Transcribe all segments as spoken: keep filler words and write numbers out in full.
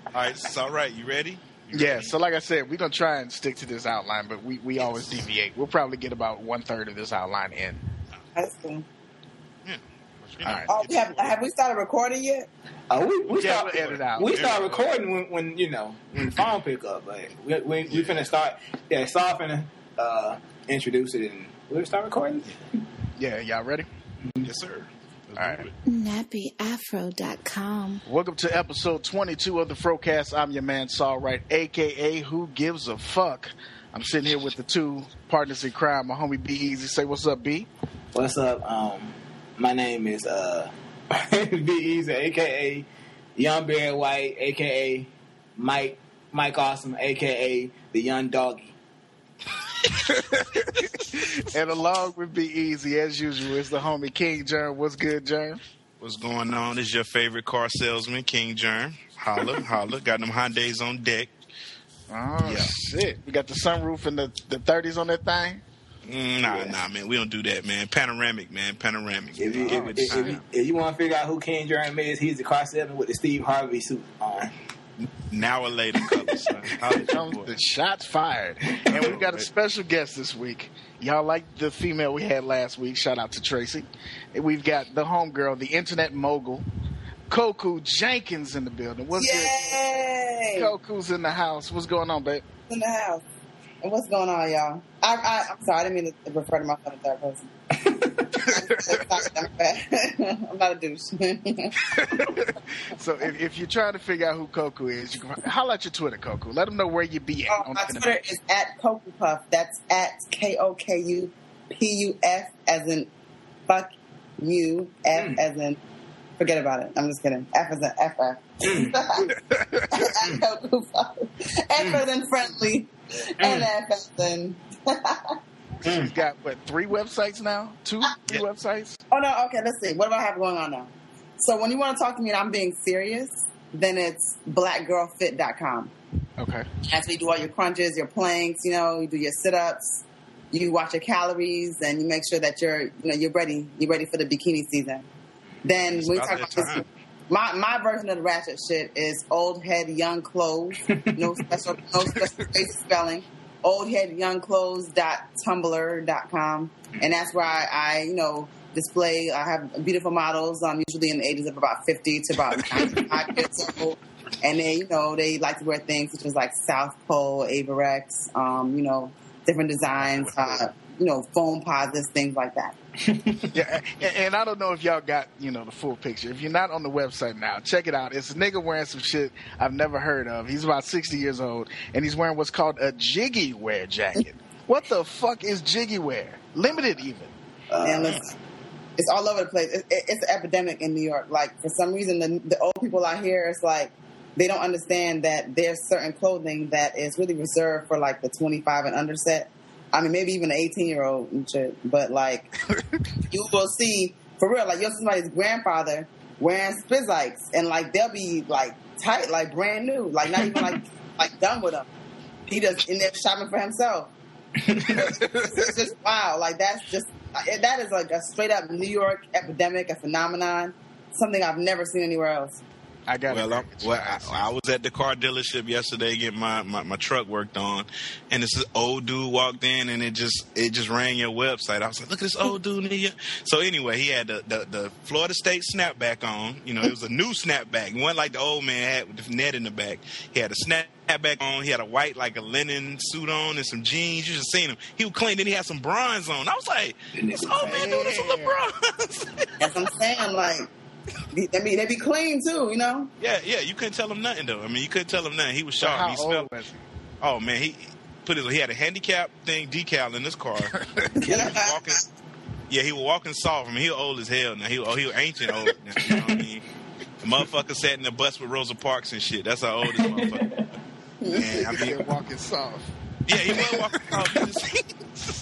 right, it's all right. You ready? You Yeah, ready? so like I said, we're going to try and stick to this outline, but we, we always deviate. We'll probably get about one-third of this outline in. That's cool. Yeah. You All right. Oh, we have, have we started recording yet? Uh, we we Yeah, start we'll edit out. we start recording when, when you know when the phone pick up. But we we, we finna start. Yeah, Saul finna uh, introduce it and we'll start recording. Yeah, y'all ready? Yes, sir. Let's All right. do it. nappy afro dot com. Welcome to episode twenty-two of the Frocast. I'm your man, Saul Wright, a k a. Who Gives a Fuck. I'm sitting here with the two partners in crime, my homie B Easy. Say what's up, B? What's up? Um, my name is uh, B Easy, aka Young Barry White, aka Mike Mike Awesome, aka the Young Doggy. And along with Be Easy, as usual, is the homie King Germ. What's good, Germ? What's going on? This is your favorite car salesman, King Germ. Holla, holla. Got them Hyundais on deck. Oh, Yeah. shit. We got the sunroof and the, the thirties on that thing? Mm, nah, nah, man. We don't do that, man. Panoramic, man. Panoramic. If you, Give if, it if, time. if you, if you want to figure out who King Jeremy is, he's the car salesman with the Steve Harvey suit on. Now or later color, son. Holla at your Comes boy. the shots fired. And we got a special guest this week. Y'all like the female we had last week. Shout out to Tracy. And we've got the homegirl, the internet mogul, Koku Jenkins in the building. What's Yay! good? Koku's in the house. What's going on, babe? In the house. And what's going on, y'all? I, I, I'm sorry, I didn't mean to refer to myself in third person. I'm not a douche. So if, if you're trying to figure out who Koku is, you can holler at your Twitter, Koku. Let them know where you be at. Oh, on my the Twitter is at Koku Puff. That's at K O K U P U F as in fuck you, F Mm. as in forget about it. I'm just kidding. F as in F F. At Koku Puff. F as in friendly. And F as in. He's got, what, three websites now? Two? Three Yeah. websites? Oh, no, okay, let's see. What do I have going on now? So when you want to talk to me and I'm being serious, then it's black girl fit dot com. Okay. That's where you do all your crunches, your planks, you know, you do your sit-ups, you watch your calories, and you make sure that you're, you know, you're ready. You're ready for the bikini season. Then It's we about talk that about this. time. My my version of the ratchet shit is old head, young clothes. No special, no special crazy spelling. oldheadyoungclothes dot tumblr dot com, and that's where I, I, you know, display. I have beautiful models. Um, usually in the ages of about fifty to about ninety-five years old, and they, you know, they like to wear things such as like South Pole, Averex, um, you know, different designs, uh, you know, foam posits, things like that. Yeah, and, and I don't know if y'all got, you know, the full picture. If you're not on the website now, check it out. It's a nigga wearing some shit I've never heard of. He's about sixty years old, and he's wearing what's called a jiggy wear jacket. What the fuck is jiggy wear? Limited even. And listen, it's all over the place. It, it, it's an epidemic in New York. Like, for some reason, the, the old people out here, it's like they don't understand that there's certain clothing that is really reserved for, like, the twenty-five and under set. I mean, maybe even an eighteen-year-old and shit. But, like, you will see, for real, like, you'll see somebody's grandfather wearing Spizikes, and, like, they'll be, like, tight, like, brand new. Like, not even, like, like done with them. He just in there shopping for himself. It's just, wow. Like, that's just, that is, like, a straight-up New York epidemic, a phenomenon, something I've never seen anywhere else. I got Well, it. I'm, well I, I was at the car dealership yesterday getting my, my, my truck worked on, and this old dude walked in, and it just it just rang your website. I was like, look at this old dude in here. So anyway, he had the, the, the Florida State snapback on. You know, it was a new snapback. It wasn't like the old man had with the net in the back. He had a snapback on. He had a white, like a linen suit on and some jeans. You should have seen him. He was clean, then he had some bronze on. I was like, this old man doing this with LeBron. That's what I'm saying. Like, they be, they be clean, too, you know? Yeah, yeah, you couldn't tell him nothing though. I mean, you couldn't tell him nothing. He was So sharp. how he smelled. old was he? Oh man, he put his. He had a handicap thing decal in his car. He was walking. Yeah, he was walking soft. I mean, he was old as hell now. He was, oh, he was ancient old. Now, you know what I mean? The motherfucker sat in the bus with Rosa Parks and shit. That's how old this motherfucker. And, I He mean, walking soft. yeah, he was walking soft. He just-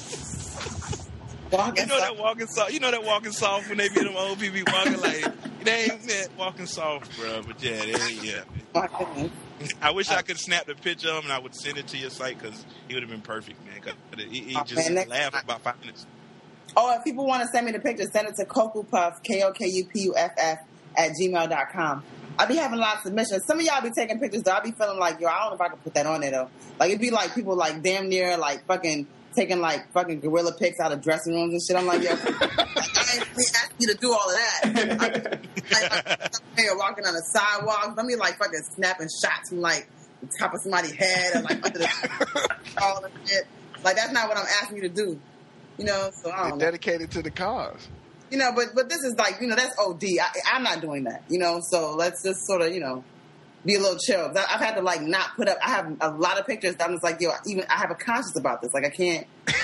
Walking You know soft. that walking soft. You know that walking soft when they be them old people walking like they ain't that walking soft, bro. But yeah, they, yeah. My goodness. I wish I could snap the picture of him and I would send it to your site because he would have been perfect, man. 'Cause he, he Oh, just man, next- laughed for about five minutes. Oh, if people want to send me the picture, send it to Koku Puff, K O K U P U F F, at gmail dot com. I be having a lot of submissions. Some of y'all be taking pictures, though. I be feeling like, yo, I don't know if I can put that on there, though. Like, it'd be like people, like, damn near, like, fucking taking, like, fucking gorilla pics out of dressing rooms and shit. I'm like, yo, I ain't asking you to do all of that. I, like, like, like, walking on the sidewalk. Let me, like, fucking snapping shots from, like, the top of somebody's head or, like, under the all the shit. Like, that's not what I'm asking you to do. You know, so I don't know. Dedicated to the cause. You know, but but this is like, you know, that's O D. I, I'm not doing that, you know, so let's just sort of, you know, be a little chill. I, I've had to, like, not put up, I have a lot of pictures that I'm just like, yo, even I have a conscience about this. Like, I can't.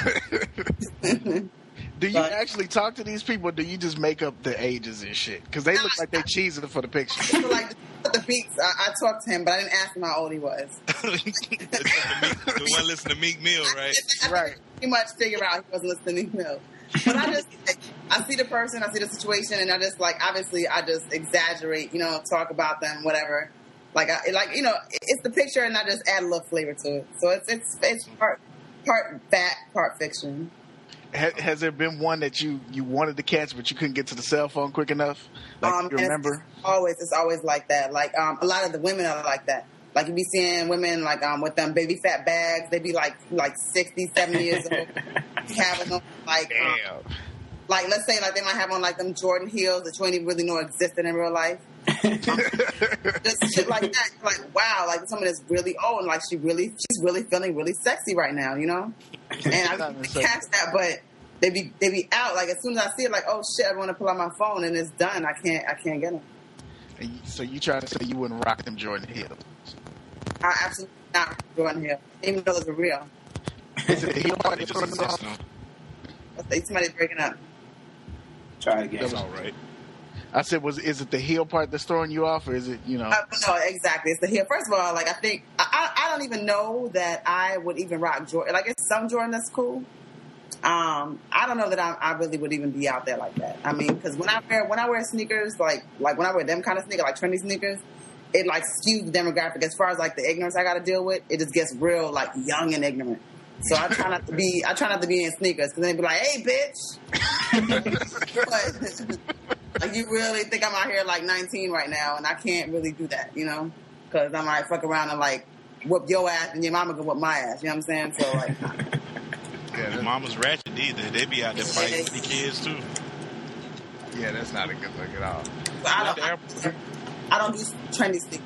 Do you But- actually talk to these people, or do you just make up the ages and shit? Because they look like they cheesing for the picture. So, like, the beats, I, I talked to him, but I didn't ask him how old he was. The one listening to Meek Mill, right? I, I Right. pretty much figure out he wasn't listening to Mill. But I just, like, I see the person, I see the situation, and I just, like, obviously, I just exaggerate, you know, talk about them, whatever. Like, I, like, you know, it's the picture, and I just add a little flavor to it. So it's it's it's part part fact, part fiction. Ha- has there been one that you, you wanted to catch, but you couldn't get to the cell phone quick enough? Like, Um, you and remember? It's always, it's always like that. Like, um, a lot of the women are like that. Like, you be seeing women, like, um, with them baby fat bags. They be, like, like sixty, seventy years old. Having them, like, um, Damn. like, let's say, like, they might have on, like, them Jordan heels that you ain't even really know existed in real life. Just shit like that. You're like, wow, like, someone that's really old, and, like, she really, she's really feeling really sexy right now, you know? And I Not really sexy. catch that, but they be, they be out. Like, as soon as I see it, like, oh, shit, I want to pull out my phone, and it's done. I can't, I can't get them. And you- So you try to say you wouldn't rock them Jordan Hills. I absolutely not Jordan Hill, even though those are real. Is it the heel part They that's just throwing exist you off? now. Let's say somebody's breaking up. Try again. That's all right. I said, was is it the heel part that's throwing you off, or is it, you know? Uh, no, exactly. It's the heel. First of all, like, I think, I, I, I don't even know that I would even rock Jordan. Like, it's some Jordan that's cool. Um, I don't know that I, I really would even be out there like that. I mean, because when I wear when I wear sneakers, like like when I wear them kind of sneakers, like trendy sneakers, it like skews the demographic as far as like the ignorance I got to deal with. It just gets real like young and ignorant. So I try not to be I try not to be in sneakers because then they be like, "Hey, bitch," but, like you really think I'm out here like nineteen right now, and I can't really do that, you know, because I might fuck around and like whoop your ass, and your mama can whoop my ass. You know what I'm saying? So like. Yeah, Your that- mama's ratchet either. They be out there fighting the kids too. yeah, that's not a good look at all. I At the don't, airport. I don't do trendy sneakers.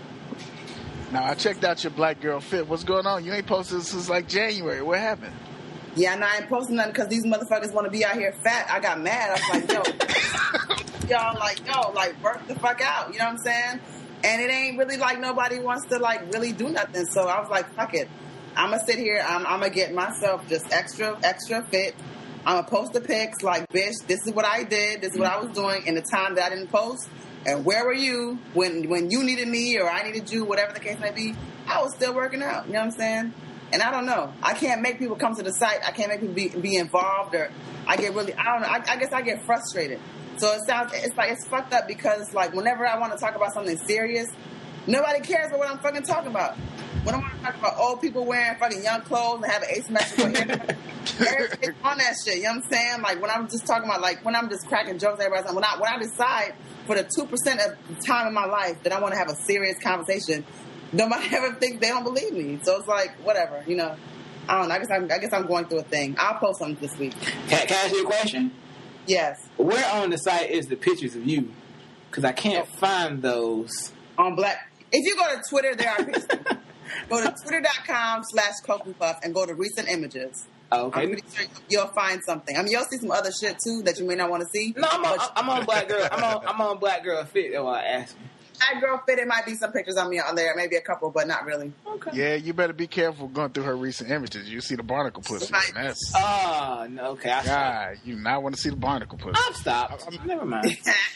Now, I checked out your Black Girl Fit. What's going on? You ain't posted since like January. What happened? Yeah, and I ain't posting nothing because these motherfuckers want to be out here fat. I got mad. I was like, yo, y'all like, yo, like, work the fuck out. You know what I'm saying? And it ain't really like nobody wants to like really do nothing. So I was like, fuck it. I'm going to sit here. I'm, I'm going to get myself just extra, extra fit. I'm going to post the pics like, bitch, this is what I did. This is what I was doing in the time that I didn't post. And where were you when when you needed me or I needed you, whatever the case may be? I was still working out. You know what I'm saying? And I don't know. I can't make people come to the site. I can't make people be, be involved, or I get really, I don't know. I, I guess I get frustrated. So it sounds, it's like, it's fucked up because, like, whenever I want to talk about something serious, nobody cares about what I'm fucking talking about. When I want to talk about old people wearing fucking young clothes and having asymmetrical hair, everybody's on that shit. You know what I'm saying? Like, when I'm just talking about, like, when I'm just cracking jokes, everybody's when I, when I decide for the two percent of the time in my life that I want to have a serious conversation, nobody ever thinks, they don't believe me. So it's like, whatever, you know. I don't know. I guess I'm, I guess I'm going through a thing. I'll post something this week. Can, can I ask you a question? Yes. Where on the site is the pictures of you? Because I can't find those. On Black. If you go to Twitter, there are pictures. Go to twitter.com slash Cocoa Puff and go to recent images. Oh, okay. I'm pretty sure you'll find something. I mean, you'll see some other shit too that you may not want to see. No, I'm on, But I'm on Black Girl. I'm on, I'm on Black Girl Fit. That's why I asked. Black Girl Fit, it might be some pictures on me on there, maybe a couple, but not really. Okay. Yeah, you better be careful going through her recent images. You see the barnacle pussy. Right. And that's Oh, no, okay. I stopped. God. You not want to see the barnacle pussy. I've stopped. Never mind.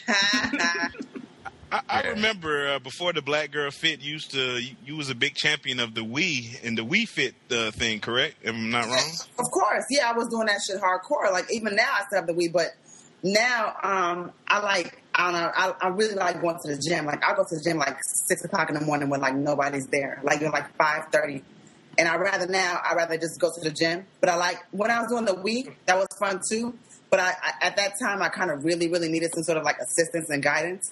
I, I Yeah. remember uh, before the Black Girl Fit used to, you, you was a big champion of the Wii and the Wii Fit uh, thing, correct? If I'm not wrong. Of course, yeah, I was doing that shit hardcore. Like even now, I still have the Wii, but now um, I like I don't know. I, I really like going to the gym. Like I go to the gym like six o'clock in the morning when like nobody's there. Like you're like five thirty, and I rather now I rather just go to the gym. But I like when I was doing the Wii, that was fun too. But I, I at that time I kind of really really needed some sort of like assistance and guidance.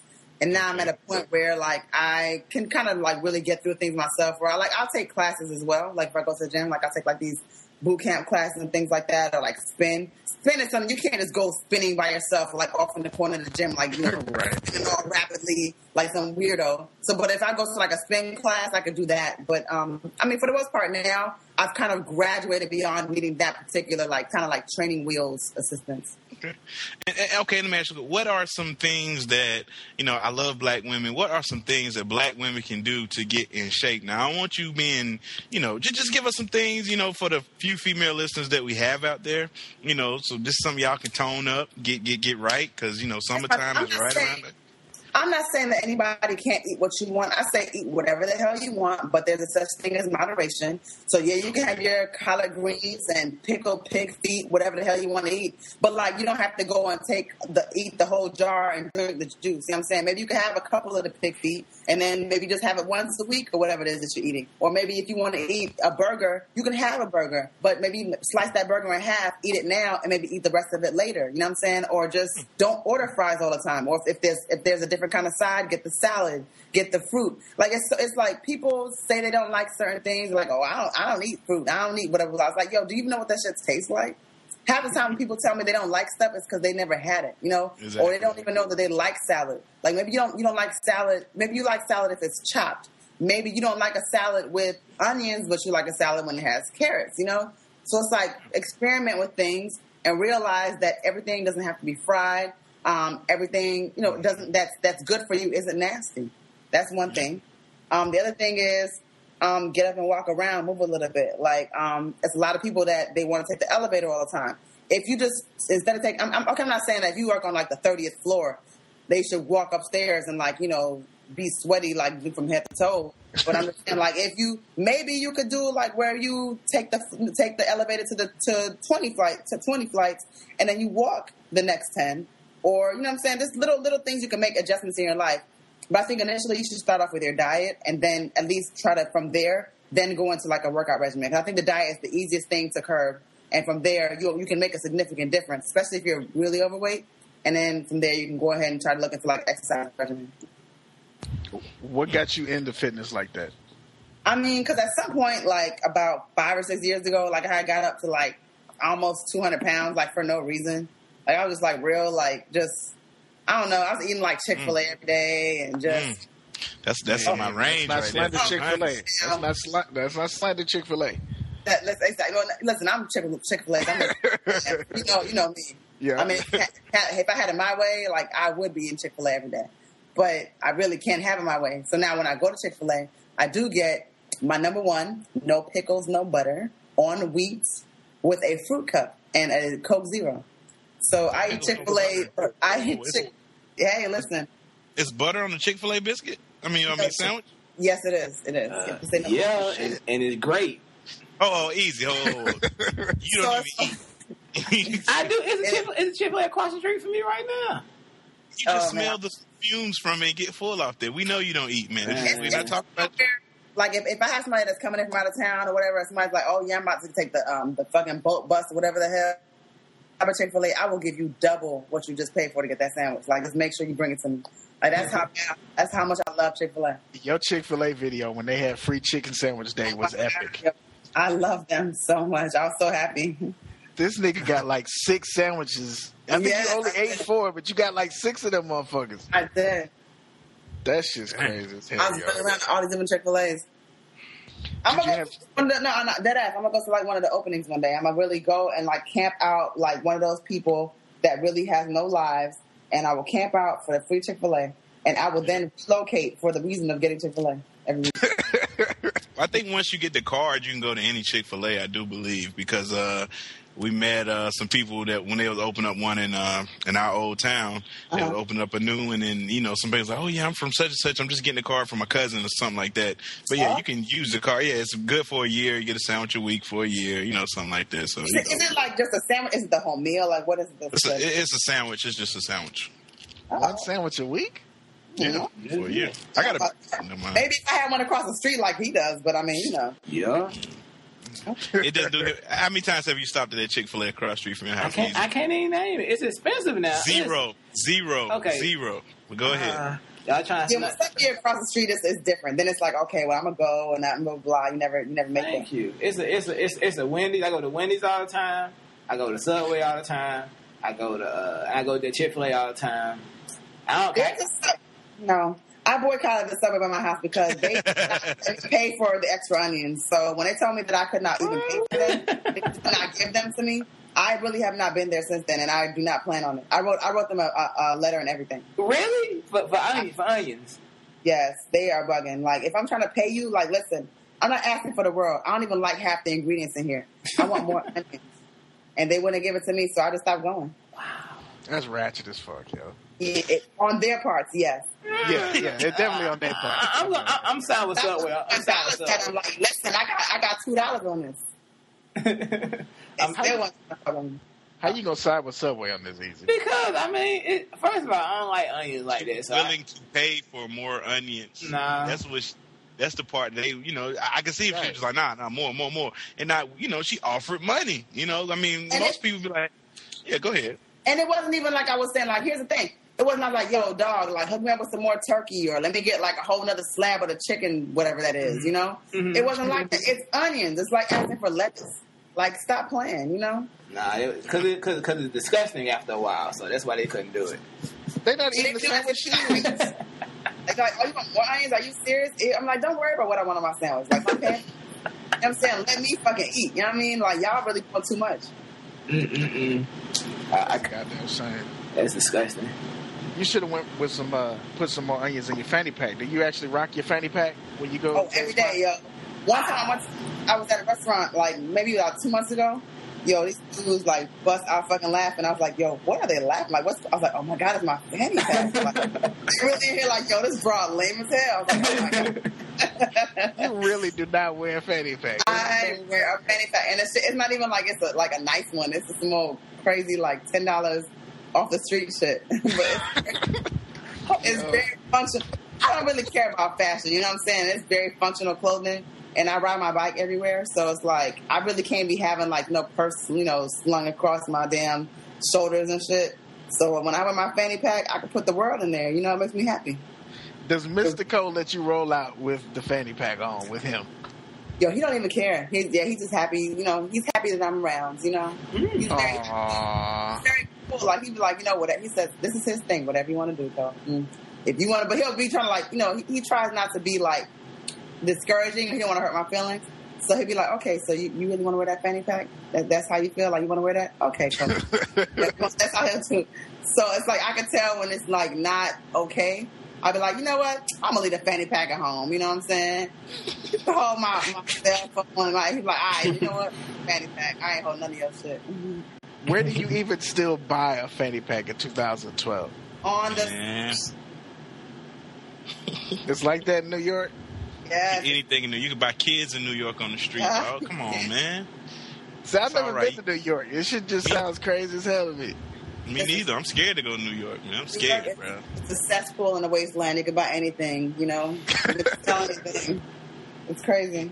And now I'm at a point where, like, I can kind of, like, really get through things myself. Where I, like, I'll take classes as well. Like, if I go to the gym, like, I'll take, like, these boot camp classes and things like that, or, like, spin. Spin is something you can't just go spinning by yourself, like, off in the corner of the gym, like, you know, Right. spinning all rapidly, like some weirdo. So, but if I go to, like, a spin class, I could do that. But, um, I mean, for the most part now, I've kind of graduated beyond needing that particular, like, kind of like training wheels assistance. Okay. And, and, okay, let me ask you, what are some things that, you know, I love black women. What are some things that black women can do to get in shape? Now, I want you being, you know, just, just give us some things, you know, for the few female listeners that we have out there, you know, so this is something y'all can tone up, get, get, get right. Cause, you know, summertime I'm is just right saying- around it. I'm not saying that anybody can't eat what you want. I say eat whatever the hell you want, but there's a such thing as moderation. So, yeah, you can have your collard greens and pickled pig feet, whatever the hell you want to eat. But, like, you don't have to go and take the eat the whole jar and drink the juice. You know what I'm saying? Maybe you can have a couple of the pig feet and then maybe just have it once a week or whatever it is that you're eating. Or maybe if you want to eat a burger, you can have a burger, but maybe slice that burger in half, eat it now, and maybe eat the rest of it later. You know what I'm saying? Or just don't order fries all the time. Or if, if there's if there's a different kind of side, get the salad, get the fruit. Like it's it's like people say they don't like certain things. Like, oh, I don't I don't eat fruit. I don't eat whatever. I was like, yo, do you even know what that shit tastes like? Half the time when people tell me they don't like stuff, it's because they never had it, you know, Exactly. or they don't even know that they like salad. Like maybe you don't you don't like salad. Maybe you like salad if it's chopped. Maybe you don't like a salad with onions, but you like a salad when it has carrots. You know, so it's like experiment with things and realize that everything doesn't have to be fried. Um, everything, you know, doesn't that's that's good for you isn't nasty. That's one thing. Um, the other thing is um, get up and walk around, move a little bit. Like um, it's a lot of people that they want to take the elevator all the time. If you just instead of taking, I'm, I'm, okay, I'm not saying that if you work on like the thirtieth floor, they should walk upstairs and like you know be sweaty like from head to toe. But I'm just saying like if you maybe you could do like where you take the take the elevator to the to twenty flight to twenty flights and then you walk the next ten. Or, you know what I'm saying? There's little little things you can make adjustments in your life. But I think initially you should start off with your diet and then at least try to, from there, then go into like a workout regimen. 'Cause I think the diet is the easiest thing to curb. And from there, you you can make a significant difference, especially if you're really overweight. And then from there, you can go ahead and try to look into like exercise regimen. What got you into fitness like that? I mean, because at some point, like about five or six years ago, like I got up to like almost two hundred pounds, like for no reason. Like, I was just, like, real, like, just, I don't know. I was eating, like, Chick-fil-A Mm. every day and just. Mm. That's that's Man, my range That's not right slander there. Chick-fil-A. That's not, sli- that's not slander Chick-fil-A. That, let's, exactly, well, listen, I'm Chick- Chick-fil-A. I'm a, you, know, you know me. Yeah. I mean, if I had it my way, like, I would be in Chick-fil-A every day. But I really can't have it my way. So now when I go to Chick-fil-A, I do get my number one, no pickles, no butter, on wheat with a fruit cup and a Coke Zero. So I eat Chick-fil-A. I eat Chick. Hey, listen. It's butter on the Chick-fil-A biscuit? I mean, I mean sandwich? Yes, it is. It is. Uh, Say no. yeah, and, and it's great. Oh, oh easy. Oh, oh, oh. You don't So- even eat. I do. It's a Chick- it's a Chick-fil-A across the street from me right now. You just Oh, smell man. the fumes from it and get full off there. We know you don't eat, man. Man. We're not talking about Like if, if I have somebody that's coming in from out of town or whatever, somebody's like, "Oh yeah, I'm about to take the um the fucking boat bus or whatever the hell." I'm a Chick-fil-A. I will give you double what you just paid for to get that sandwich. Like just make sure you bring it to me. Like that's how that's how much I love Chick-fil-A. Your Chick-fil-A video when they had free chicken sandwich day was epic. Yep. I love them so much. I was so happy. This nigga got like six sandwiches. I think Yeah. you only ate four, but you got like six of them motherfuckers. I did. That shit's crazy as hell, I was yo. running around to all these different Chick-fil-A's. I'm Did gonna you go to one of the, no, I'm not dead ass. I'm gonna go to like one of the openings one day. I'm gonna really go and like camp out like one of those people that really has no lives, and I will camp out for the free Chick-fil-A, and I will then locate for the reason of getting Chick-fil-A every week. I think once you get the card, you can go to any Chick-fil-A, I do believe, because uh, we met uh, some people that when they was open up one in uh, in our old town, they Uh-huh. was open up a new one, and you know somebody was like, "Oh yeah, I'm from such and such. I'm just getting a card from my cousin or something like that." But yeah, Uh-huh. you can use the card. Yeah, it's good for a year. You get a sandwich a week for a year, you know, something like that. So Is you it, know. is it like just a sandwich? Is it the whole meal? Like what is this? it's, a, it's a sandwich. It's just a sandwich. One sandwich a week? Yeah, for a year. I got to. Never mind. Maybe if I had one across the street like he does, but I mean, you know. Yeah. It doesn't do. How many times have you stopped at that Chick-fil-A across the street from your I house? can't. I can't even name it. It's expensive now. Zero, zero, Okay. zero. But go ahead. Uh, Y'all trying to Yeah, when stuff here across the street is, is different. Then it's like, okay, well, I'm gonna go and I'm blah blah. You never, you never make Thank that. you. It's a, it's a, it's, it's a Wendy's. I go to Wendy's all the time. I go to Subway all the time. I go to, uh, I go to Chick-fil-A all the time. I don't. There's a sub- no, I boycotted the Subway by my house because they pay for the extra onions. So when they told me that I could not even pay for them, they could not give them to me. I really have not been there since then, and I do not plan on it. I wrote, I wrote them a, a, a letter and everything. Really? For, for onions? For onions? Yes, they are bugging. Like, if I'm trying to pay you, like, listen, I'm not asking for the world. I don't even like half the ingredients in here. I want more onions. And they wouldn't give it to me, so I just stopped going. Wow. That's ratchet as fuck, yo. It, it, on their parts, yes. Yeah, yeah, it's definitely on their part. I, I'm, I'm, I'm signed with Subway. I'm signed with Subway. I'm like, listen, I got, I got two dollars on this. I'm Still want a problem. How you gonna side with Subway on this, Easy? Because, I mean, it, first of all, I don't like onions like that. So willing I, to pay for more onions. Nah. That's what. She, that's the part they, you know, I, I can see if Right. she was like, nah, nah, more, more, more, and not, you know, she offered money. You know, I mean, And most it- people be like, yeah, go ahead. And it wasn't even like I was saying, like, here's the thing. It wasn't like, yo, dog, like, hook me up with some more turkey or let me get, like, a whole nother slab of the chicken, whatever that is, you know? Mhm. It wasn't like that. It's onions. It's like asking for lettuce. Like, stop playing, you know? nah, because it, cause, cause it's disgusting after a while, so that's why they couldn't do it. They not They eating the do same it shit. with onions. They're like, oh, you want more onions? Are you serious? I'm like, don't worry about what I want on my sandwich. Like, my parents, you know what I'm saying? Let me fucking eat. You know what I mean? Like, y'all really want too much. Mm-mm-mm. I, I, Goddamn shame. that's disgusting. You should have went with some, uh, put some more onions in your fanny pack. Do you actually rock your fanny pack when you go? Oh, every day, yo. One time I, went to, I was at a restaurant, like, maybe about two months ago. Yo, these dudes, like, bust out fucking laughing. I was like, yo, what are they laughing? Like, what's... I was like, oh, my God, it's my fanny pack. Like, I really in here like, yo, this broad lame as hell. I was like, oh, my God. You really do not wear a fanny pack. I wear a fanny pack. And it's, it's not even like it's a, like a nice one. It's just some old crazy, like, ten dollars off the street shit. But it's, it's very functional. I don't really care about fashion. You know what I'm saying? It's very functional clothing. And I ride my bike everywhere, so it's like I really can't be having like no purse, you know, slung across my damn shoulders and shit. So when I wear my fanny pack, I can put the world in there. You know, it makes me happy. Does Mister Cole let you roll out with the fanny pack on with him? Yo, he don't even care. He, yeah, he's just happy. You know, he's happy that I'm around. You know, he's very, Aww. he's very cool. Like he be like, you know, whatever. He says, this is his thing. Whatever you want to do, though. Mm. If you want to, but he'll be trying to like, you know, he, he tries not to be like discouraging. He don't want to hurt my feelings. So he'd be like, okay, so you, you really want to wear that fanny pack? That, that's how you feel? Like you want to wear that? Okay, cool. that's, that's how he'll do. So it's like I can tell when it's like not okay. I'd be like, you know what? I'm gonna leave the fanny pack at home. You know what I'm saying? Just to hold my, my cell phone. Like he's like, all right, you know what? Fanny pack. I ain't holding none of your shit. Mm-hmm. Where do you even still buy a fanny pack in two thousand twelve? On the Man. It's like that in New York? yeah. Anything in New You can buy kids in New York on the street, dog. Come on, man. See, I've It's never all right. been to New York. It shit just sounds crazy as hell to me. Me neither. I'm scared to go to New York, man. I'm scared, it's, bro. it's a cesspool in the wasteland. You can buy anything, you know. It's selling anything. It's crazy.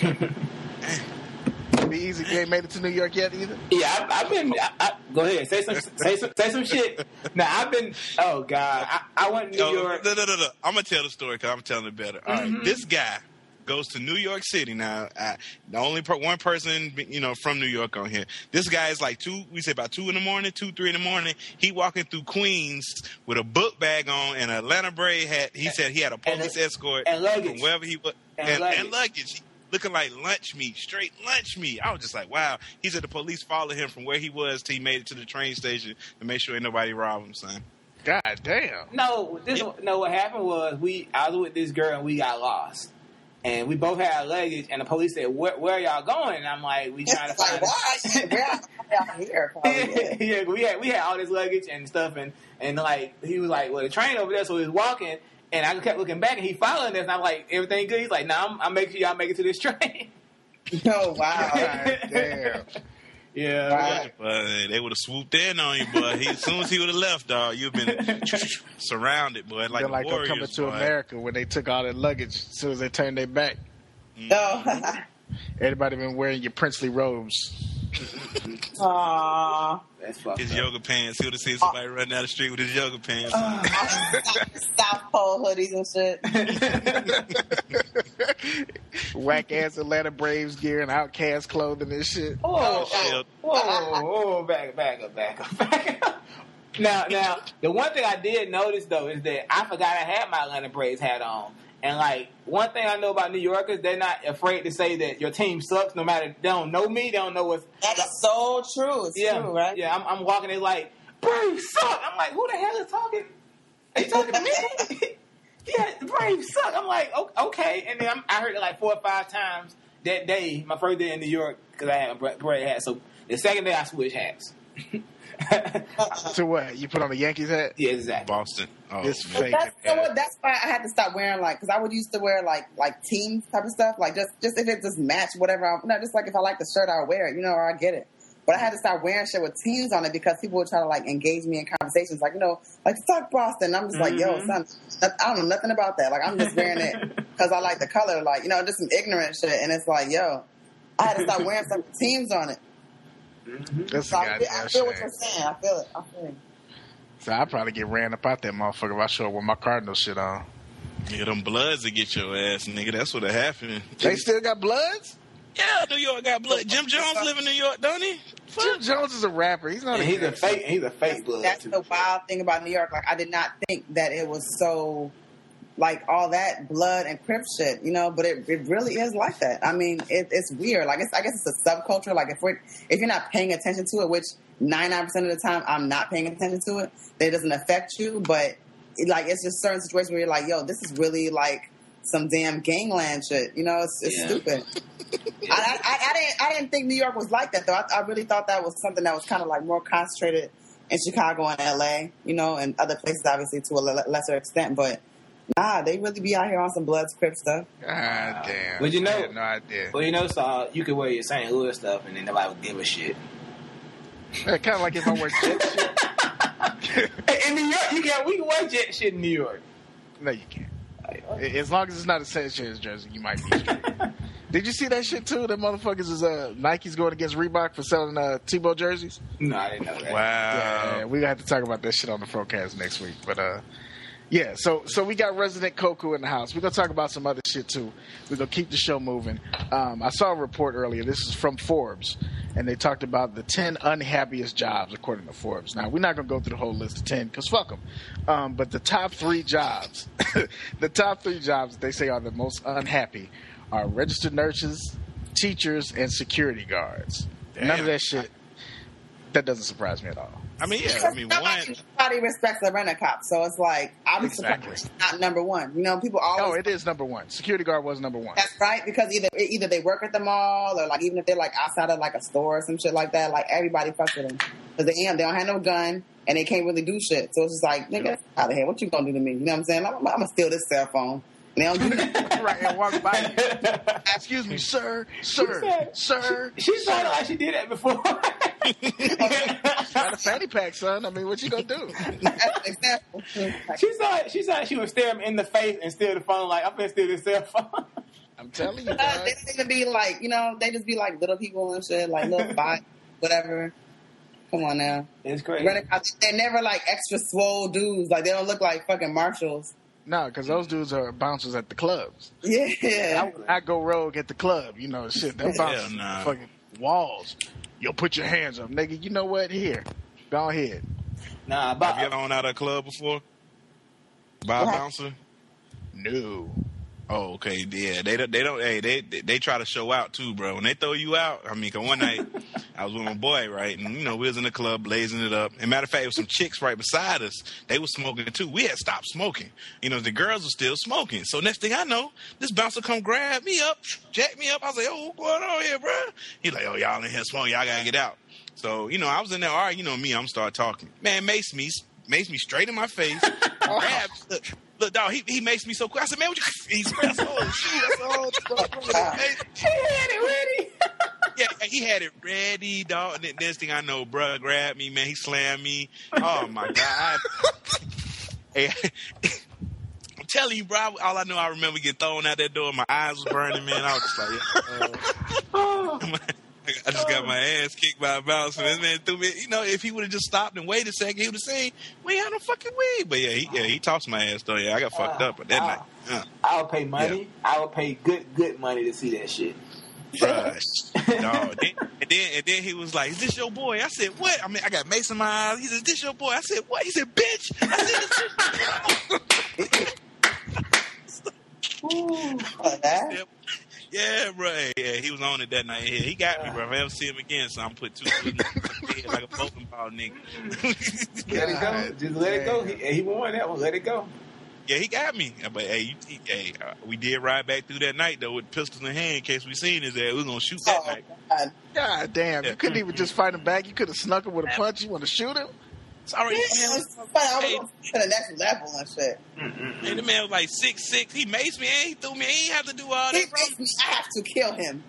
Be easy. You ain't made it to New York yet either? Yeah, I, I've been. I, I, go ahead, say some, say some, say some shit. Now I've been. Oh God, I, I went to New Yo, York. No, no, no, no. I'm gonna tell the story because I'm telling it better. All right, Mhm. this guy goes to New York City now. I, the only per, one person, you know, from New York on here. This guy is like two. We say about two in the morning, two, three in the morning. He walking through Queens with a book bag on and a Atlanta braid hat. He said he had a police and, escort and luggage. from wherever he was, And and, luggage. and luggage. Looking like lunch meat, straight lunch meat. I was just like, wow. He said the police followed him from where he was till he made it to the train station to make sure ain't nobody robbed him, son. God damn. No, this no. What happened was we. I was with this girl and we got lost, and we both had our luggage. And the police said, "Where, where are y'all going?" And I'm like, "We trying to It's find." like, why? Where out here? Probably. yeah, we had we had all this luggage and stuff, and and like he was like, "Well, the train over there," so he was walking, and I kept looking back, and he following us, and I'm like, "Everything good?" He's like, "Nah, I'm, I'm making sure y'all make it to this train." Oh wow. God damn. yeah, Right. But they would have swooped in on you, boy. He, as soon as he would have left, dog, you've been surrounded, boy, like They're the like they're coming Warriors, to boy. America when they took all their luggage as soon as they turned their back. Oh. Everybody been wearing your princely robes. Aww. That's fucked His up. yoga pants. He would have seen somebody running down the street with his yoga pants. Uh, South Pole hoodies and shit. Whack ass Atlanta Braves gear and Outcast clothing and shit. Whoa, shit. whoa, whoa, whoa, back, back up, back up, back up. Now, now, the one thing I did notice though is that I forgot I had my Atlanta Braves hat on, and like one thing I know about New Yorkers, they're not afraid to say that your team sucks. No matter they don't know me, they don't know what's. That is so true. It's yeah, true, right? yeah. I'm, I'm walking. They like Braves suck. I'm like, who the hell is talking? Are you talking to me? Yeah, the Braves suck. I'm like, okay. And then I'm, I heard it like four or five times that day, my first day in New York, because I had a Brave hat. So the second day I switched hats. To what? You put on a Yankees hat? Yeah, exactly. Boston. Oh, It's man. But fake. that's, you know what, that's why I had to stop wearing like, because I would used to wear like like team type of stuff, like just just if it just matched whatever. I, no, just like if I like the shirt, I'll wear it, you know, or I get it. But I had to start wearing shit with teams on it because people would try to like engage me in conversations, like you know, like fuck Boston. I'm just like, yo, son, I don't know nothing about that. Like I'm just wearing it because I like the color, like you know, just some ignorant shit. And it's like, yo, I had to start wearing some teams on it. That's So a I, feel, I goddamn feel what shame. you're saying. I feel it. I feel it. So I'd probably get ran up out that motherfucker if I show up with my Cardinal shit on. Yeah, them Bloods to get your ass, nigga. That's what happened. They still got Bloods? Yeah, New York got blood. Jim Jones live in New York, don't he? Jim Jones is a rapper. He's not And a he's a gangster. fake. He's a fake blood. That's too. the wild thing about New York. Like, I did not think that it was so, like, all that blood and Crip shit, you know. But it, it really is like that. I mean, it, it's weird. Like, it's, I guess it's a subculture. Like, if we're if you're not paying attention to it, which ninety-nine percent of the time I'm not paying attention to it, then it doesn't affect you. But it, like, it's just certain situations where you're like, yo, this is really like some damn gangland shit. You know, it's, it's Yeah. stupid. I, I, I didn't. I didn't think New York was like that though. I, I really thought that was something that was kind of like more concentrated in Chicago and L A, you know, and other places obviously to a le- lesser extent. But nah, they really be out here on some Bloods Crip stuff. God damn. But you know- I had no idea. Well, you know, so you could wear your Saint Louis stuff, and then nobody would give a shit. Kind of like if I wear jet shit. In New York, you can we can wear jet shit in New York. No, you can't. As long as it's not a Sanchez jersey, you might be straight. Did you see that shit too? That motherfuckers is uh, Nike's going against Reebok for selling uh, Tebow jerseys. No, I didn't know that. Wow. Yeah, we got to talk about that shit on the Frocast next week. But uh, yeah, so so we got Resident Koku in the house. We're gonna talk about some other shit too. We're gonna keep the show moving. Um, I saw a report earlier. This is from Forbes, and they talked about the ten unhappiest jobs according to Forbes. Now we're not gonna go through the whole list of ten because fuck them. Um, but the top three jobs, the top three jobs that they say are the most unhappy are registered nurses, teachers, and security guards. None Damn. of that shit. That doesn't surprise me at all. I mean, yeah. I mean, one. Nobody, nobody respects a rent-a-cop, so it's like I'm Exactly. surprised it's not number one. You know, people always. Oh, it is number one. Security guard was number one. That's right, because either either they work at the mall or like even if they're like outside of like a store or some shit like that, like everybody fucks with them because they am they don't have no gun and they can't really do shit. So it's just like nigga, out of here, what you gonna do to me? You know what I'm saying? I'm, I'm gonna steal this cell phone. And they don't do that. Right, and walk by you. Excuse me, sir, sir, said- sir. She sounded like she did that before. Got a fanny pack, son. I mean, what you gonna do? That's an example. she saw she saw she would stare him in the face and steal the phone. Like I'm gonna steal this cell phone. I'm telling you, Uh, dog. they don't even be like, you know, they just be like little people and shit, like little bot, whatever. Come on now. It's crazy. Rent-a-cops, they're never like extra swole dudes. Like they don't look like fucking marshals. No, because those dudes are bouncers at the clubs. Yeah. I, I go rogue at the club. You know, shit. Them bouncers, Hell nah. fucking walls. Yo, put your hands up, nigga. You know what? Here, go ahead. Nah, Have you ever but gone out of a club before? By a What? bouncer? No. Oh, okay, yeah. They don't. They don't. Hey, they they try to show out too, bro. When they throw you out, I mean, 'cause one night I was with my boy, right, and you know we was in the club blazing it up. And matter of fact, there was some chicks right beside us. They was smoking too. We had stopped smoking. You know, the girls were still smoking. So next thing I know, this bouncer come grab me up, jack me up. I was like, "Oh, what's going on here, bro?" He like, "Oh, y'all in here smoking. Y'all gotta get out." So you know, I was in there. All right, you know me. I'm start talking. Man, mace me, mace me straight in my face. grabs. Look, look, dog. He he makes me so quick. I said, "Man, what you?" He said, "Oh, shoot, that's all." she had it ready. Yeah, he had it ready, dog. And then next thing I know, bro grabbed me, man. He slammed me. Oh my god! I, hey, I'm telling you, bro. All I know, I remember getting thrown out that door. My eyes was burning, man. I was just like, uh, I I just got my ass kicked by a bouncer. This man threw me. You know, if he would have just stopped and waited a second, he would have seen we ain't had no fucking weed. But yeah, he, yeah, he tossed my ass though. Yeah, I got fucked uh, up. But that I, night, uh, I would pay money. Yeah. I would pay good, good money to see that shit. Bruh, no, then, and then and then he was like, "Is this your boy?" I said, "What?" I mean, I got mace in my eyes. He said, "Is this your boy?" I said, "What?" He said, "Bitch." I said, Ooh, that? Yeah, bro. Yeah, he was on it that night. Yeah, he got me, bro. If I ever see him again, so I'm put two foot in his head like a bowling ball nigga. Let it go. Just let it go. He, he won that one. Let it go. Yeah, he got me. But hey, you, he, hey, uh, we did ride back through that night though with pistols in hand in case we seen his ass. We was gonna shoot that Oh, night. God. God damn! You couldn't even just fight him back. You could have snuck him with a punch. You want to shoot him? It's already. Yeah, it's funny. I was going to the next level and shit. Man, the man was like six six. He maced me and he threw me. He ain't have to do all He that, bro. makes me, I have to kill him.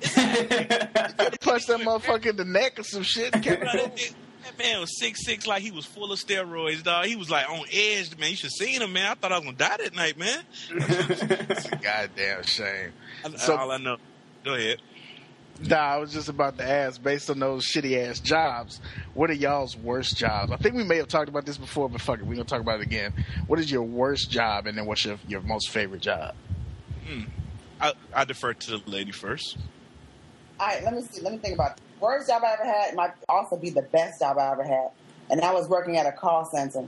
Punch that motherfucker in the neck or some shit. Bro, that, that- that man was six six, like he was full of steroids, dog. He was like on edge, man. You should seen him, man. I thought I was gonna die that night, man. It's a goddamn shame. So, all I know. Go ahead. Nah, I was just about to ask, based on those shitty ass jobs, what are y'all's worst jobs? I think we may have talked about this before, but fuck it, we're gonna talk about it again. What is your worst job, and then what's your your most favorite job? Hmm. I, I defer to the lady first. All right, let me see. Let me think about it. Worst job I ever had might also be the best job I ever had, and I was working at a call center.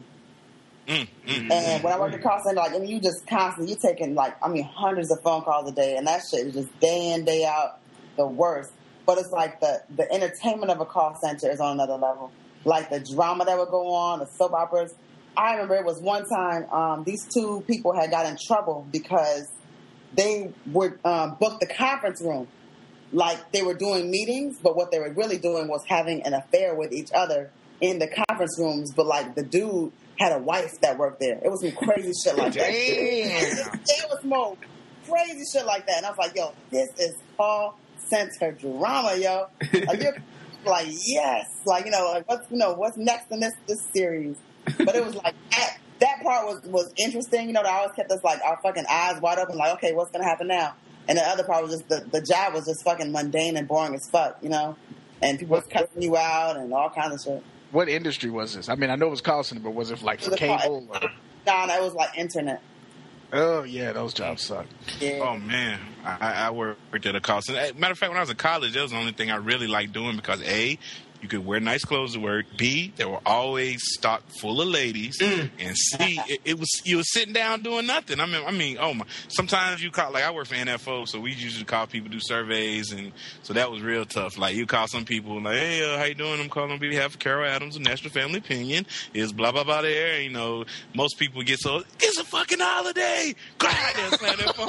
Mm, mm, And when I worked at a call center, like, I mean, you just constantly, you're taking, like, I mean, hundreds of phone calls a day, and that shit is just day in, day out, the worst. But it's like the, the entertainment of a call center is on another level. Like the drama that would go on, the soap operas. I remember it was one time, um, these two people had got in trouble because they would um, book the conference room. Like they were doing meetings, but what they were really doing was having an affair with each other in the conference rooms. But like the dude had a wife that worked there. It was some crazy shit like that. Damn. It was more crazy shit like that. And I was like, yo, this is call center drama, yo. Like you're like, yes. Like, you know, like what's you know, what's next in this this series? But it was like that that part was was interesting, you know, that I always kept us like our fucking eyes wide open, like, okay, what's gonna happen now? And the other part was just the, the job was just fucking mundane and boring as fuck, you know? And people was cutting you out and all kinds of shit. What industry was this? I mean, I know it was call center, but was it like for cable? Or? No, no, it was like internet. Oh, yeah, those jobs suck. Yeah. Oh, man. I, I worked at a call center. Matter of fact, when I was in college, that was the only thing I really liked doing because, A, you could wear nice clothes to work. B, they were always stocked full of ladies. Mm. And C, it, it was you were sitting down doing nothing. I mean, I mean, oh my. Sometimes you call, like I work for N F O, so we usually call people, do surveys, and so that was real tough. Like you call some people, like, hey, uh, how you doing? I'm calling on behalf of Carol Adams of National Family Opinion. Is blah blah blah there. You know, most people get so it's a fucking holiday. Cry there, slam that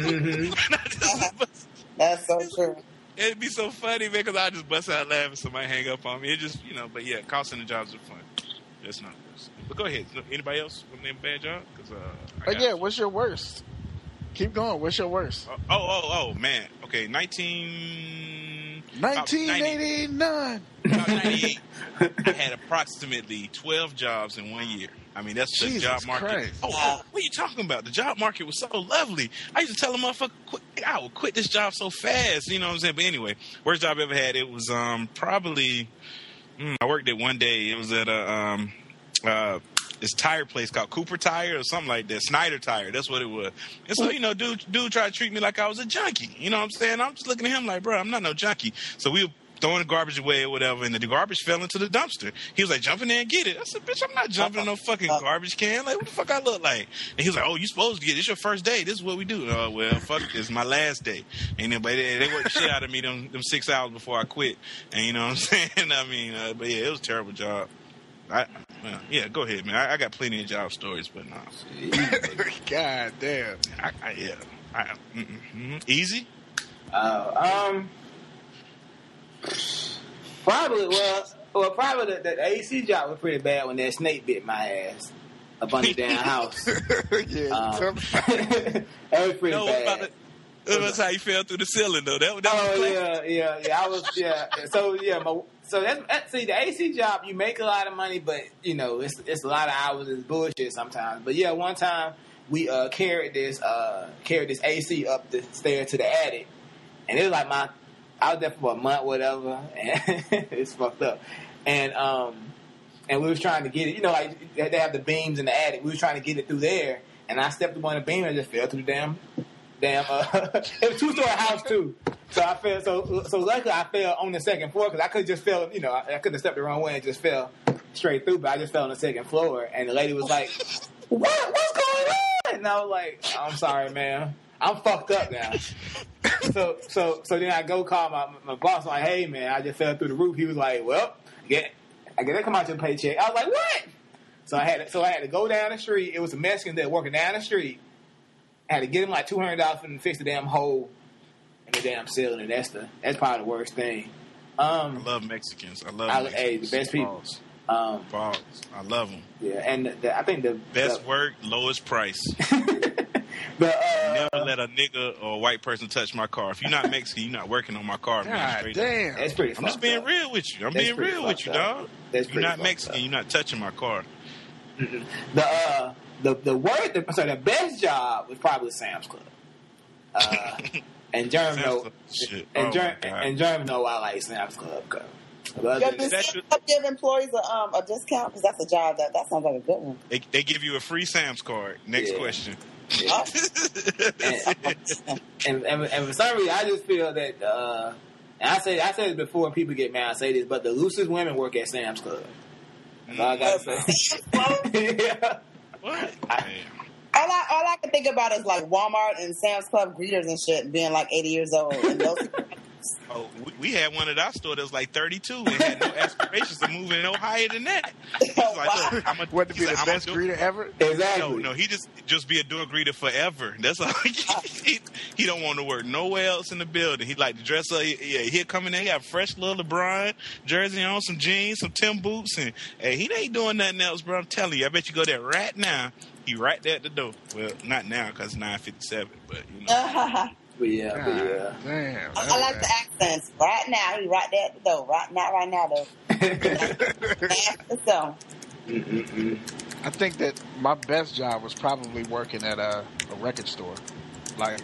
phone. That's so true. It'd be so funny, man, because I just bust out laughing, somebody hang up on me. It just, you know, but yeah, call center jobs are fun. That's not worse. But go ahead. Anybody else want to name a bad job? Cause, uh, but yeah, what's your worst? Keep going. What's your worst? Oh, oh, oh, oh man. Okay, nineteen... nineteen eighty-nine. About ninety-eight. I had approximately twelve jobs in one year. I mean, that's the Jesus job market. Christ. Oh, oh, what are you talking about? The job market was so lovely. I used to tell a motherfucker, quit, I would quit this job so fast. You know what I'm saying? But anyway, worst job I ever had, it was um, probably, mm, I worked at one day. It was at a, um, uh, this tire place called Cooper Tire or something like that. Snyder Tire. That's what it was. And so, you know, dude, dude tried to treat me like I was a junkie. You know what I'm saying? I'm just looking at him like, bro, I'm not no junkie. So we were throwing the garbage away or whatever, and the garbage fell into the dumpster. He was like, jump in there and get it. I said, bitch, I'm not jumping in no fucking garbage can. Like, what the fuck I look like? And he was like, oh, you supposed to get it. It's your first day. This is what we do. Oh, well, fuck, it's my last day. And then, but they, they worked the shit out of me them, them six hours before I quit. And you know what I'm saying? I mean, uh, but yeah, it was a terrible job. I, well, yeah, go ahead, man. I, I got plenty of job stories, but no. God damn. I, I, yeah. I, mm, mm, easy? Uh, um... Probably, well, well, probably the, the A C job was pretty bad when that snake bit my ass up on the damn house. Yeah, um, that was pretty no, bad. That was how you fell through the ceiling, though. That, that oh was yeah, yeah, yeah. I was, yeah. So yeah, my, so that's, that's see the A C job. You make a lot of money, but you know it's it's a lot of hours. It's bullshit sometimes. But yeah, one time we uh, carried this uh, carried this A C up the stairs to the attic, and it was like my I was there for a month, whatever, and it's fucked up. And um, and we was trying to get it. You know, like they have the beams in the attic. We was trying to get it through there, and I stepped up on the beam and I just fell through the damn, damn. Uh, it was a two-story house too, so I fell. So so luckily I fell on the second floor because I could just fell. You know, I, I could have stepped the wrong way and just fell straight through, but I just fell on the second floor, and the lady was like, "What? What's going on?" And I was like, "I'm sorry, ma'am. I'm fucked up now." so so so then I go call my my boss. I'm like, "Hey, man, I just fell through the roof." He was like, "Well, get I get that come out your paycheck." I was like, "What?" So I had to, so I had to go down the street. It was a Mexican that working down the street. I had to get him like two hundred dollars for him to fix the damn hole in the damn ceiling. And that's the that's probably the worst thing. Um, I love Mexicans. I love I, Mexicans. hey, the best people. Balls. Um, Balls. I love them. yeah, and the, the, I think the Best the, work, lowest price. the uh, Never let a nigga or a white person touch my car. If you're not Mexican, you're not working on my car, man. God Straight damn. up. that's pretty. I'm just fucked being up. real with you. I'm That's being pretty real with you, fucked up. dog. That's You're pretty not fucked Mexican. up. You're not touching my car. The uh, the the word the, sorry, the best job was probably Sam's Club. Uh, and Jeremy Sam's know Club shit. and Oh, Jer- my God. and Jeremy know I like Sam's Club. Cause, but Yo, other does than- That Sam's should- Club give employees a, um, a discount? Because that's a job that that sounds like a good one. They, they give you a free Sam's card. Next Yeah. question. yeah. and, and, and, and for some reason, I just feel that. Uh, and I say I said this before, and people get mad. I say this, but the loosest women work at Sam's Club. That's all I gotta say. yeah. What? I- Damn. All I all I can think about is like Walmart and Sam's Club greeters and shit being like eighty years old. And those Oh, we, we had one at our store that was like thirty-two and had no aspirations of moving no higher than that. He's like, look, I'm a, What to he be said, the I'm a best do- greeter ever? Exactly. No, no, he just just be a door greeter forever. That's all. he, he don't want to work nowhere else in the building. He like to dress up. Yeah, he'll come in there. He got a fresh little LeBron jersey on, some jeans, some Tim boots, and hey, he ain't doing nothing else, bro. I'm telling you. I bet you go there right now. He right there at the door. Well, not now because it's nine fifty-seven, but you know. I, But yeah, but yeah. Damn. I like the accents. Right now, he right there at the door. Right now, right now though. So Mm-mm-mm. I think that my best job was probably working at a, a record store. Like,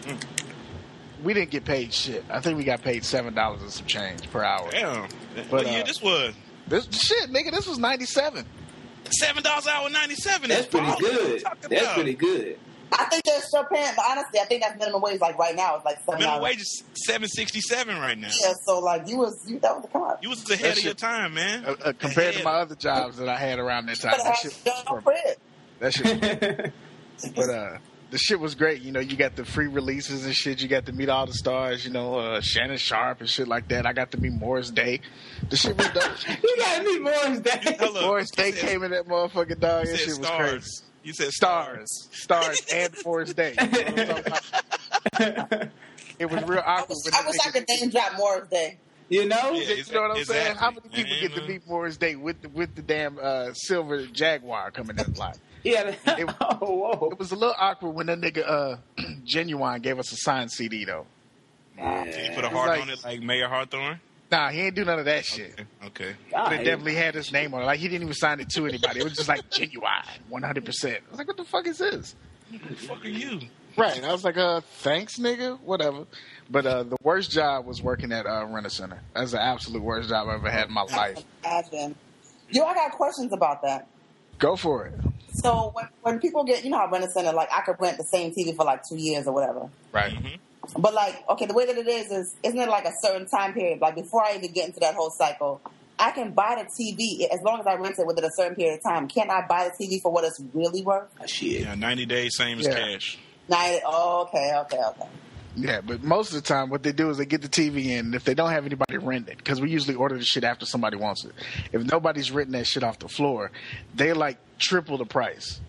we didn't get paid shit. I think we got paid seven dollars and some change per hour. Damn. But, What year uh, this was? This shit, nigga. This was ninety-seven. Seven dollars an hour, ninety-seven. That's pretty What you good. talking That's about? pretty good. I think they're still paying, but honestly, I think that's minimum wage. Like right now, it's like seven Minimum dollars. wage is seven sixty-seven right now. Yeah, so like you was you that was the car. You was ahead That of your shit- time, man. Uh, uh, compared to Ahead. my other jobs that I had around that time, But that I shit, had no credit. that shit. But uh, the shit was great. You know, you got the free releases and shit. You got to meet all the stars. You know, uh, Shannon Sharp and shit like that. I got to meet Morris Day. The shit was dope. You gotta meet Morris Day. Hello. Morris Day You said- came in that motherfucking dog. you That said shit was stars. crazy. You said Stars, stars, and Morris Day. You know what I'm talking about? It was real I awkward. wish, when I, the wish I know could name drop Morris Day. You know? Yeah. You know what I'm saying? How many Exactly, people man. get to meet Morris Day with the, with the damn uh, silver Jaguar coming in the lot? Yeah. It- oh, whoa. It was a little awkward when that nigga uh, Genuine gave us a signed C D though. Did you put a It's heart like- on it like Mayor Hawthorne? Nah, he ain't do none of that shit. Okay. okay. But I it hate definitely had his name on it. Like he didn't even sign it to anybody. It was just like Genuine, one hundred percent. I was like, what the fuck is this? Who the fuck are you? Right. And I was like, uh, thanks, nigga. Whatever. But uh, the worst job was working at uh, Rent-A-Center. That's the absolute worst job I ever had in my life. Imagine. Yo, I got questions about that. Go for it. So when when people get, you know how Rent-A-Center, like I could rent the same T V for like two years or whatever. Right. Mm-hmm. But like, okay, the way that it is is, isn't it like a certain time period? Like before I even get into that whole cycle, I can buy the T V as long as I rent it within a certain period of time. Can't I buy the T V for what it's really worth? Ah, shit. Yeah, ninety days, same as Yeah. cash. Now, oh, okay, okay, okay. Yeah, but most of the time, what they do is they get the T V in. And if they don't have anybody rent it, because we usually order the shit after somebody wants it. If nobody's renting that shit off the floor, they like triple the price.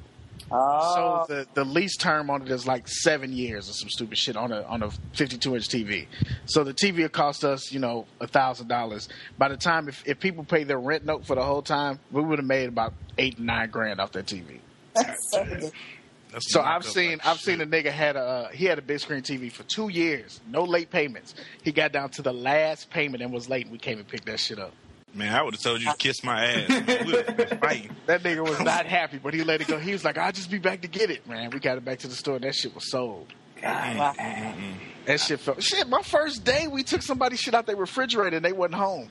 Oh, So the, the lease term on it is like seven years or some stupid shit on a on a fifty-two inch T V. So the T V will cost us, you know, a thousand dollars. By the time if, if people pay their rent note for the whole time, we would have made about eight nine grand off that T V. that's so ridiculous. That's So knocked I've up seen like I've shit. seen a nigga had a uh, he had a big screen T V for two years, no late payments. He got down to the last payment and was late. And we came and picked that shit up. Man, I would have told you to kiss my ass. Man. We would have been fighting. That nigga was not happy, but he let it go. He was like, "I'll just be back to get it, man." We got it back to the store. And that shit was sold. God. Wow. Mm-mm-mm. That shit felt shit. My first day, we took somebody's shit out their refrigerator and they wasn't home.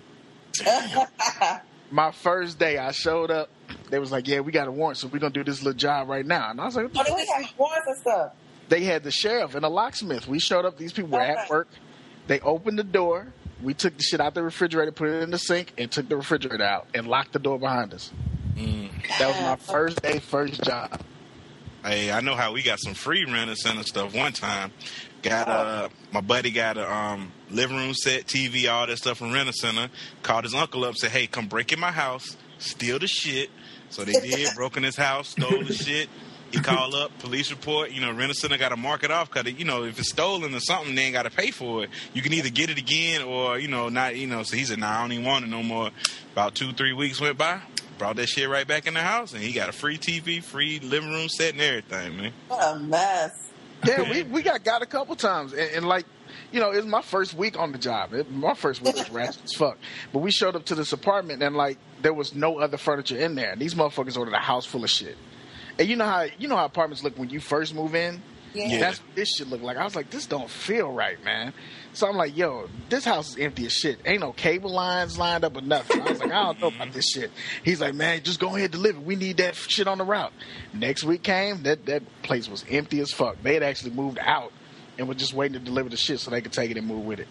My first day, I showed up. They was like, "Yeah, we got a warrant, so we're gonna do this little job right now." And I was like, Oh, they have warrants and stuff. They had the sheriff and a locksmith. We showed up. These people were Okay. at work. They opened the door. We took the shit out the refrigerator, put it in the sink, and took the refrigerator out and locked the door behind us. Mm. That was my first day, first job. Hey, I know how we got some free renter center stuff one time. Got uh, my buddy got a um, living room set, T V, all that stuff from Renter Center. Called his uncle up, said, "Hey, come break in my house, steal the shit." So they did, broke in his house, stole the shit. He called up, police report. You know, Renter Center got to mark it off because, you know, if it's stolen or something, they ain't got to pay for it. You can either get it again or, you know, not, you know. So he said, "Nah, I don't even want it no more." About two, three weeks went by. Brought that shit right back in the house, and he got a free T V, free living room set, and everything, man. What a mess. Yeah, we, we got got a couple times. And, and like, you know, it was my first week on the job. It, my first week was ratchet as fuck. But we showed up to this apartment, and, like, there was no other furniture in there. And these motherfuckers ordered a house full of shit. And you know how you know how apartments look when you first move in? Yeah. That's what this shit looked like. I was like, this don't feel right, man. So I'm like, yo, this house is empty as shit. Ain't no cable lines lined up or nothing. I was like, I don't know about this shit. He's like, man, just go ahead and deliver. We need that shit on the route. Next week came, that, that place was empty as fuck. They had actually moved out and were just waiting to deliver the shit so they could take it and move with it.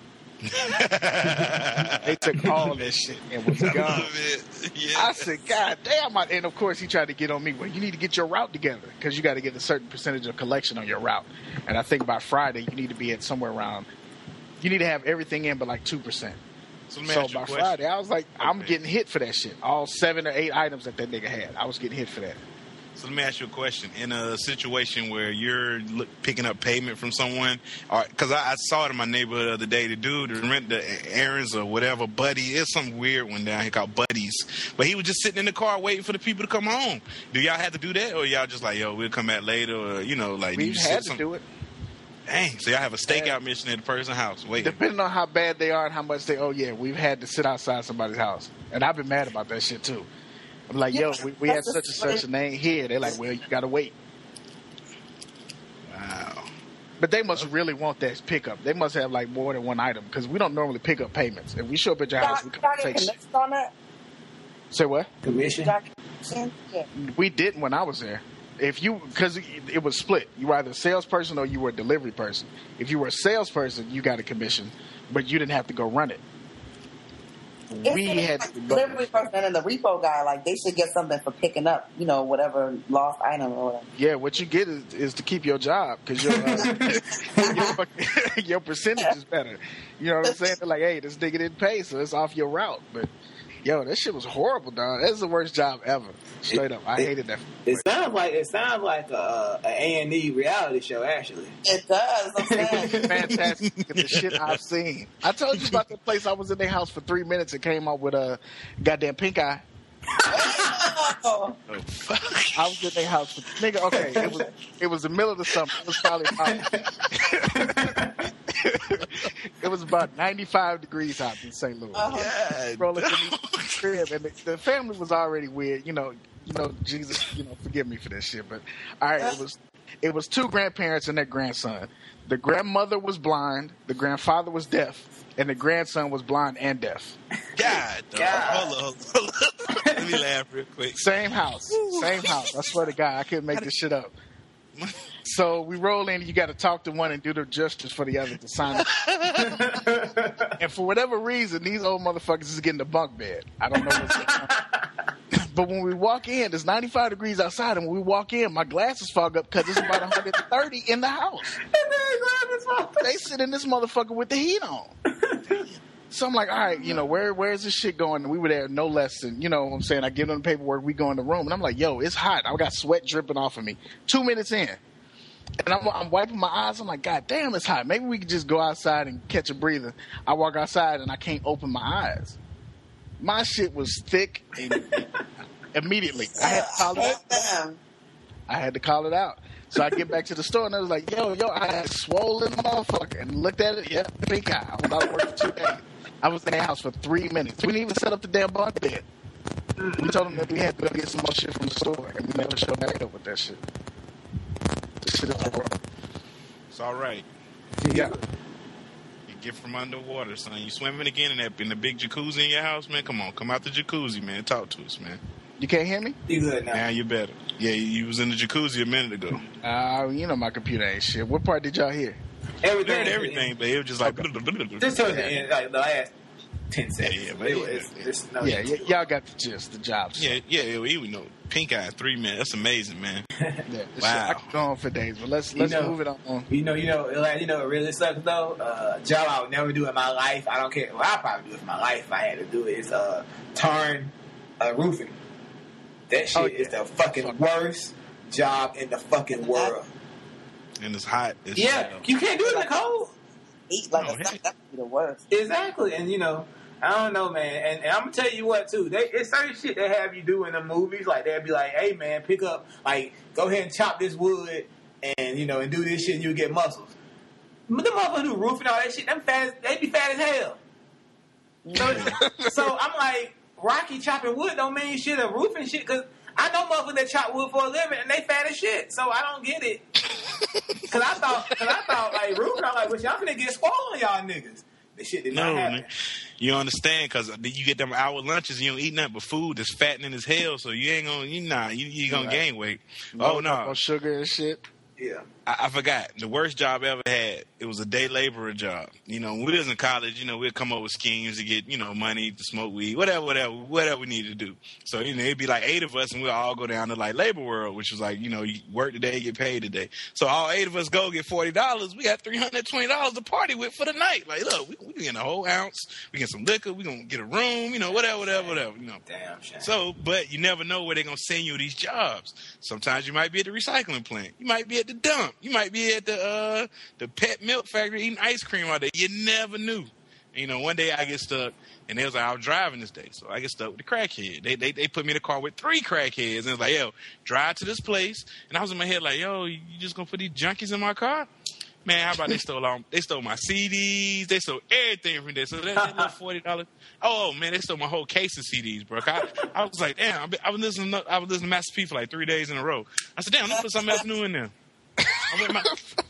They took all that shit and was I gone. love it. Yeah. I said, God damn. I, and of course, he tried to get on me. Well, you need to get your route together because you got to get a certain percentage of collection on your route. And I think by Friday, you need to be at somewhere around, you need to have everything in but like two percent. So, let me So ask you by a question. Friday, I was like, I'm Okay. getting hit for that shit. All seven or eight items that that nigga had, I was getting hit for that. So let me ask you a question. In a situation where you're look, picking up payment from someone, because I, I saw it in my neighborhood the other day, the dude that rent the errands or whatever, Buddy, it's some weird one down here called Buddies. But he was just sitting in the car waiting for the people to come home. Do y'all have to do that? Or y'all just like, yo, we'll come back later? Or, you know, like, do We've you had sit to do it. Dang, so y'all have a stakeout Yeah. mission at the person's house. Wait. Depending on how bad they are and how much they owe, yeah, we've had to sit outside somebody's house. And I've been mad about that shit too. I'm like, yo, we, we had That's such and such and they ain't here. They're like, well, you got to wait. Wow. But they must really want that pickup. They must have like more than one item because we don't normally pick up payments. If we show up at your house, we Y'all come get take shit. commission on that? Say what? Commission. Y'all get commission? Yeah. We didn't when I was there. If you, because it was split. You were either a salesperson or you were a delivery person. If you were a salesperson, you got a commission, but you didn't have to go run it. It's We the, had like, to delivery person and the repo guy, like they should get something for picking up, you know, whatever lost item or whatever. Yeah, what you get is, is to keep your job because your, uh, your your percentage is better. You know what I'm saying? They're like, hey, this nigga didn't pay, so it's off your route. But yo, that shit was horrible, dog. That's the worst job ever. Straight up, I It- hated that. It sounds like it sounds like a, a A and E reality show, actually. It does. I'm saying. Fantastic. The shit I've seen. I told you about that place. I was in their house for three minutes and came out with a goddamn pink eye. Oh, Oh, fuck. I was in their house for nigga. Okay, it was it was the middle of the summer. It was probably about, it was about ninety-five degrees out in Saint Louis. uh-huh. God. Rolling in the crib, and the, the family was already weird. You know, you know, Jesus, you know, forgive me for this shit, but all right, it was it was two grandparents and their grandson. The grandmother was blind, the grandfather was deaf, and the grandson was blind and deaf. God. dog. God. Hold on. Hold on. Let me laugh real quick. Same house, same house. I swear to God, I couldn't make this shit up. So we roll in, you got to talk to one and do the justice for the other to sign up. And for whatever reason, these old motherfuckers is getting the bunk bed. I don't know what's going on. But when we walk in, it's ninety-five degrees outside, and when we walk in, my glasses fog up because it's about one hundred thirty in the house. They sit in this motherfucker with the heat on. So I'm like, all right, you know, where where is this shit going? And we were there no less than, you know what I'm saying? I give them the paperwork, we go in the room, and I'm like, yo, it's hot. I got sweat dripping off of me. Two minutes in. And I'm, I'm wiping my eyes. I'm like, God damn, it's hot. Maybe we could just go outside and catch a breather. I walk outside, and I can't open my eyes. My shit was thick and immediately. I had to call it out. Damn. I had to call it out. So I get back to the store, and I was like, yo, yo, I had swollen motherfucker. And looked at it, yeah, pink eye. I was out of work for two days. I was in the house for three minutes. We didn't even set up the damn bunk bed. We told them that we had to go get some more shit from the store, and we never showed back up with that shit. This shit is horrible. It's all right. Yeah. You get from underwater, son. You swimming again in that in the big jacuzzi in your house, man? Come on, come out the jacuzzi, man. Talk to us, man. You can't hear me? You good now? Now you better. Yeah, you was in the jacuzzi a minute ago. Uh, you know my computer ain't shit. What part did y'all hear? Everything, Heard everything, but it was just like. Just towards the end, like the last ten seconds. Yeah, yeah, but it, yeah, it's, yeah. it's no Yeah, y- y'all got the gist, the jobs. Yeah, yeah, yeah. We we know. Pink eye, three minutes. That's amazing, man. Yeah, this Wow. shit, I could go on for days, but let's You let's know- move it on. You know, you know, like, you know, it really sucks though. Uh, a job I would never do in my life. I don't care. Well, I'd probably do it in my life if I had to do it. Is uh, turn uh, roofing. That shit Oh, yeah. is the fucking Fuck. worst job in the fucking world. And it's hot. It's Yeah, hot. you can't do it in the cold. Eat like No, a hey. suck. That would be the worst. Exactly, and you know, I don't know, man. And, and I'm gonna tell you what too. They it's certain shit they have you do in the movies. Like they'll be like, "Hey, man, pick up, like, go ahead and chop this wood, and you know, and do this shit, and you'll get muscles." But the motherfuckers do roofing and all that shit. Them fat, as- they be fat as hell. So, so I'm like, Rocky chopping wood don't mean shit of roofing shit because I know motherfuckers that chop wood for a living and they fat as shit. So I don't get it. Cause I thought, cause I thought like roofing, I'm like, well, y'all finna get spoiled on y'all niggas. This shit did No, not happen. man. You understand? Because you get them hour lunches, you don't eat nothing but food that's fattening as hell. So you ain't gonna, you nah, you you gonna Right. gain weight. No, Oh no, no sugar and shit. Yeah. I, I forgot. The worst job I ever had, it was a day laborer job. You know, when we was in college, you know, we'd come up with schemes to get, you know, money to smoke weed, whatever, whatever, whatever we needed to do. So, you know, it'd be like eight of us and we'd all go down to like Labor World, which was like, you know, you work today, get paid today. So all eight of us go get forty dollars. We got three hundred twenty dollars to party with for the night. Like, look, we, we can get a whole ounce. We get some liquor. We gonna get a room, you know, whatever, whatever, whatever, you know. Damn shame. So, but you never know where they're going to send you these jobs. Sometimes you might be at the recycling plant. You might be at the dump. You might be at the uh, the pet milk factory eating ice cream all day. You never knew. You know, one day I get stuck, and they was like, I was driving this day. So I get stuck with the crackhead. They, they they put me in the car with three crackheads. And it was like, yo, drive to this place. And I was in my head like, yo, you just going to put these junkies in my car? Man, how about they stole all, they stole my C Ds, they stole everything from there. So that, that little forty dollars. Oh man, they stole my whole case of C Ds, bro. I, I was like, damn, I, been, I was listening, to, I was listening to Master P for like three days in a row. I said, damn, let me put something else new in there. I went in my,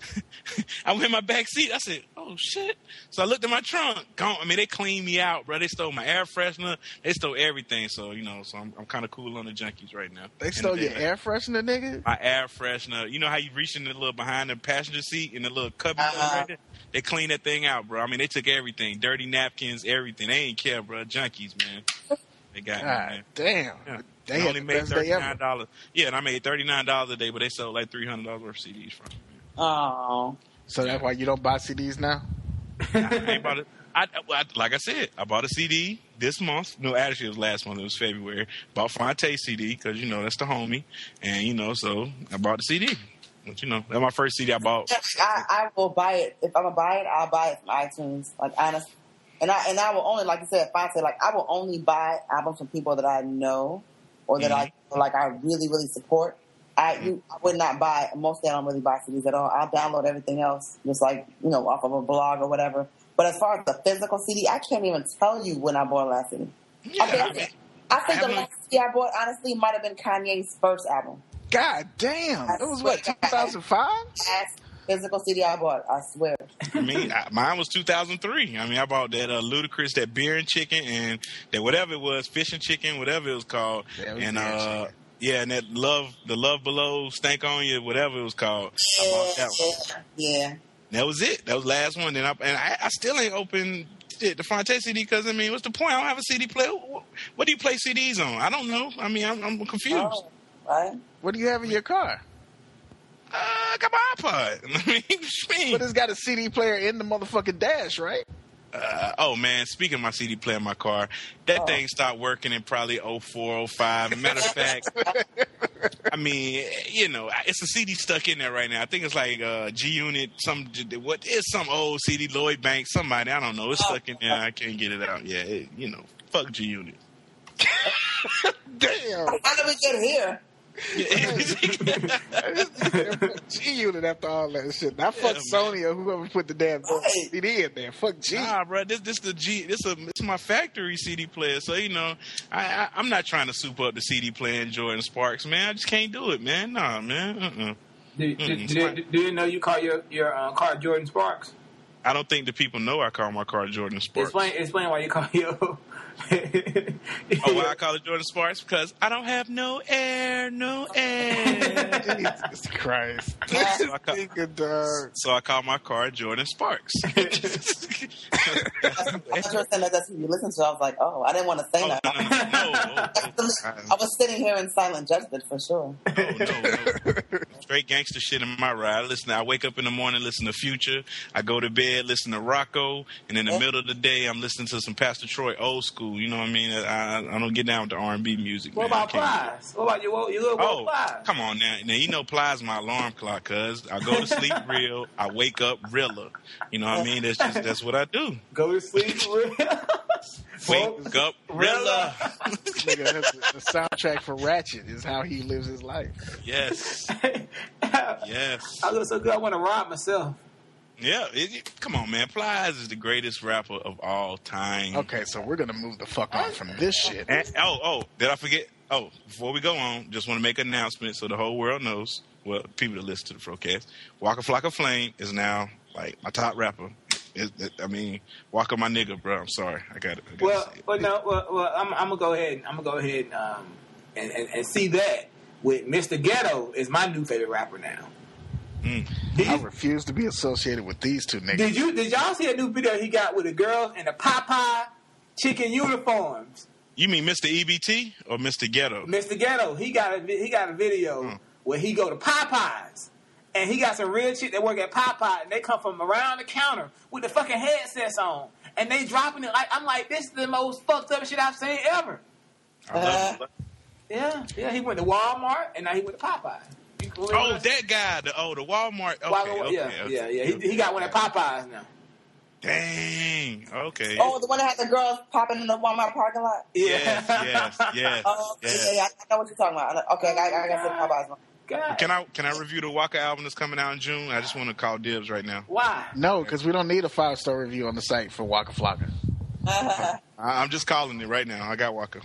I went in my back seat. I said, oh shit. So I looked at my trunk. Gone. I mean, they cleaned me out, bro. They stole my air freshener. They stole everything. So you know, so I'm, I'm kind of cool on the junkies right now. They And stole the your day- air freshener, nigga? My air freshener. You know how you reach in the little behind the passenger seat in the little cubby thing Uh-huh. right there? They cleaned that thing out, bro. I mean, they took everything. Dirty napkins, everything. They ain't care, bro. Junkies, man. They got me, God man. damn. Yeah. They I had only the made best day thirty-nine ever. dollars. Yeah, and I made thirty-nine dollars a day, but they sold like three hundred dollars worth of C Ds from me. Oh. So that's why you don't buy C Ds now? I ain't bought it. I, I, like I said, I bought a C D this month. No, actually, it was last month. It was February. Bought Fonte C D because, you know, that's the homie. And, you know, so I bought the C D. But, you know, that's my first C D I bought. I, I will buy it. If I'm gonna buy it, I'll buy it from iTunes. Like honest, and I and I will only, like you said, Fonte, like I will only buy albums from people that I know or that I like. I really, really support. I you, I would not buy. Mostly, I don't really buy C Ds at all. I'll download everything else, just like you know, off of a blog or whatever. But as far as the physical C D, I can't even tell you when I bought a last C D. Yeah, I think, I mean, I think I the haven't- last C D I bought, honestly, might have been Kanye's first album. God damn. I It was what, swear. two thousand five? Last physical C D I bought, I swear. I mean, I, mine was two thousand three. I mean, I bought that uh, Ludacris, that beer and chicken, and that whatever it was, fish and chicken, whatever it was called. Yeah, it was and beer and uh, chicken. yeah, and that love, the love below, stank on you, whatever it was called. I bought that one. Yeah. That was it. That was the last one. Then I, and I, I still ain't opened it, the Fonte C D because I mean, what's the point? I don't have a C D player. What, what do you play C Ds on? I don't know. I mean, I'm, I'm confused. Oh, right? What do you have in your car? Uh, I got my iPod. I mean, what you mean? But it's got a C D player in the motherfucking dash, right? Uh, oh man, speaking of my C D player in my car, that Oh. thing stopped working in probably oh four, oh five. Matter of fact, I mean, you know, it's a C D stuck in there right now. I think it's like uh, G Unit, some what is some old C D, Lloyd Banks, somebody, I don't know. It's stuck in there. I can't get it out. Yeah, it, you know, fuck G Unit. Damn. How did we get here? G Unit after all that shit. Now fuck Yeah, Sony or whoever put the damn Right. C D in there. Fuck G. Nah, bro, this this the G. This a it's my factory C D player. So you know, I, I I'm not trying to soup up the C D player and Jordan Sparks, man. I just can't do it, man. Nah, man. Uh-uh. Do, do, do, do, do you know you call your your uh, car Jordan Sparks? I don't think the people know I call my car Jordan Sparks. Explain, explain why you call your. Oh, why I call it Jordan Sparks? Because I don't have no air, no air. Jesus Christ. So I, call, Nigga, dog. so I call my car Jordan Sparks. I was just saying that that's what you listen to. I was like, oh, I didn't want to say Oh, that. no, no, no, no, no. I was sitting here in silent judgment for sure. Oh, no, no. Straight gangster shit in my ride. I listen. I wake up in the morning, listen to Future. I go to bed, listen to Rocco, and in the Yeah. middle of the day, I'm listening to some Pastor Troy old school. You know what I mean? I, I don't get down with the R and B music. What man. about Plies? What about your your little Oh, Plies? come on now. Now, you know Plies my alarm clock, cuz. I go to sleep real. I wake up realer. You know what I mean? That's just that's what I do. Go to sleep. Wake up realer. Nigga, that's the, the soundtrack for Ratchet is how he lives his life. Yes. Yes. I look so good. I want to rob myself. Yeah. It, it- come on, man. Plies is the greatest rapper of all time. Okay, so we're gonna move the fuck on from this shit. And, oh, oh, did I forget? Oh, before we go on, just want to make an announcement so the whole world knows, well, people that listen to the Frocast, Waka Flocka Flame is now, like, my top rapper. It, it, I mean, Waka my nigga, bro. I'm sorry. I got it. Well, well, no, well, well I'm, I'm gonna go ahead. I'm gonna go ahead um, and, and and see that with Mister Ghetto is my new favorite rapper now. Mm. I refuse to be associated with these two niggas. Did you did y'all see a new video he got with the girls in the Popeye chicken uniforms? You mean Mister E B T or Mister Ghetto? Mister Ghetto, he got a vi- he got a video Mm. where he go to Popeyes. And he got some real shit that work at Popeye, and they come from around the counter with the fucking headsets on, and they dropping it like I'm like, this is the most fucked up shit I've seen ever. I love it. Yeah, yeah. He went to Walmart, and now he went to Popeye. You- Oh, that guy. The, oh, the Walmart. Okay, Walmart, okay, yeah, okay. yeah, yeah. He, he got one at Popeyes now. Dang. Okay. Oh, the one that had the girls popping in the Walmart parking lot? Yes, yes, yes. Oh, okay, yes. yeah, yeah, I know what you're talking about. I know- Okay, I, I got some Popeyes one. God. Can I can I review the Waka album that's coming out in June? I just want to call dibs right now. Why? No, because we don't need a five star review on the site for Waka Flocka. I, I'm just calling it right now. I got Waka.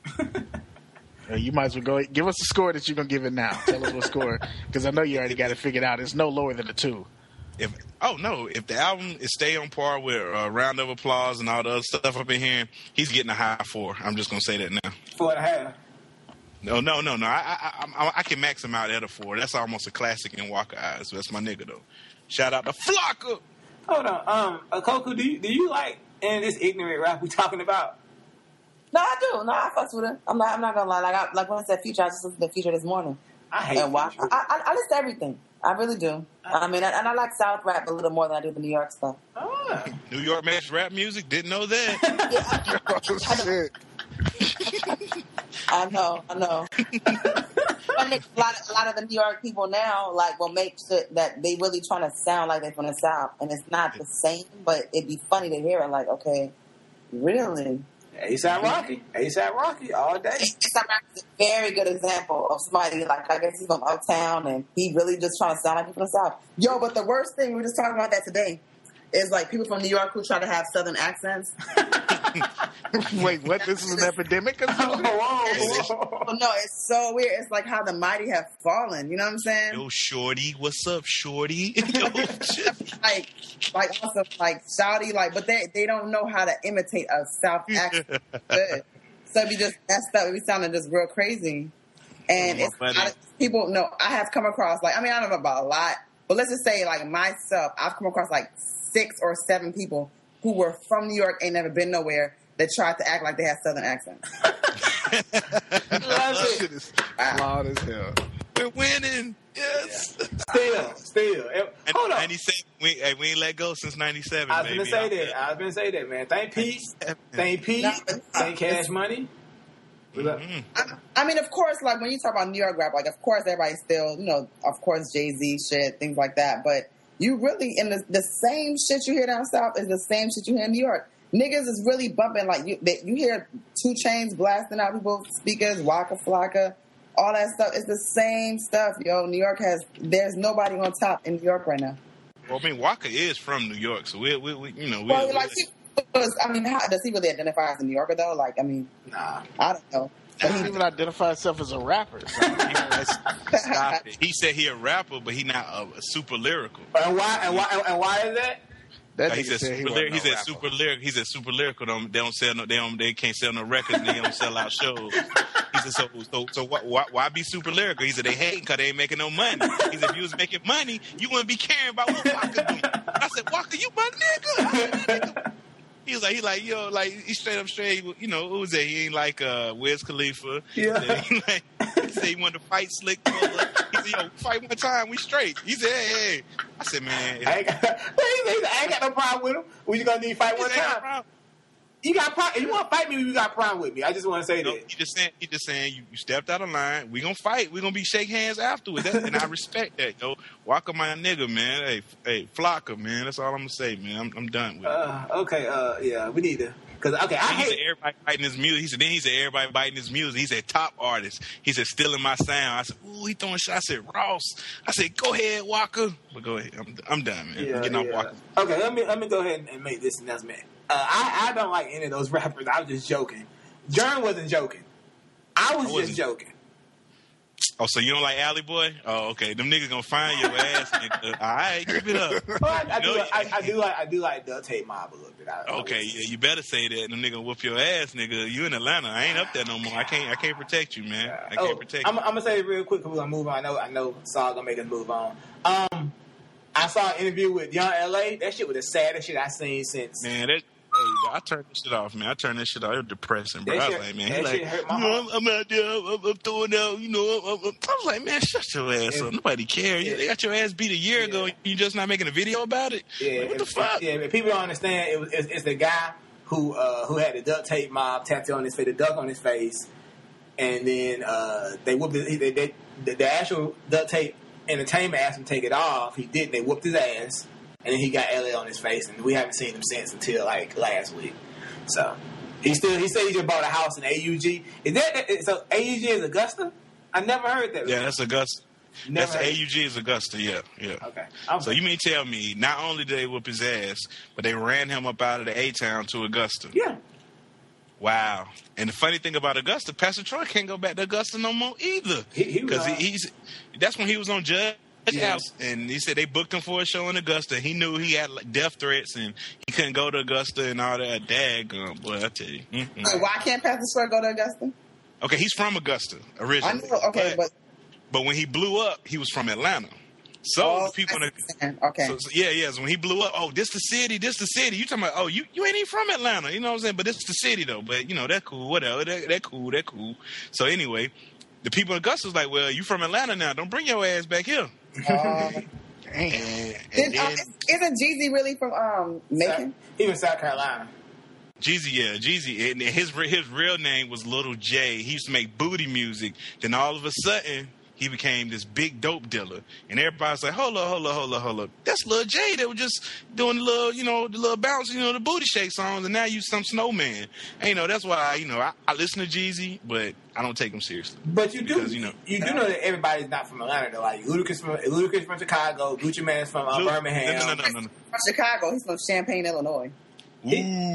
Uh, you might as well go give us the score that you're gonna give it now. Tell us what score, because I know you already got it figured out. It's no lower than a two. If oh no, if the album is stay on par with uh, Round of Applause and all the other stuff up in here, he's getting a high four. I'm just gonna say that now. Four and a half. No, no, no, no. I I, I, I can max him out at a four. That's almost a classic in Waka eyes. That's my nigga though. Shout out to Flocka. Hold on. Um, Akoku, do you, do you like any of this ignorant rap we talking about? No, I do. No, I fucks with it. I'm not. I'm not gonna lie. Like, I, like when I said Future, I just listened to Future this morning. I hate And why? Future. I, I, I listen to everything. I really do. I mean, and I like South rap a little more than I do the New York stuff. Ah. New York makes rap music. Didn't know that. Oh shit! I know. I know. I think a lot, of, a lot of the New York people now, like, will make shit that they really trying to sound like they're from the South, and it's not the same. But it'd be funny to hear it. Like, okay, really? A$AP Rocky. A$AP Rocky all day. A$AP Rocky is a very good example of somebody, like, I guess he's from Uptown, and he really just trying to sound like he's from the South. Yo, but the worst thing, we were just talking about that today, is, like, people from New York who try to have Southern accents. Wait, what? This is an epidemic? Or something? Oh, no, it's so weird. It's like how the mighty have fallen. You know what I'm saying? Yo, shorty, what's up, shorty? Yo, shit. Like, like also like Saudi, like, but they they don't know how to imitate a South accent. Good. So it be just messed up. It be sounding just real crazy. And Oh, it's funny. I, people. No, I have come across like I mean I don't know about a lot, but let's just say like myself, I've come across like six or seven people who were from New York, ain't never been nowhere, that tried to act like they had Southern accents. Love Shit it. is flawed as hell. We're winning. Yes. Still, still. And, Hold on. and he said, we, hey, we ain't let go since ninety-seven, I was baby. gonna say that. I was gonna say that, man. Thank Pete. Thank Pete. No, but- Thank Cash Money. Mhm. I, I mean, of course, like when you talk about New York rap, like of course everybody still, you know, of course Jay-Z shit, things like that. But you really, in the, the same shit you hear down south is the same shit you hear in New York. Niggas is really bumping like you. They, you hear two Chainz blasting out people's speakers, Waka Flocka, all that stuff. It's the same stuff, yo. New York has. There's nobody on top in New York right now. Well, I mean, Waka is from New York, so we, we, we you know, we. Well, like, he was, I mean, how, does he really identify as a New Yorker though? Like, I mean, Nah. I don't know. He doesn't even identify himself as a rapper. So. Stop it. He said he a rapper, but he not a, a super lyrical. And why? And why? And why is that? That Like he nigga said, said super he, lyric, he wasn't said no super rapper. lyric. He said super lyrical. Don't, they don't sell no. They don't. They can't sell no records. And they don't sell out shows. He said so. So so why, why, why be super lyrical? He said they hating because they ain't making no money. He said if you was making money, you wouldn't be caring about what Walker doing. I said Walker, you my nigga. He was like, he like, yo, like, he straight up straight, you know, who was that? He ain't like uh, Wiz Khalifa. Yeah. He, like, he said he wanted to fight Slick Puller. He said, yo, fight one time, we straight. He said, hey, hey. I said, man. I ain't, got, I ain't got no problem with him. We just gonna need to fight one time. You got problem. If you want to fight me, you got a problem with me. I just want to say No, that. he just saying, he just saying, you, you stepped out of line. We gonna fight. We gonna be shake hands afterwards. That, and I respect that, yo. Walker, my nigga, man. Hey, hey, Flocker, man. That's all I'm gonna say, man. I'm, I'm done with it. Uh, okay. Uh, yeah, we need to. Cause okay, I He hate. said everybody biting his music. He said then he said everybody biting his music. He said top artist. He said stealing my sound. I said ooh, he throwing shots. I said Ross. I said go ahead, Walker. But go ahead. I'm, I'm done, man. Yeah, I'm getting yeah. off Walker. Okay, let me let me go ahead and make this announcement. Uh, I I don't like any of those rappers. I was just joking. Jern wasn't joking. I was I just wasn't. joking. Oh, so you don't like Alley Boy? Oh, okay. Them niggas gonna find your ass. Nigga. All right, keep it up. Well, I, I, You do, know, I, I do like I do like Duct Tape Mob a little bit. I, Okay, I yeah, you better say that. Them nigga whoop your ass, nigga. You in Atlanta? I ain't up there no more. I can't. I can't protect you, man. I can't oh, protect I'm, you. I'm gonna say it real quick because we're gonna move on. I know I know Saul gonna make us move on. Um, I saw an interview with Young L A. That shit was the saddest shit I seen since. Man, that. Hey, I turned this shit off, man. I turned that shit off. It was depressing, bro. That I was shit- like, man, that he like, shit hurt my you know, heart. I'm, I'm out there, I'm, I'm throwing out, you know. I'm, I'm, I was like, man, shut your ass Yeah. up. Nobody cares. Yeah. They got your ass beat a year Yeah. ago. You just not making a video about it. Yeah, Like, what the if- fuck? Yeah, if people don't understand, it was it's, it's the guy who uh, who had the Duct Tape Mob tattoo on his face, the duck on his face, and then uh, they whooped his, they, they, the, the actual Duct Tape Entertainment asked him to take it off. He didn't. They whooped his ass, and then he got L A on his face, and we haven't seen him since until like last week. So he still he said he just bought a house in A U G. Is that so? A U G is Augusta? I never heard that. Yeah, that's Augusta. Never That's heard. A U G is Augusta. Yeah, yeah. Okay. I'm So you mean tell me not only did they whoop his ass, but they ran him up out of the A town to Augusta? yeah. Wow. And the funny thing about Augusta, Pastor Troy can't go back to Augusta no more either. He- he was, Because uh, he, he's that's when he was on Judge Yeah. House, and he said they booked him for a show in Augusta. He knew he had like, death threats, and he couldn't go to Augusta and all that. Daggum, boy, I tell you. Mm-mm. So why can't Pastor Swear go to Augusta? Okay, he's from Augusta I originally. know. Okay, but but when he blew up, he was from Atlanta. So oh, the people in I the, understand. Okay. So, so, yeah, yeah. So when he blew up, oh, this the city, this the city. You talking about? Oh, you, you ain't even from Atlanta, you know what I'm saying? But this the city though. But you know that cool, whatever. That, that cool, that cool. So anyway, the people in Augusta was like, well, you from Atlanta now? Don't bring your ass back here. Uh, And, and Did, um, then isn't Jeezy really from um, Macon? He was South Carolina. Jeezy, yeah, Jeezy, and his re- his real name was Little J. He used to make booty music. Then all of a sudden, he became this big dope dealer, and everybody's like, "Hold up, hold up, hold up, hold up." That's Lil J. That was just doing the little, you know, the little bounce, you know, the booty shake songs, and now you some snowman. And you know, that's why you know I, I listen to Jeezy, but I don't take him seriously. But you do, Because, you you know- know, you do know that everybody's not from Atlanta. Though. Like Ludacris from Ludacris from Chicago, Gucci Mane's from uh, Lil- Birmingham. No, no, no, no, no. From Chicago. He's from Champaign, Illinois. Ooh.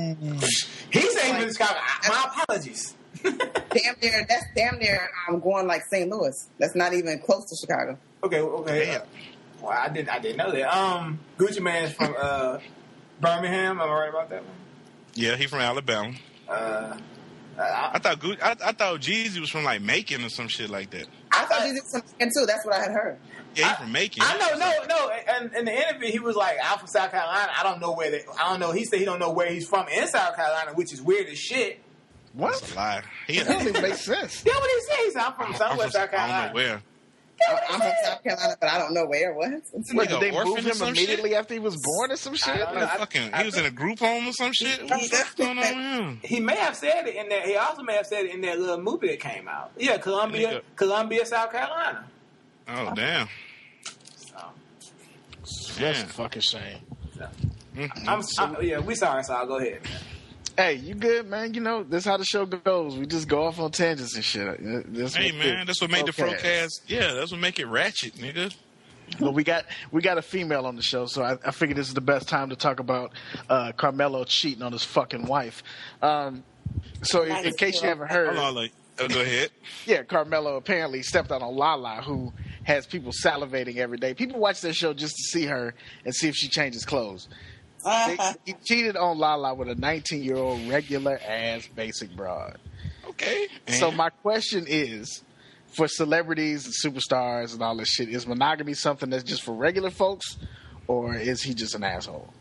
He said he was from Chicago. I- My apologies. Damn near. That's damn near. I'm going like Saint Louis. That's not even close to Chicago. Okay, okay. Damn. Uh, well, I didn't, I didn't know that. Um, Gucci Mane's from uh, Birmingham. Am I right about that one? Yeah, he from Alabama. Uh, I, I thought Gucci, I, I thought Jeezy was from like Macon or some shit like that. I thought Jeezy was from Macon too. That's what I had heard. Yeah, he from Macon. I know, no, no. And in the interview, he was like, "I'm from South Carolina. I don't know where. They, I don't know." He said he don't know where he's from in South Carolina, which is weird as shit. What? That's a lie. He, That doesn't even make sense. Yeah, what he said. He said, "I'm from I'm somewhere from- South I Carolina." don't know where. I- I'm from South Carolina, but I don't know where. What? What, Nigga, did they orphan move or him some immediately shit? after he was born or some shit? I don't know. Like, I- fucking, I he was in a group home or some shit. What the fuck's going on with him? He may have said it in that. He also may have said it in that little movie that came out. Yeah, Columbia, Nigga. Columbia, South Carolina. Oh damn! So, That's a Damn. fucking shame. Mhm. I'm, I, yeah, we sorry, so I'll go ahead. Hey, you good, man? You know, that's how the show goes. We just go off on tangents and shit. That's Hey what man, it- that's what made the Frocast. Frocast. Yeah, that's what make it ratchet, nigga. Well, we got we got a female on the show, so I, I figured this is the best time to talk about uh, Carmelo cheating on his fucking wife. Um, so, in, in case you haven't heard, Hold on, like, Oh, go ahead. Yeah, Carmelo apparently stepped out on Lala, who has people salivating every day. People watch their show just to see her and see if she changes clothes. They, he cheated on Lala with a nineteen-year-old regular-ass basic broad. Okay. So my question is, for celebrities and superstars and all this shit, is monogamy something that's just for regular folks, or is he just an asshole?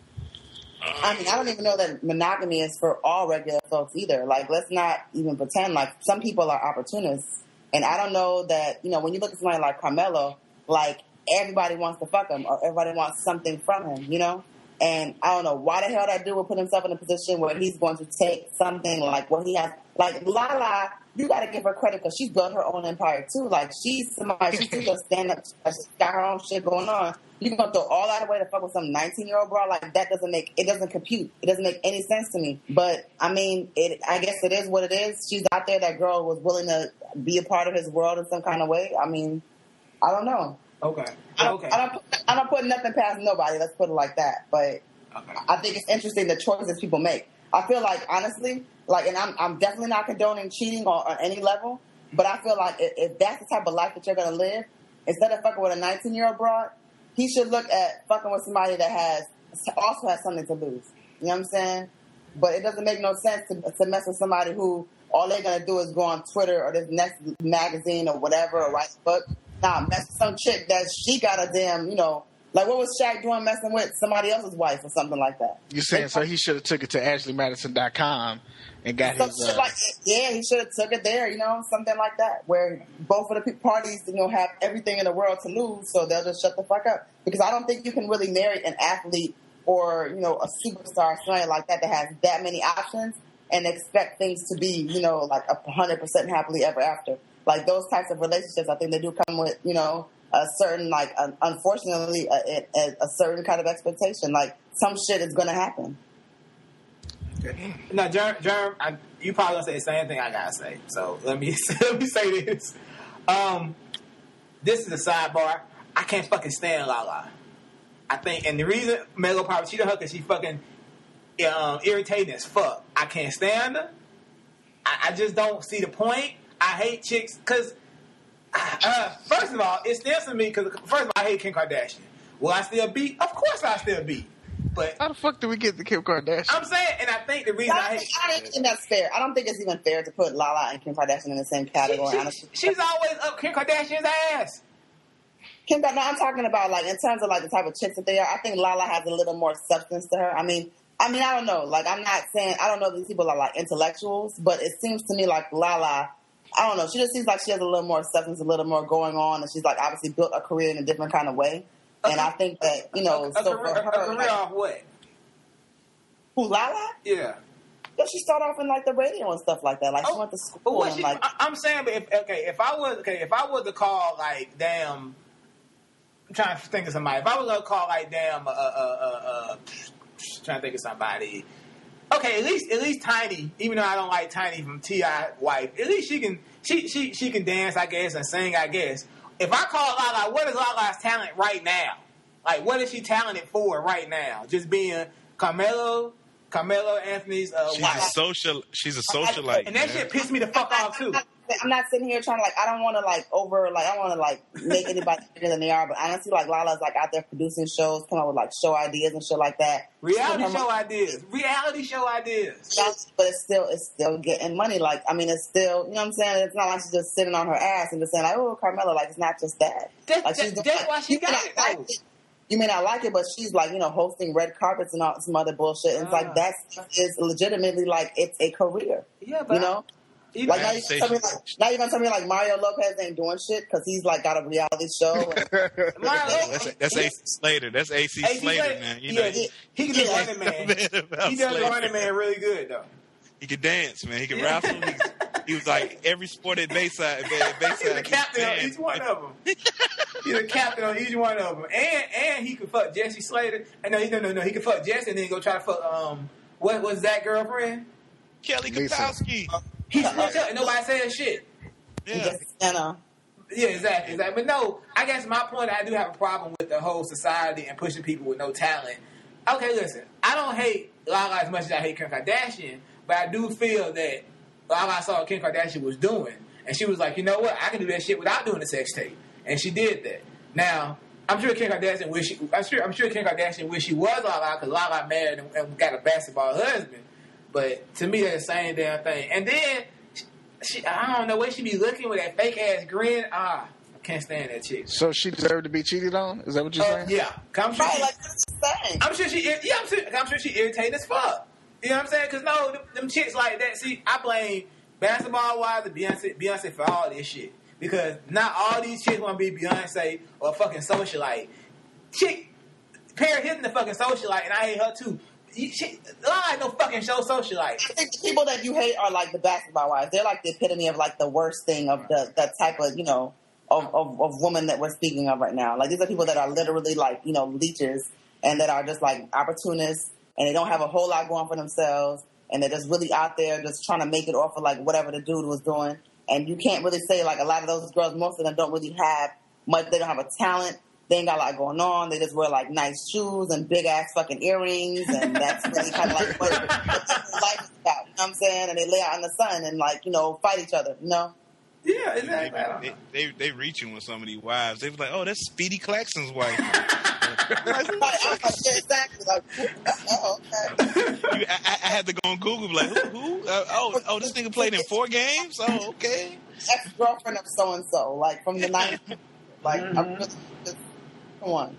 I mean, I don't even know that monogamy is for all regular folks either. Like, let's not even pretend. Like, some people are opportunists. And I don't know that, you know, when you look at somebody like Carmelo, like, everybody wants to fuck him or everybody wants something from him, you know? And I don't know why the hell that dude would put himself in a position where he's going to take something like what he has. Like, Lala, you got to give her credit because she's built her own empire, too. Like, she's somebody, she's still stand up, she's got her own shit going on. You're going to throw all that away to fuck with some nineteen-year-old bro? Like, that doesn't make, it doesn't compute. It doesn't make any sense to me. But, I mean, it. I guess it is what it is. She's out there. That girl was willing to be a part of his world in some kind of way. I mean, I don't know. Okay. I don't, okay. I don't, I don't put nothing past nobody. Let's put it like that. But Okay. I think it's interesting the choices people make. I feel like, honestly, like, and I'm, I'm definitely not condoning cheating on, on any level, but I feel like if, if that's the type of life that you're going to live, instead of fucking with a nineteen-year-old broad, he should look at fucking with somebody that has also has something to lose. You know what I'm saying? But it doesn't make no sense to, to mess with somebody who all they're going to do is go on Twitter or this next magazine or whatever or write a book. Nah, mess with some chick that she got a damn, you know, like, what was Shaq doing messing with somebody else's wife or something like that? You're saying so he should have took it to Ashley Madison dot com and got Some his... shit Uh, like, yeah, he should have took it there, you know, something like that, where both of the parties, you know, have everything in the world to lose, so they'll just shut the fuck up. Because I don't think you can really marry an athlete or, you know, a superstar, somebody like that that has that many options and expect things to be, you know, like one hundred percent happily ever after. Like, those types of relationships, I think they do come with, you know, a certain, like, uh, unfortunately, a, a, a certain kind of expectation. Like, some shit is going to happen. Okay. Now, Germ, Germ I, you probably going to say the same thing I got to say. So, let me let me say this. Um, this is a sidebar. I can't fucking stand Lala. I think, and the reason Melo probably cheated on her because she fucking um, irritating as fuck. I can't stand her. I, I just don't see the point. I hate chicks because... Uh, first of all, it stems to me because first of all, I hate Kim Kardashian. Will I still beat? Of course, I still beat. But how the fuck do we get to Kim Kardashian? I'm saying, and I think the reason I, I, hate, I don't think that's fair. I don't think it's even fair to put Lala and Kim Kardashian in the same category. She, she, honestly, she's always up Kim Kardashian's ass. Kim, no, I'm talking about like in terms of like the type of chicks that they are. I think Lala has a little more substance to her. I mean, I mean, I don't know. Like, I'm not saying I don't know if these people are like intellectuals, but it seems to me like Lala. I don't know. She just seems like she has a little more substance, a little more going on, and she's like obviously built a career in a different kind of way. And Okay. I think that you know, A, a so career, for a, her, a career like, off what? who Lala? Yeah. Yeah, she started off in like the radio and stuff like that. Like she Oh, went to But school what and she, like. I, I'm saying, but if okay, if I was okay, if I was to call like damn, I'm trying to think of somebody. If I was gonna call like damn, uh, uh, uh, uh, trying to think of somebody. Okay, at least at least Tiny, even though I don't like Tiny from T I wife, at least she can she she she can dance, I guess, and sing, I guess. If I call Lala, what is Lala's talent right now? Like, what is she talented for right now? Just being Carmelo, Carmelo Anthony's uh, She's wife. a social. She's a socialite. And that man. shit pissed me the fuck off too. I'm not sitting here trying to like. I don't want to like over like. I don't want to like make anybody bigger than they are. But honestly, like Lala's like out there producing shows, coming up with like show ideas and shit like that. Reality Her show mo- ideas. Reality show ideas. But it's still it's still getting money. Like I mean, it's still you know what I'm saying. It's not like she's just sitting on her ass and just saying like, oh, Carmelo. Like it's not just that. That, Like that, doing, that's like, why she you may got not it. like though. it. You may not like it, but she's like you know hosting red carpets and all some other bullshit. And it's Ah. like that is legitimately like it's a career. Yeah, but You know. you Like know, now, you gonna tell me like now you're gonna tell me like Mario Lopez ain't doing shit because he's like got a reality show. And, Mario That's, Lopez- that's A C Slater. That's A C A C Slater, Slater, man. You yeah, know, he, he can do Yeah. Running Man. Man about He does Slater. Running Man really good though. He could dance, man. He could Yeah. raffle. He, was- he was like every sport at Bayside. At Bayside He's the captain on each one of them. He's the captain on each one of them, and and he could fuck Jesse Slater. And no, he no no no, he could fuck Jesse and then go try to fuck um what was that girlfriend? Kelly Lisa. Kapowski. He's switched up and nobody said shit. Yeah. just, you know, Yeah, exactly, exactly. But no, I guess my point, I do have a problem with the whole society and pushing people with no talent. Okay, listen, I don't hate Lala as much as I hate Kim Kardashian, but I do feel that Lala saw what Kim Kardashian was doing. And she was like, you know what? I can do that shit without doing the sex tape. And she did that. Now, I'm sure Kim Kardashian wish she, I'm sure I'm sure Kim Kardashian wish she was Lala because Lala married and, and got a basketball husband. But to me, that's the same damn thing. And then she, she I don't know where she be looking with that fake ass grin. Ah, I can't stand that chick. So she deserved to be cheated on? Is that what you're Uh, saying? yeah, I'm sure. Right, She, like that's the saying. I'm sure she. Yeah, I'm sure. I'm sure she irritated as fuck. You know what I'm saying? Because no, them, them chicks like that. See, I blame basketball wise and Beyonce, Beyonce for all this shit. Because not all these chicks want to be Beyonce or fucking socialite. Chick, Paris Hilton the fucking socialite, and I hate her too. She, I ain't no fucking show socialite. I think the people that you hate are like the basketball wives. They're like the epitome of like the worst thing of the that type of, you know, of, of, of woman that we're speaking of right now. Like these are people that are literally like, you know, leeches and that are just like opportunists and they don't have a whole lot going for themselves and they're just really out there just trying to make it off of like whatever the dude was doing. And you can't really say like a lot of those girls, most of them don't really have much. They don't have a talent. They ain't got a lot going on. They just wear like nice shoes and big ass fucking earrings, and that's really kind of like what, what life is about. You know what I'm saying? And they lay out in the sun and like you know fight each other. You know? Yeah, They, exactly. they, they, they reaching with some of these wives. They was like, oh, that's Speedy Claxton's wife. Like, I'm like, yeah, exactly. Like, oh, okay. You, I, I had to go on Google, like, who? who? Uh, oh, oh, this nigga played in four games? Oh, okay. Ex girlfriend of so and so, like from the nineties. Like, I'm just, just come on.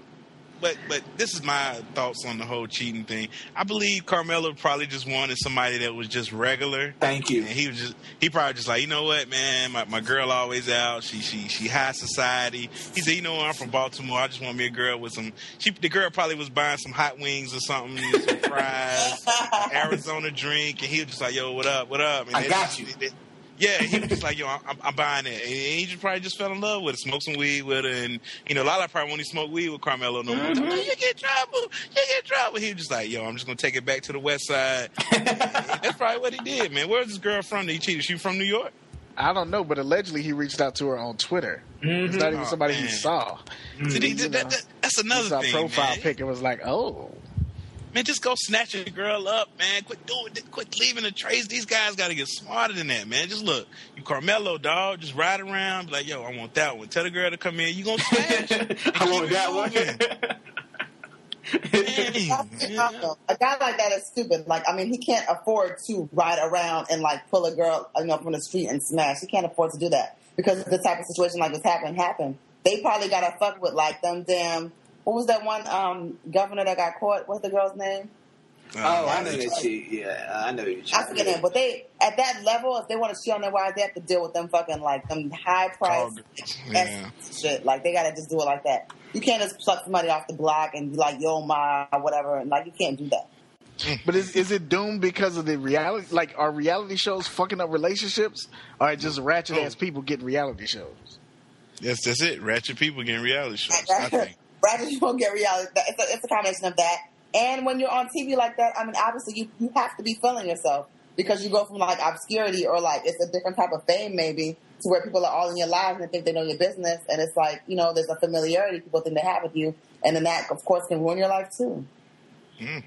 But but this is my thoughts on the whole cheating thing. I believe Carmelo probably just wanted somebody that was just regular. Thank you. And he was just he probably just like, you know what, man, my, my girl always out. She she she high society. He said, you know what, I'm from Baltimore. I just want me a girl with some. She the girl probably was buying some hot wings or something, some fries, Arizona drink, and he was just like, yo, what up, what up? And I they, got you. They, they, yeah, he was just like, yo, I'm, I'm buying it. And he just probably just fell in love with it, smoked some weed with her. And, you know, Lala probably won't even smoke weed with Carmelo no more. Mm-hmm. Like, you get trouble, you get trouble. He was just like, yo, I'm just going to take it back to the west side. That's probably what he did, man. Where's this girl from that he cheated? She from New York? I don't know, but allegedly he reached out to her on Twitter. Mm-hmm. It's not even Oh, somebody man. he saw. Mm-hmm. See, You that, that, know, that, that's he another saw a thing, profile man. pic and was like, oh. Man, just go snatch your girl up, man. Quit doing, quit leaving the trace. These guys got to get smarter than that, man. Just look, you Carmelo, dog. Just ride around, be like, yo, I want that one. Tell the girl to come in. You gonna smash? I want that one. Dang, A guy like that is stupid. Like, I mean, he can't afford to ride around and like pull a girl, you know, from the street and smash. He can't afford to do that because the type of situation like this happened happened. They probably got to fuck with like them damn. What was that one um, governor that got caught? What's the girl's name? Oh, I know that shit. Yeah, I know you. I forget it. But they, at that level, if they want to cheat on their wives, they have to deal with them fucking like them high price yeah. shit. Like they gotta just do it like that. You can't just pluck somebody off the block and be like, yo, ma, or whatever. And like you can't do that. But is is it doomed because of the reality? Like, are reality shows fucking up relationships? Or just ratchet ass Oh. people getting reality shows? That's that's it. Ratchet people getting reality shows. I think. Rather you won't get reality. It's a, it's a combination of that. And when you're on T V like that, I mean, obviously you, you have to be feeling yourself because you go from like obscurity or like it's a different type of fame maybe to where people are all in your lives and they think they know your business. And it's like, you know, there's a familiarity people think they have with you. And then that, of course, can ruin your life too. Mm.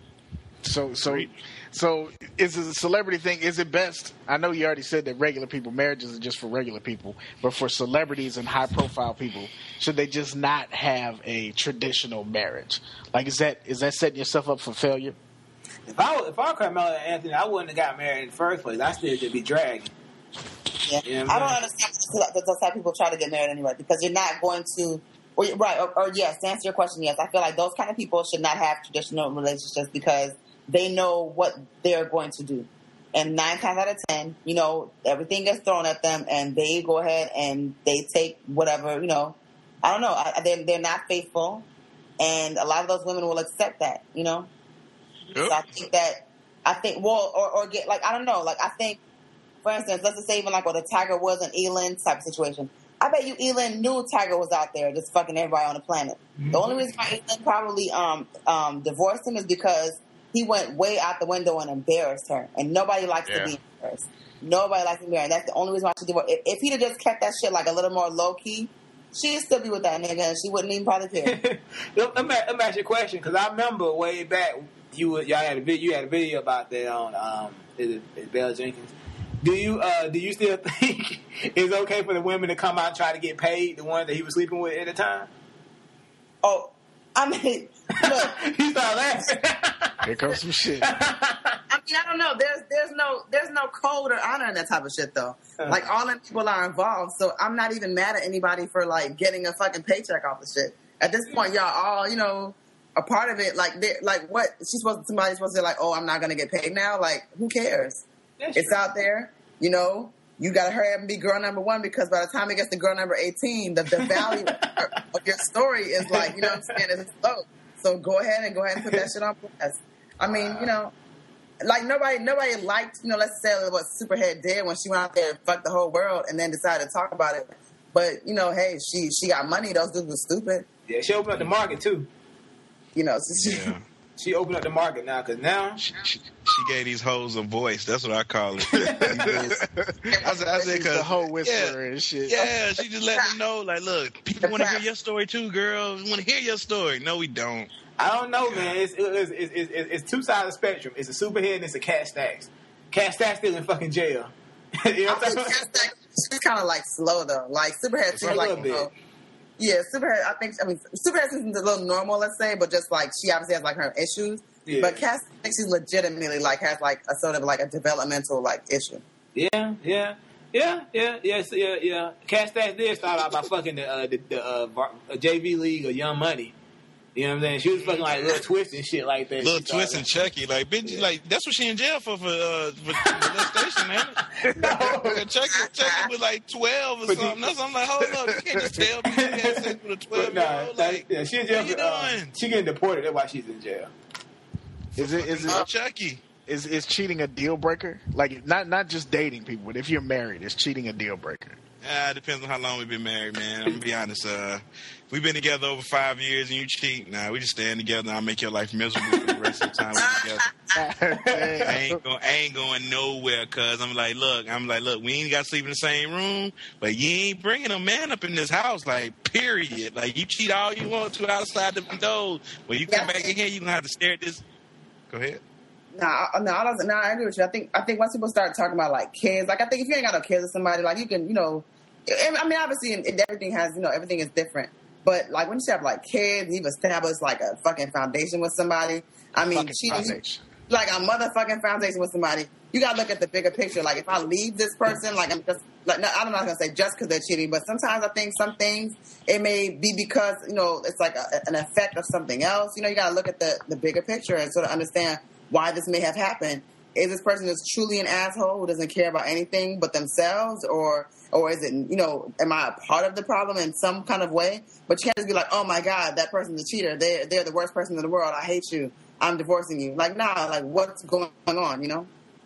So, so, Great. so, is it a celebrity thing? Is it best? I know you already said that regular people, marriages are just for regular people, but for celebrities and high-profile people, should they just not have a traditional marriage? Like, is that is that setting yourself up for failure? If I if I were Carmelo and Anthony, I wouldn't have got married in the first place. I still should be dragging. Yeah. You know what I I'm don't saying? understand that- that's how people try to get married anyway because you're not going to, or, right, or, or yes, to answer your question, yes, I feel like those kind of people should not have traditional relationships because they know what they're going to do. And nine times out of ten, you know, everything gets thrown at them and they go ahead and they take whatever, you know, I don't know, I, they're, they're not faithful. And a lot of those women will accept that, you know. Yep. So I think that, I think, well, or, or get, like, I don't know, like, I think, for instance, let's just say even like what the Tiger was and Elin type of situation. I bet you Elin knew Tiger was out there just fucking everybody on the planet. Mm-hmm. The only reason why Elin probably um, um, divorced him is because he went way out the window and embarrassed her. And nobody likes Yeah. to be embarrassed. Nobody likes to be embarrassed. That's the only reason why she divorced. If, if he'd have just kept that shit like a little more low-key, she'd still be with that nigga and she wouldn't even probably care. let, me, let me ask you a question because I remember way back you y'all had a video, you had a video about that on um, is it, is it Bell Jenkins, Do you uh, do you still think it's okay for the women to come out and try to get paid, the ones that he was sleeping with at the time? Oh, I mean, look. He started laughing. Here comes some shit. I mean, I don't know. There's there's no there's no code or honor in that type of shit though. Uh-huh. Like all them people are involved, so I'm not even mad at anybody for like getting a fucking paycheck off the shit. At this point, y'all all you know a part of it. Like like what she's supposed to, somebody's supposed to say like, oh, I'm not gonna get paid now. Like who cares? That's it's true. Out there. You know, you gotta hurry up and be girl number one because by the time it gets to girl number eighteen, the, the value of your story is like you know what I'm saying it's low. So go ahead and go ahead and put that shit on blast. I mean, you know. Like, nobody nobody liked, you know, let's say what Superhead did when she went out there and fucked the whole world and then decided to talk about it. But, you know, hey, she she got money. Those dudes were stupid. Yeah, she opened up the market, too. You know, so she, yeah. she opened up the market now, because now... She, she, she gave these hoes a voice. That's what I call it. I said, I said, because... the whole whisperer yeah, and shit. Yeah, she just let them know, like, look, people want to hear your story, too, girl. We want to hear your story. No, we don't. I don't know, man. It's, it's, it's, it's, it's two sides of the spectrum. It's a superhead and it's a Cat Stacks. Cat Stacks still in fucking jail. You know what I'm saying? Cat Stacks, she's kind of like slow though. Like Superhead seems like you know, yeah, Superhead. I think I mean Superhead seems a little normal, let's say, but just like she obviously has like her issues. Yeah. But Cat Stacks, she's legitimately like has like a sort of like a developmental like issue. Yeah, yeah. Yeah, yeah, yeah, yeah, yeah. Cat Stacks did start out by fucking the, uh, the, the uh, J V League or Young Money. You know what I'm saying? She was fucking like Lil Twist and shit like that. Lil Twist and Chucky. Like, bitch, like, that's what she in jail for, for, uh, for molestation, man. No. Chucky, Chucky was like twelve or but something. That's I'm like, hold up. You can't just tell me you had sex with a twelve-year-old. Nah, like, yeah, she in jail what for, you doing? Uh, she getting deported. That's why she's in jail. Is it, is it, uh, Chucky. Is, is cheating a deal breaker? Like, not, not just dating people, but if you're married, is cheating a deal breaker? Uh, it depends on how long we've been married, man. I'm going to be honest. Uh, we've been together over five years and you cheat. Nah, we just stand together and I'll make your life miserable for the rest of the time we're together. I ain't, go, I ain't going nowhere because I'm like, look, I'm like, look, we ain't got to sleep in the same room, but you ain't bringing a man up in this house, like, period. Like, you cheat all you want to outside the windows. When you come back in here, you're going to have to stare at this. Go ahead. No, nah, no, I don't. No, I agree with you. I think, I think once people start talking about like kids, like I think if you ain't got no kids with somebody, like you can, you know, I mean, obviously, everything has, you know, everything is different. But like when you have like kids, you've established like a fucking foundation with somebody. I mean, cheating, like a motherfucking foundation with somebody. You gotta look at the bigger picture. Like if I leave this person, like I'm just like no, I'm not gonna say just because they're cheating, but sometimes I think some things it may be because you know it's like a, an effect of something else. You know, you gotta look at the the bigger picture and sort of understand why this may have happened. Is this person just truly an asshole who doesn't care about anything but themselves, or or is it, you know, am I a part of the problem in some kind of way? But you can't just be like, oh my God, that person's a cheater. They're, they're the worst person in the world. I hate you. I'm divorcing you. Like, nah, like what's going on, you know?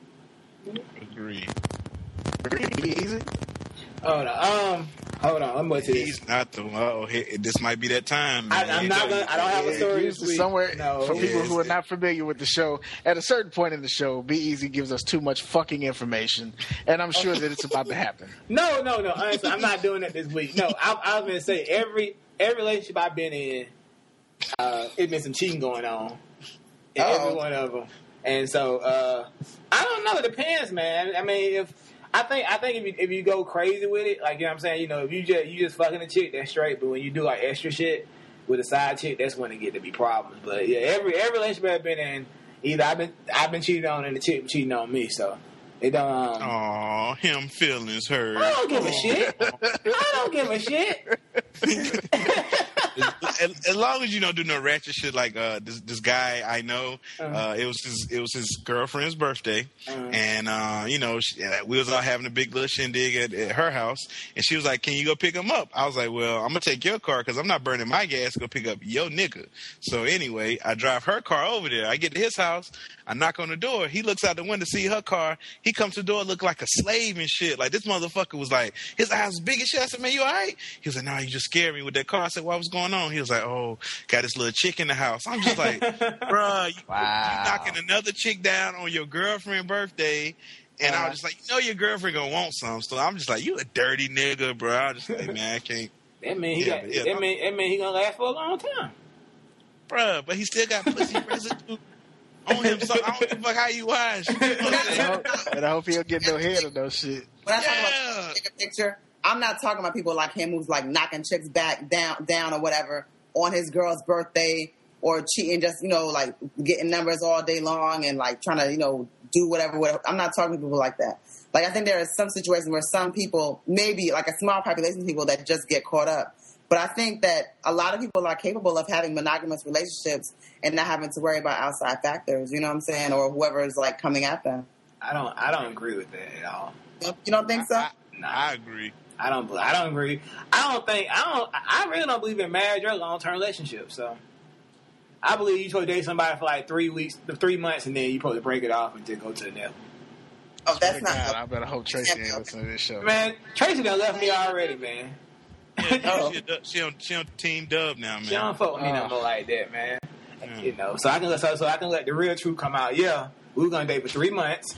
Agreed. Easy. Hold on. Um, hold on. I'm going to this. He's not the. Oh, this might be that time. Man. I, I'm not gonna. I don't have a story this week. Somewhere no, for people who are not familiar with the show, at a certain point in the show, Be Easy gives us too much fucking information, and I'm sure that it's about to happen. No, no, no. Honestly, I'm not doing that this week. No, I, I was gonna say every every relationship I've been in, uh, it's been some cheating going on in Uh-oh. every one of them, and so uh, I don't know. It depends, man. I mean, if I think I think if you if you go crazy with it, like you know what I'm saying, you know, if you just you just fucking a chick, that's straight. But when you do like extra shit with a side chick, that's when it get to be problems. But yeah, every every relationship I've been in, either I've been I've been cheated on and the chick been cheating on me. So it don't. Um, Aw, him feelings hurt. I don't give a shit. I don't give a shit. as, as long as you don't do no ratchet shit like uh, this this guy I know, uh-huh. uh, it was his it was his girlfriend's birthday, uh-huh. and uh, you know she, we was all having a big little shindig at, at her house, and she was like, "Can you go pick him up?" I was like, "Well, I'm gonna take your car because I'm not burning my gas to go pick up your nigga." So anyway, I drive her car over there. I get to his house. I knock on the door. He looks out the window to see her car. He comes to the door, look like a slave and shit. Like, this motherfucker was like, his eyes was big as shit. I said, man, you all right? He was like, nah, you just scared me with that car. I said, what was going on? He was like, oh, got this little chick in the house. I'm just like, bruh, you, wow. you knocking another chick down on your girlfriend's birthday. And I was just like, you know your girlfriend gonna want some. So I'm just like, you a dirty nigga, bro. I just like, man, I can't. That mean he yeah, got, yeah, that mean, that mean he gonna last for a long time. Bruh, but he still got pussy residue. on him. So I don't give a fuck how you wash. You know what I'm saying? And I hope he don't get no head or no shit. When I talk Yeah. about take a picture, I'm not talking about people like him who's like knocking chicks back down, down or whatever on his girl's birthday or cheating, just you know like getting numbers all day long and like trying to you know do whatever. whatever. I'm not talking to people like that. Like I think there are some situations where some people, maybe like a small population of people that just get caught up. But I think that a lot of people are capable of having monogamous relationships and not having to worry about outside factors. You know what I'm saying, or whoever is like coming at them. I don't. I don't agree with that at all. You don't think so? I, Nah. I agree. I don't. I don't agree. I don't think. I don't. I really don't believe in marriage or long term relationships. So, I believe you supposed to date somebody for like three weeks, three months, and then you supposed to break it off and just go to the next. Oh, that's God, not. I better hope Tracy ain't listening to this show. Man, Tracy done left me already, man. Yeah, Oh. she, she on she on Team Dub now, man. She don't fuck with me no Oh. more like that, man. Yeah. You know, so I can let so, so I can let the real truth come out. Yeah, we were gonna date for three months,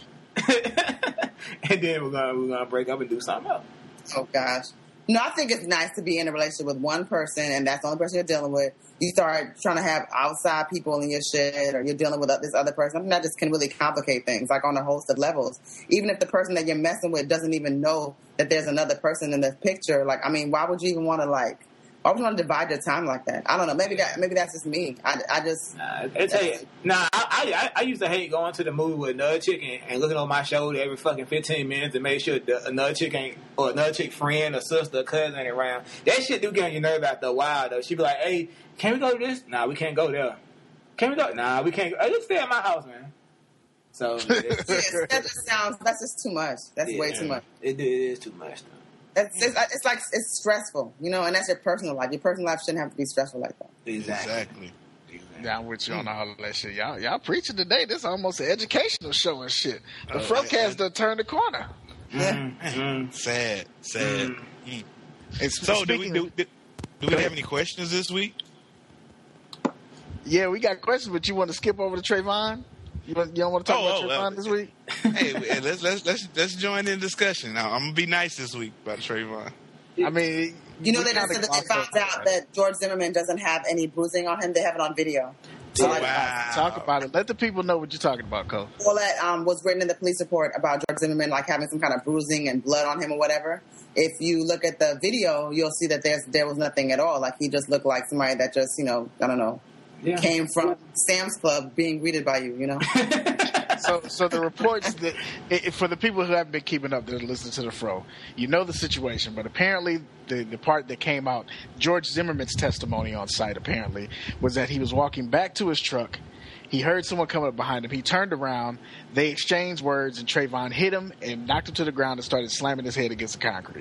and then we're gonna we're gonna break up and do something else. Oh gosh. No, I think it's nice to be in a relationship with one person, and that's the only person you're dealing with. You start trying to have outside people in your shit, or you're dealing with this other person. I think that just can really complicate things, like on a host of levels. Even if the person that you're messing with doesn't even know that there's another person in the picture, like, I mean, why would you even want to, like, why would you want to divide your time like that? I don't know. Maybe that, maybe that's just me. I, I just... Nah, I tell you, nah, I, I I used to hate going to the movie with another chick and, and looking on my shoulder every fucking fifteen minutes to make sure the, another chick ain't, or another chick friend or sister or cousin ain't around. That shit do get on your nerve after a while, though. She be like, hey, can we go to this? Nah, we can't go there. Can we go? Nah, we can't go. Hey, let's stay at my house, man. So, it's, Yes, that just sounds... That's just too much. That's way yeah, too much. It, it is too much, though. It's, it's, it's like it's stressful, you know, and that's your personal life. Your personal life shouldn't have to be stressful like that. Exactly. Exactly. Yeah, I'm with you on all of that shit. Y'all, y'all preaching today. This is almost an educational show and shit. The Oh, Frocast done turned the corner. Mm, mm. Sad, sad. Mm. Mm. And So, do we speaking do, of- do, do we have any questions this week? yeah, we got questions, but you want to skip over to Trayvon? You, want, you don't want to talk Oh, about oh, Trayvon uh, this week? Hey, hey, let's let's let's let's join in the discussion. Now, I'm gonna be nice this week about Trayvon. I mean, You know, we they just kinda said that they glossed found over out that George Zimmerman doesn't have any bruising on him. They have it on video. So, Oh, wow. Talk about it. Let the people know what you're talking about, Cole. All that um, was written in the police report about George Zimmerman, like having some kind of bruising and blood on him or whatever. If you look at the video, you'll see that there's there was nothing at all. Like he just looked like somebody that just, you know, I don't know, Yeah. came from Sam's Club being greeted by you, you know. So, so the reports that i- for the people who haven't been keeping up that listen to the Fro, you know the situation. But apparently, the the part that came out, George Zimmerman's testimony on site apparently was that he was walking back to his truck. He heard someone coming up behind him. He turned around. They exchanged words, and Trayvon hit him and knocked him to the ground and started slamming his head against the concrete.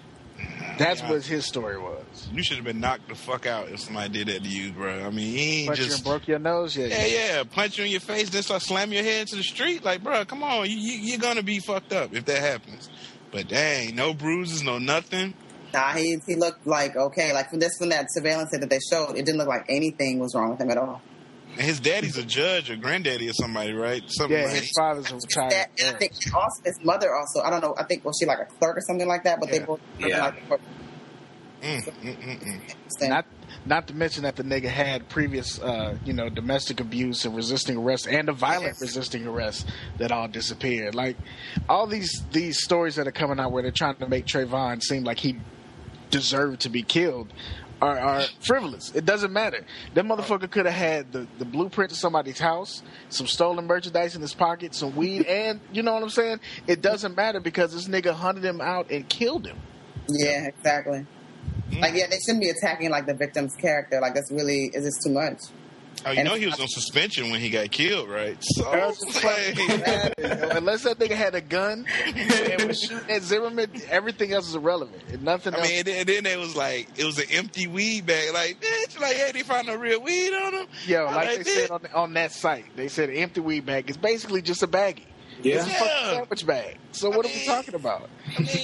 That's what his story was. You should have been knocked the fuck out if somebody did that to you, bro. I mean, he ain't Punch you just and broke your nose, yeah. yeah, yeah, punch you in your face, then start slamming your head into the street. Like, bro, come on, you, you you're gonna be fucked up if that happens. But dang, no bruises, no nothing. Nah, he he looked like okay. Like from this from that surveillance that they showed, it didn't look like anything was wrong with him at all. And his daddy's a judge or granddaddy or somebody, right? Something Yeah, like his father's a retired. That, and I think also his mother also. I don't know. I think was she like a clerk or something like that? But they Yeah. both Yeah. like for, Mm, mm, mm, mm. Not, not to mention that the nigga had previous, uh, you know, domestic abuse and resisting arrest and a violent Yes. resisting arrest that all disappeared. Like all these these stories that are coming out where they're trying to make Trayvon seem like he deserved to be killed are, are frivolous. It doesn't matter. That motherfucker could have had the, the blueprint to somebody's house, some stolen merchandise in his pocket, some weed, and you know what I'm saying? It doesn't matter because this nigga hunted him out and killed him. yeah, exactly. Like yeah, they shouldn't be attacking like the victim's character. Like that's really is this too much? Oh, you And know it's- he was on suspension when he got killed, right? So, That's what's like, Unless that nigga had a gun and was shooting at Zimmerman, everything else is irrelevant. And nothing I else. mean, and then, and then it was like it was an empty weed bag. Like, bitch, like, hey, they found no real weed on him. Yo, I'm like they bitch. said on, on that site, they said an empty weed bag is basically just a baggie. Yeah. It's a fucking Yeah. sandwich bag. So I what are we mean- talking about? I mean,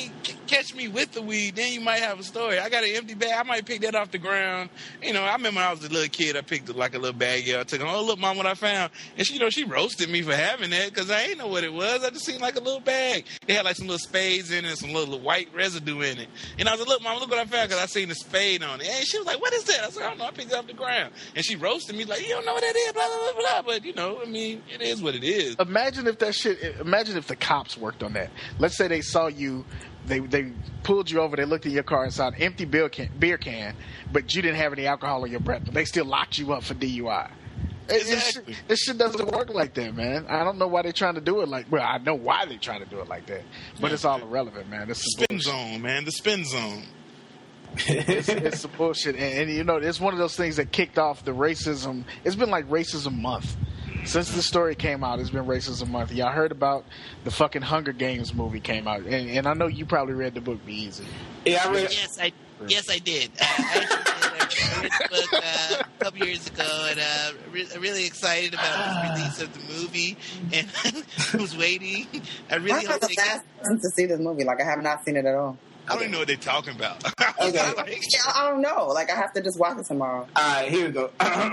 catch me with the weed, then you might have a story. I got an empty bag. I might pick that off the ground. You know, I remember when I was a little kid, I picked like a little bag. Yeah, I took it. Oh, look, Mom, what I found. And she, you know, she roasted me for having that because I ain't know what it was. I just seen like a little bag. It had like some little spades in it and some little, little white residue in it. And I was like, look, Mom, look what I found because I seen the spade on it. And she was like, what is that? I said, I don't know. I picked it off the ground. And she roasted me like, you don't know what that is, blah, blah, blah, blah. But, you know, I mean, it is what it is. Imagine if that shit, imagine if the cops worked on that. Let's say they saw you, they they pulled you over, they looked at your car and saw an empty beer can, beer can, but you didn't have any alcohol in your breath, but they still locked you up for D U I. Exactly. It, it, this shit doesn't work like that, man. I don't know why they're trying to do it like, well, I know why they're trying to do it like that, but it's all irrelevant, man. It's spin bullshit. zone, man. The spin zone. it's, it's some bullshit, and, and you know, it's one of those things that kicked off the racism. It's been like racism month. Since the story came out, it's been Racism Month. Y'all heard about the fucking Hunger Games movie came out, and, and I know you probably read the book, Be Easy. Yeah, I read. Yes, I yes I did. Uh, I actually did. I read the book uh, a couple years ago, and uh, re- really excited about the release of the movie, and I was waiting. I really I hope the they last time to see this movie. Like, I have not seen it at all. I don't even know what they're talking about. Okay. I don't know. Like, I have to just watch it tomorrow. All right, here we go.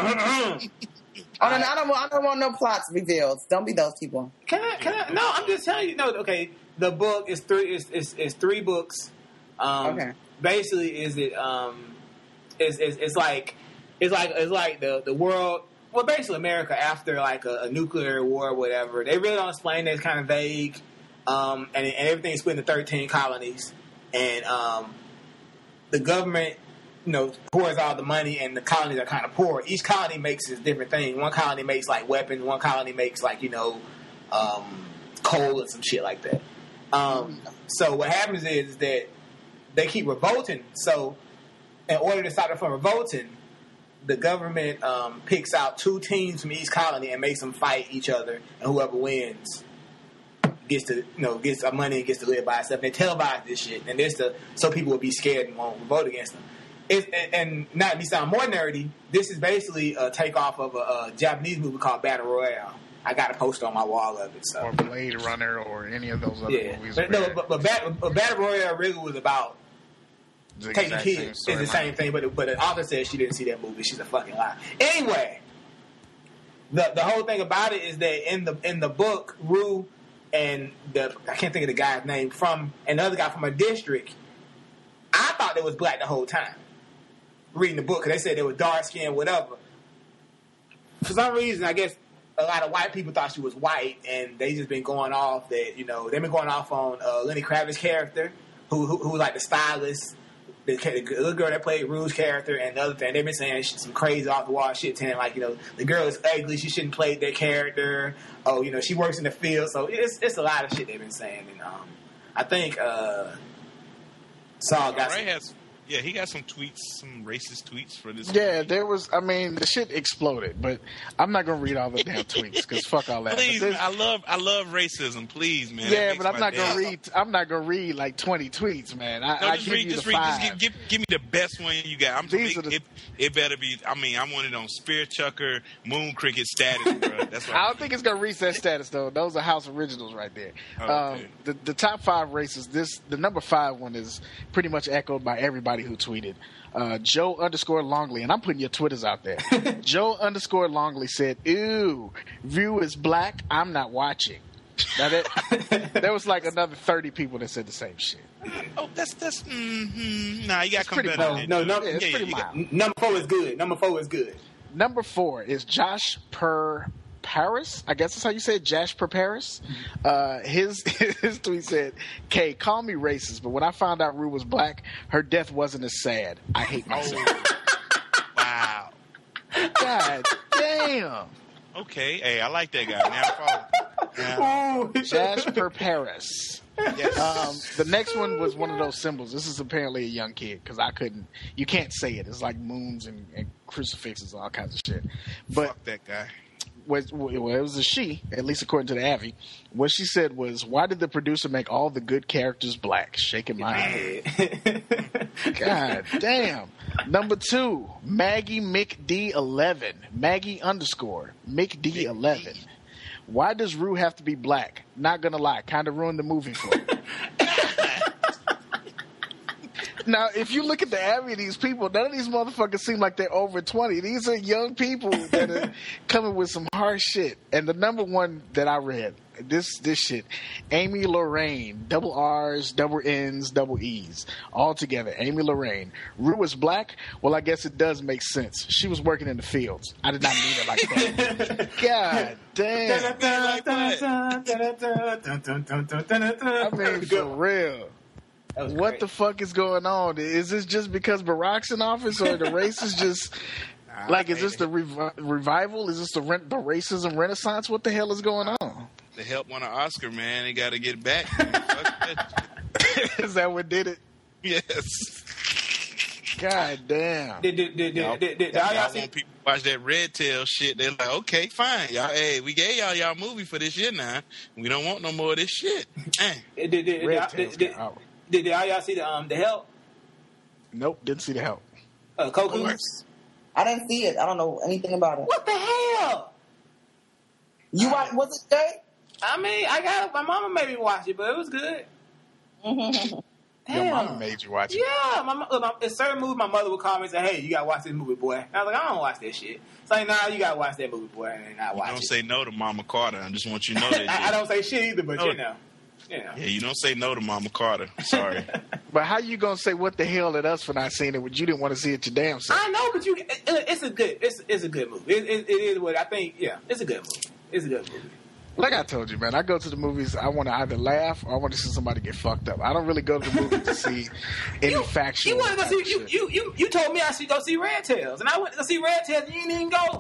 Oh, no, no, I don't want. I don't want no plots revealed. Don't be those people. Can I? Can I? No, I'm just telling you. No, okay. The book is three. Is is, is three books. Um, okay. Basically, is it? Um, is is it's like it's like it's like the the world. Well, basically, America after like a, a nuclear war or whatever. They really don't explain it. It's kind of vague, um, and and everything's split into thirteen colonies, and um, the government, you know, pours all the money, and the colonies are kind of poor. Each colony makes a different thing. One colony makes like weapons. One colony makes like, you know, um, coal and some shit like that. Um, so what happens is that they keep revolting. So in order to stop them from revolting, the government um, picks out two teams from each colony and makes them fight each other, and whoever wins gets to, you know, gets our money and gets to live by itself. They televise this shit, and this to so people will be scared and won't vote against them. It, and not to be sound more nerdy, this is basically a takeoff of a, a Japanese movie called Battle Royale. I got a poster on my wall of it. So. Or Blade Runner or any of those other yeah. movies. But, no, but, but, Bat, but Battle Royale really was about the taking kids. It's the same thing, but, but the author says she didn't see that movie. She's a fucking lie. Anyway, the the whole thing about it is that in the in the book, Rue and the I can't think of the guy's name from another guy from a district, I thought they was black the whole time. Reading the book, because they said they were dark skinned, whatever. For some reason, I guess a lot of white people thought she was white, and they just been going off that, you know, they've been going off on uh, Lenny Kravitz's character, who, who who was like the stylist, the, the little girl that played Rue's character, and the other thing. They've been saying some crazy off the wall shit, saying like, you know, the girl is ugly, she shouldn't play their character. Oh, you know, she works in the field, so it's it's a lot of shit they've been saying. And um, I think uh, Saul got Ray some, has. Yeah, he got some tweets, some racist tweets for this. Yeah, movie. there was. I mean, the shit exploded, but I'm not gonna read all the damn tweets because fuck all that. Please, this, man, I love, I love racism. Please, man. Yeah, but I'm not day. gonna read. I'm not gonna read like twenty tweets, man. I, No, I just give read, you just the read, five. just give, give, give me the best one you got. I'm These it, are the- it, it better be. I mean, I want it on Spear Chucker, Moon Cricket status, bro. That's what I don't think it's gonna reach that status though. Those are house originals right there. Oh, um, okay. the the top five races. This the number five one is pretty much echoed by everybody who tweeted. Uh, Joe underscore Longley, and I'm putting your Twitters out there. Joe underscore Longley said, "Ew, View is black. I'm not watching." Now that there was like another thirty people that said the same shit. Oh, that's that's. Mm-hmm. Nah, you got to come pretty better. mild. than no, that, no, dude. Yeah, it's Yeah, pretty you got- mild. number four is good. Number four is good. Number four is Josh Per Paris. I guess that's how you say it, Josh Per Paris. Uh, his his tweet said, "Kay, call me racist, but when I found out Rue was black, her death wasn't as sad. I hate myself." Wow. God damn. Okay. Hey, I like that guy. Now I follow. Now, Josh Per Paris. yes. Um, the next one was one of those symbols. This is apparently a young kid because I couldn't. You can't say it. It's like moons and, and crucifixes, all kinds of shit. But Fuck that guy. was well, it was a she, at least according to the Avi. What she said was, "Why did the producer make all the good characters black?" Shaking my head. God damn. Number two, Maggie Mick D eleven. Maggie underscore Mick D eleven. Why does Rue have to be black? Not gonna lie, kind of ruined the movie for me. Now, if you look at the average of these people, none of these motherfuckers seem like they're over twenty. These are young people that are coming with some harsh shit. And the number one that I read, this this shit, Amy Lorraine, double R's, double N's, double E's, all together. Amy Lorraine. Rue is black? Well, I guess it does make sense. She was working in the fields. I did not mean it like that. God damn. I mean, for real. What great. the fuck is going on? Is this just because Barack's in office, or the race is just Nah, like? Is hey, this the revi- revival? Is this the re- the racism renaissance? What the hell is going on? To help win an Oscar, man, they got to get back. Man. Fuck that shit. Is that what did it? Yes. God damn. Did, did, did, Y'all, did, did, did all y'all y'all see? want people to watch that Red Tail shit. They're like, okay, fine. Y'all, hey, we gave y'all y'all movie for this year now. We don't want no more of this shit. Dang. Did, did, did, Red did, Tail's did, did, got out. did, did all y'all see the um the help? Nope, didn't see the help. Uh, Coco? I didn't see it. I don't know anything about it. What the hell? You watch? Was it good? I mean, I got my mama made me watch it, but it was good. Your Damn. mama made you watch it. Yeah, my, mo- look, my, in certain movies, my mother would call me and say, "Hey, you gotta watch this movie, boy." And I was like, "I don't watch that shit." It's like, "Nah, you gotta watch that movie, boy," and I You watch don't it. say no to Mama Carter. I just want you to know that. I, I don't say shit either, but No. you know, you know. Yeah, you don't say no to Mama Carter. Sorry. But how you gonna say what the hell at us for not seeing it when you didn't want to see it your damn self? I know, but you, it, it's a good, it's it's a good movie. It, it, it is what I think. Yeah, it's a good movie. It's a good movie. Like I told you, man, I go to the movies. I want to either laugh or I want to see somebody get fucked up. I don't really go to the movies to see any you, factual. You want to go type see? of You, shit. you you you told me I should go see Red Tails, and I went to go see Red Tails. And you didn't even go.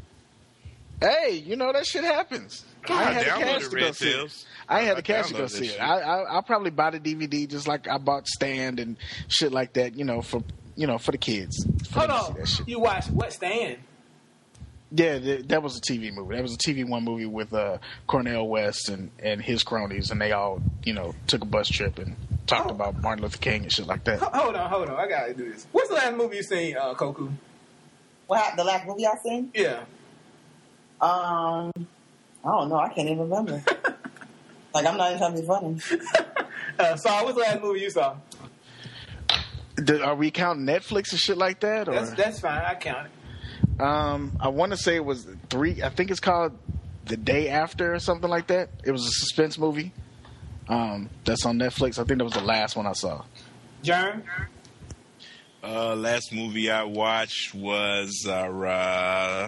Hey, you know that shit happens. I I had the cash downloaded to go Red see it. Tails. I ain't had I the cash to go downloaded see that it. shit. I, I I'll probably buy the D V D just like I bought Stand and shit like that. You know, for you know for the kids. For Hold them to see on, that shit. you watched what Stand? Yeah, th- that was a T V movie. That was a T V One movie with uh, Cornel West and, and his cronies, and they all, you know, took a bus trip and talked Oh. about Martin Luther King and shit like that. Ho- Hold on, hold on. I gotta do this. What's the last movie you seen, uh, Koku? What happened? The last movie I seen? Yeah. Um, I don't know. I can't even remember. Like, I'm not even trying to be funny. Uh, Saw, what's the last movie you saw? Th- Are we counting Netflix and shit like that? Or That's that's fine. I count it. um, I want to say it was three. I think it's called The Day After or something like that. It was a suspense movie. Um, that's on Netflix. I think that was the last one I saw. Jern? Uh, last movie I watched was uh, uh,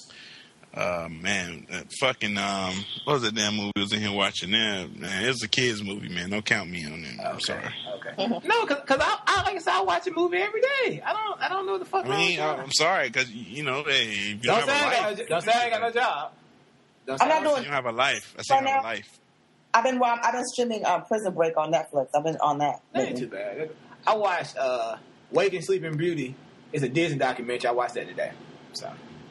uh man, uh, fucking um, what was that damn movie I was in here watching? There, man, it was a kids movie, man. Don't count me on that. I'm sorry. Okay. No, because I, I like I said, I watch a movie every day. I don't I don't know what the fuck. I mean, wrong with I'm y'all. sorry because you know, hey, if you Don't don't, say, have I a got, life, no- don't say I ain't got no job. Don't I'm say not I- doing- you don't have a life. I say you Right have a now? life. I've been well, I've been streaming uh, Prison Break on Netflix. I've been on that. That ain't too bad. I watched uh, Waking Sleeping Beauty. It's a Disney documentary. I watched that today. So,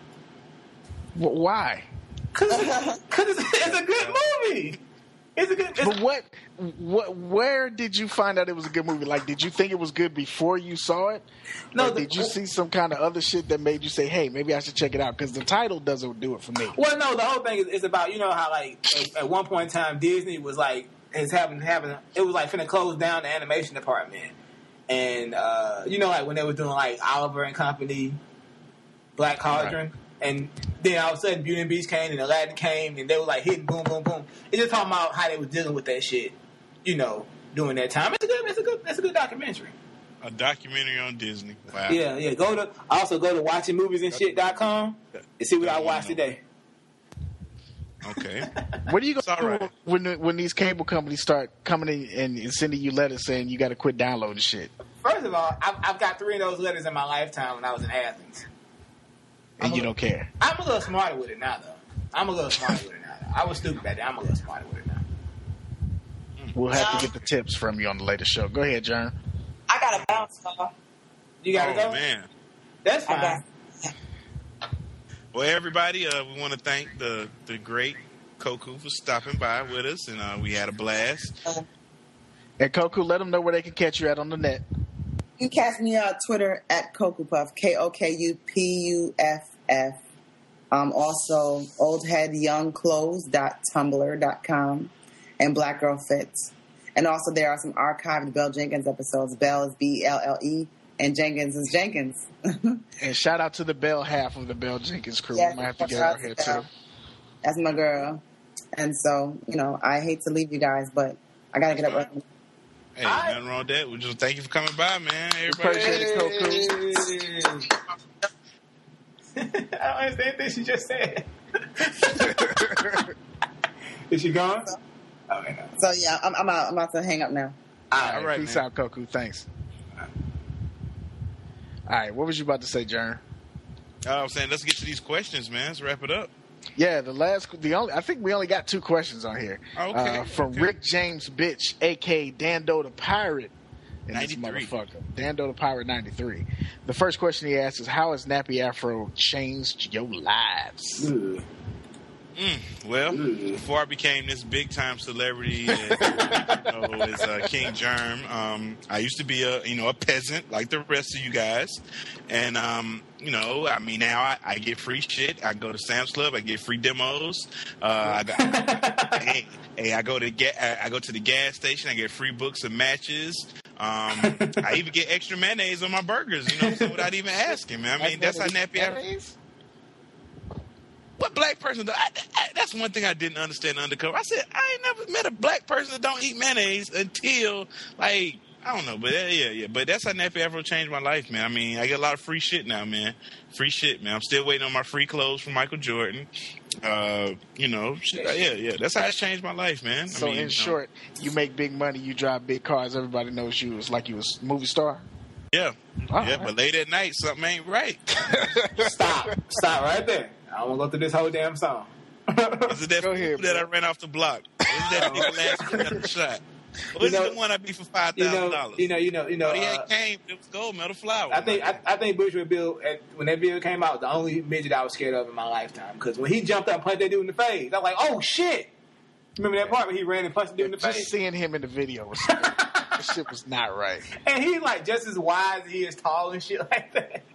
W- why? cause, cause it's, it's a good movie. It's a good. It's, But what, what, where did you find out it was a good movie? Like, did you think it was good before you saw it? No, Or the- did you see some kind of other shit that made you say, "Hey, maybe I should check it out"? Because the title doesn't do it for me. Well, no, the whole thing is, is about, you know how like at, at one point in time Disney was like is having having it was like finna close down the animation department, and uh, you know like when they were doing like Oliver and Company, Black Cauldron, and then all of a sudden Beauty and the Beast came and Aladdin came and they were like hitting boom boom boom. It's just talking about how they were dealing with that shit, you know, during that time. It's a good, it's a good, it's a good documentary. A documentary on Disney. Wow. Yeah, yeah. Go to also go to watching movies and shit dot com and see what I watched today. Okay. What are you It's all gonna do right. when when these cable companies start coming in and, and sending you letters saying you got to quit downloading shit? First of all, I've, I've got three of those letters in my lifetime when I was in Athens. And I'm you a- don't care. I'm a little smarter with it now, though. I'm a little smarter with it now. Though. I was stupid back then. I'm a little smarter with it now. We'll have to get the tips from you on the later show. Go ahead, Jern. I got to bounce, huh? You gotta oh go. man. That's I fine. got Well, everybody, uh, we want to thank the the great Koku for stopping by with us, and uh, we had a blast. And Koku, let them know where they can catch you at on the net. You can catch me on Twitter at Koku Puff, K O K U P U F F. Um, also, oldheadyoungclothes dot tumblr dot com and Black Girl Fits. And also there are some archived Belle Jenkins episodes. Belle is B E L L E, and Jenkins is Jenkins. And shout out to the Belle half of the Belle Jenkins crew. Yes, We might have to get her here too. That's my girl. And so, you know, I hate to leave you guys, but I got to get up early. Hey, I, nothing wrong with that. We just thank you for coming by, man. Everybody. Appreciate it, I don't understand anything she just said. Is she gone? Okay, no. So, yeah, I'm, I'm out. I'm about to hang up now. All right, All right peace man. out, Koku. Thanks. All right, what was you about to say, Jern? Uh, I was saying, let's get to these questions, man. Let's wrap it up. Yeah, the last, the only, I think we only got two questions on here. Okay. Uh, from okay. Rick James Bitch, aka Dando the Pirate. And this ninety-three. motherfucker, Dando the Pirate ninety-three. The first question he asks is, how has Nappy Afro changed your lives? Ooh. Mm, well, Ooh. before I became this big time celebrity, that, you know, as uh, King Germ, um, I used to be a you know a peasant like the rest of you guys, and um, you know, I mean now I, I get free shit. I go to Sam's Club, I get free demos. Uh, I got, hey, hey, I go to get I go to the gas station, I get free books and matches. Um, I even get extra mayonnaise on my burgers, you know, so without even asking, man. I mean, that's how Nappy Afro. What black person? Do, I, I, that's one thing I didn't understand undercover. I said I ain't never met a black person that don't eat mayonnaise until like I don't know, but uh, yeah, yeah. But that's how Nappy Afro changed my life, man. I mean, I get a lot of free shit now, man. Free shit, man. I'm still waiting on my free clothes from Michael Jordan. Uh, you know, shit, yeah, yeah. That's how it's changed my life, man. So I mean, in you short, you make big money, you drive big cars, everybody knows you. It's like you was a movie star. Yeah, All yeah. right. But late at night, something ain't right. Stop. Stop right there. I don't want to go through this whole damn song. Is it that Go ahead, that bro. I ran off the block? Is that nigga last one got the shot? Or is You know- it the one I beat for five You thousand know, dollars? you know, you know, you know. But he uh, ain't came. It was gold medal flower. I think I, I think Bushwick Bill at, when that video came out, the only midget I was scared of in my lifetime. Because when he jumped up and punched that dude in the face, I was like, "Oh shit!" Remember that part where he ran and punched the dude in the Just face? seeing him in the video was that shit was not right. And he's like just as wise as he is tall and shit like that.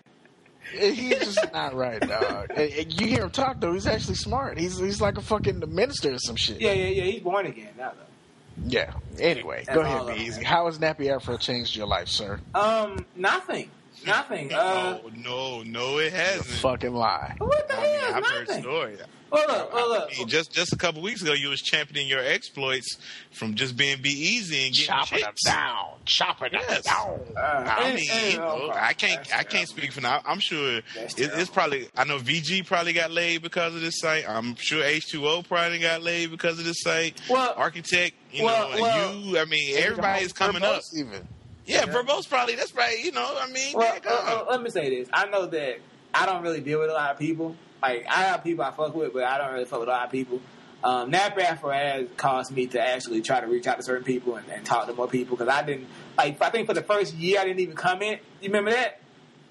He's just not right, dog. And- and you hear him talk though; he's actually smart. He's he's like a fucking minister or some shit. Yeah, yeah, yeah. He's born again now, though. Yeah. Anyway, That's go all ahead, I'm be easy. saying. How has Nappy Afro changed your life, sir? Um, nothing, nothing. Uh, no, no, no, it It's a hasn't. fucking lie. what the I mean, hell? I've heard Nothing. stories. Well, look, well, I look. mean, just just a couple weeks ago, you was championing your exploits from just being be easy and getting Chopping them chicks. down, chopping them Yes. down. Uh, I and- mean, and- you know, oh, I can't, that's I can't terrible. speak for now. I'm sure it, That's it's terrible. probably. I know V G probably got laid because of this site. I'm sure H two O probably got laid because of this site. Well- Architect, you well- know, and well- you. I mean, everybody's coming up. Verbose even. Yeah, Verbose probably. That's right. You know, I mean, Well, yeah, uh, uh, let me say this. I know that I don't really deal with a lot of people. Like, I have people I fuck with, but I don't really fuck with a lot of people. Um, Nappy Afro has caused me to actually try to reach out to certain people and, and talk to more people because I didn't, like, I think for the first year I didn't even comment. You remember that?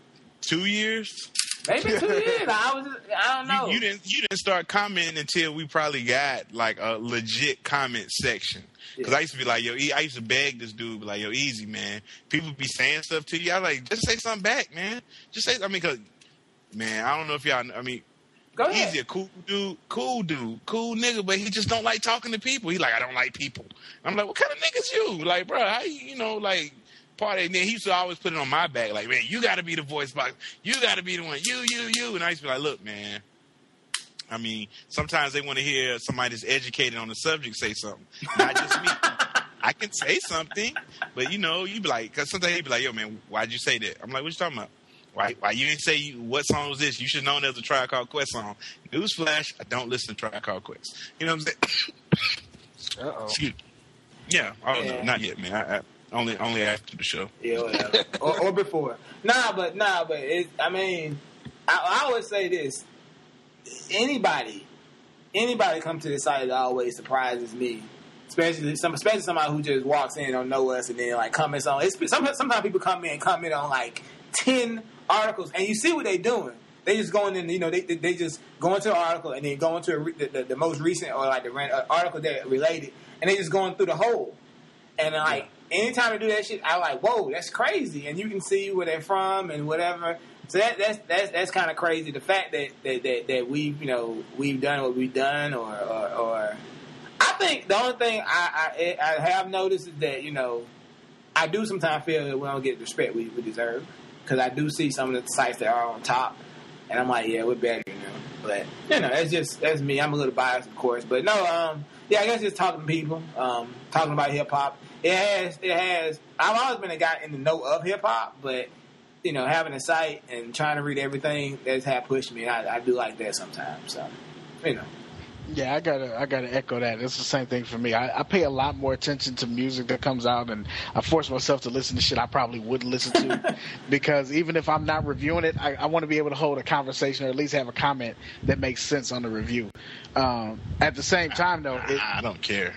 two years. Maybe two years. I was, just, I don't know. You, you didn't. You didn't start commenting until we probably got like a legit comment section. Because Yeah. I used to be like, yo, E- I used to beg this dude, be like, yo, easy, man. People be saying stuff to you. I like, just say something back, man. Just say. I mean, cause man, I don't know if y'all. I mean, Go ahead. Easy, a cool dude, cool dude, cool nigga, but he just don't like talking to people. He like, I don't like people. I'm like, what kind of nigga's you? Like, bro, how you, you know, like, part of it. And then he used to always put it on my back, like, man, you got to be the voice box. You got to be the one. You, you, you. And I used to be like, look, man. I mean, sometimes they want to hear somebody that's educated on the subject say something, not just me. I can say something, but you know, you be like, because sometimes he'd be like, yo, man, why'd you say that? I'm like, what you talking about? Why, why you didn't say you, what song was this? You should have known there was a Tribe Called Quest song. Newsflash, I don't listen to Tribe Called Quest. You know what I'm saying? Uh-oh. Excuse me. Yeah, I don't Yeah. know. Not yet, man. I, I, only only after the show. Yeah, whatever. or, or before. Nah, but nah, but it, I mean, I, I would say this: anybody, anybody come to this site that always surprises me. Especially some, especially somebody who just walks in and don't know us and then like comments on. It's sometimes, sometimes people come in and comment on like ten articles and you see what they doing. They just going in, you know, they they, they just go into an article and then go into a re, the, the, the most recent or like the uh, article that related, and they just going through the whole. And like anytime they do that shit, I like, whoa, that's crazy. And you can see where they're from and whatever. So that, that's that's that's kind of crazy. The fact that that, that that we've you know we've done what we've done, or or, or I think the only thing I, I I have noticed is that, you know, I do sometimes feel that we don't get the respect we, we deserve. Because I do see some of the sites that are on top. And I'm like, yeah, we're better than them. But, you know, that's just, that's me. I'm a little biased, of course. But no, um, yeah, I guess just talking to people, um, talking about hip-hop. It has, it has, I've always been a guy in the know of hip-hop, but, you know, having a site and trying to read everything, that's how pushed me. I, I do like that sometimes. So, you know. Yeah, I gotta, I gotta echo that. It's the same thing for me. I, I pay a lot more attention to music that comes out, and I force myself to listen to shit I probably wouldn't listen to, because even if I'm not reviewing it, I, I want to be able to hold a conversation or at least have a comment that makes sense on the review. Um, at the same time, though, it, I don't care.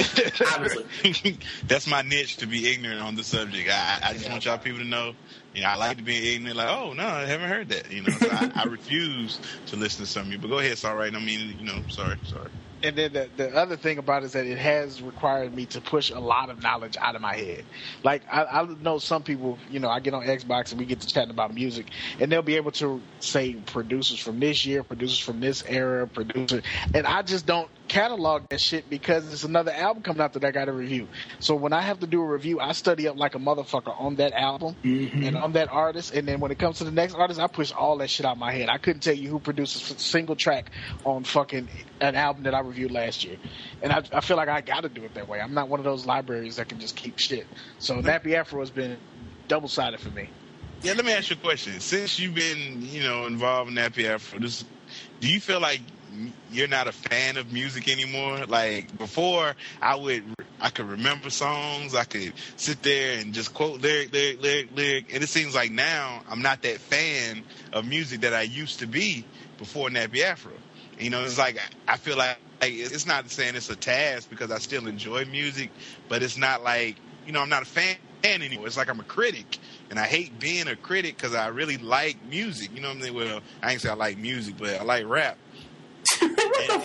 Obviously, that's my niche, to be ignorant on the subject. I, I just want y'all people to know. You know, I like to be ignorant. Like, oh no, I haven't heard that. You know, so I, I refuse to listen to some of you. But go ahead, sorry. Right? I mean, you know, sorry, sorry. And then the, the other thing about it is that it has required me to push a lot of knowledge out of my head. Like, I, I know some people, you know, I get on Xbox and we get to chatting about music, and they'll be able to say producers from this year, producers from this era, producer, and I just don't catalog that shit because it's another album coming out that I got to review. So when I have to do a review, I study up like a motherfucker on that album mm-hmm. and on that artist, and then when it comes to the next artist, I push all that shit out my head. I couldn't tell you who produces a single track on fucking an album that I reviewed last year, and I, I feel like I got to do it that way. I'm not one of those libraries that can just keep shit. So Nappy Afro has been double-sided for me. Yeah, let me ask you a question. Since you've been, you know, involved in Nappy Afro, this, do you feel like you're not a fan of music anymore? Like before, I would, I could remember songs, I could sit there and just quote lyric, lyric, lyric, lyric, and it seems like now I'm not that fan of music that I used to be before Nappy Afro. You know, it's like I feel like, like it's not saying it's a task because I still enjoy music, but it's not like, you know, I'm not a fan anymore. It's like I'm a critic, and I hate being a critic because I really like music. You know what I mean? Well, I ain't say I like music, but I like rap. What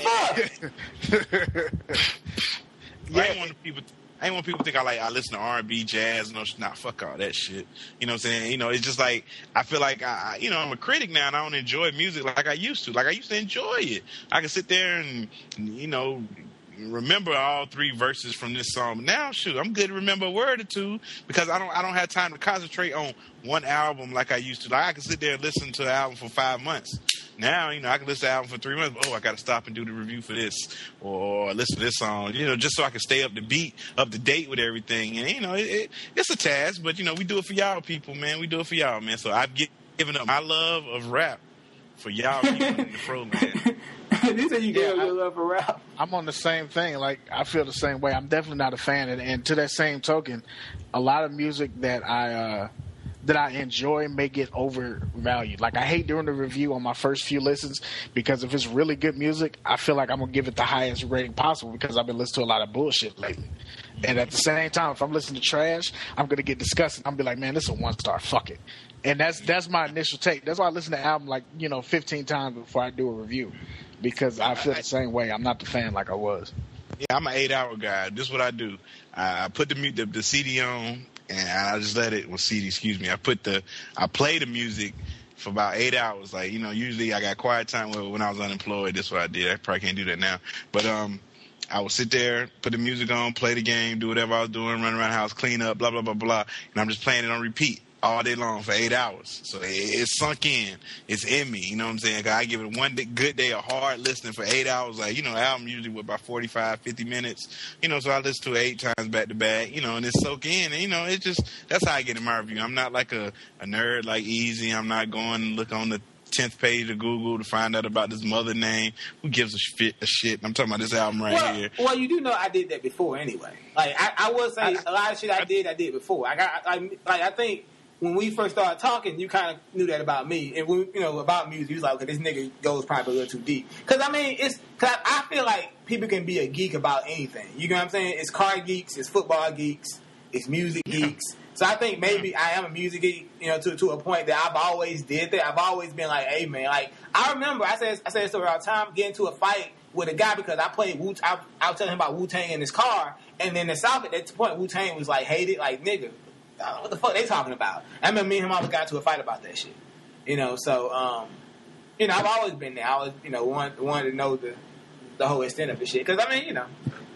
the fuck? Yeah. I ain't want people. I ain't want people to think I like I listen to R and B, jazz, no, nah, fuck all that shit. You know what I'm saying? You know, it's just like I feel like I, you know, I'm a critic now, and I don't enjoy music like I used to. Like I used to enjoy it. I can sit there and, you know, remember all three verses from this song. But now, shoot, I'm good to remember a word or two because I don't I don't have time to concentrate on one album like I used to. Like I can sit there and listen to an album for five months. Now, you know, I can listen to an album for three months. Oh, I got to stop and do the review for this, or listen to this song. You know, just so I can stay up to beat, up to date with everything. And you know, it, it, it's a task, but you know, we do it for y'all people, man. We do it for y'all, man. So I've get, given up my love of rap for y'all people in the pro land. This is you Yeah, give I- your love for rap. I'm on the same thing. Like, I feel the same way. I'm definitely not a fan. And, and to that same token, a lot of music that I uh, that I enjoy may get overvalued. Like, I hate doing the review on my first few listens because if it's really good music, I feel like I'm going to give it the highest rating possible because I've been listening to a lot of bullshit lately. And at the same time, if I'm listening to trash, I'm going to get disgusted. I'm going to be like, man, this is a one-star. Fuck it. And that's that's my initial take. That's why I listen to the album like, you know, fifteen times before I do a review. Because I feel the same way. I'm not the fan like I was. Yeah, I'm an eight-hour guy. This is what I do. I, I put the, mu- the the C D on, and I just let it. Well, C D, excuse me. I put the. I play the music for about eight hours. Like, you know, usually I got quiet time. Well, when I was unemployed, that's what I did. I probably can't do that now. But um, I would sit there, put the music on, play the game, do whatever I was doing, run around the house, clean up, blah blah blah blah, and I'm just playing it on repeat all day long for eight hours. So it, it's sunk in. It's in me. You know what I'm saying? 'Cause I give it one day, good day of hard listening for eight hours. Like, you know, album usually with about forty-five, fifty minutes. You know, so I listen to it eight times back to back, you know, and it's soak in. And, you know, it's just, that's how I get in my review. I'm not like a, a nerd like Easy. I'm not going and look on the tenth page of Google to find out about this mother name. Who gives a shit? A shit? I'm talking about this album right well, here. Well, you do know I did that before anyway. Like, I, I will say I- a lot of shit I did, I did before. I got, I, like, I think when we first started talking, you kind of knew that about me. And, when, you know, about music, you was like, okay, this nigga goes probably a little too deep. Because, I mean, it's, cause I, I feel like people can be a geek about anything. You know what I'm saying? It's car geeks, it's football geeks, it's music geeks. So I think maybe I am a music geek, you know, to to a point that I've always did that. I've always been like, hey, man, like, I remember, I said I said this story all the time, getting into a fight with a guy because I played Wu. I, I was telling him about Wu-Tang in his car, and then the South at that point, Wu-Tang was like, hated, like, nigga, what the fuck they talking about? I remember me and him always got into a fight about that shit. You know, so, um, you know, I've always been there. I was, you know, wanted, wanted to know the the whole extent of the shit. Because, I mean, you know,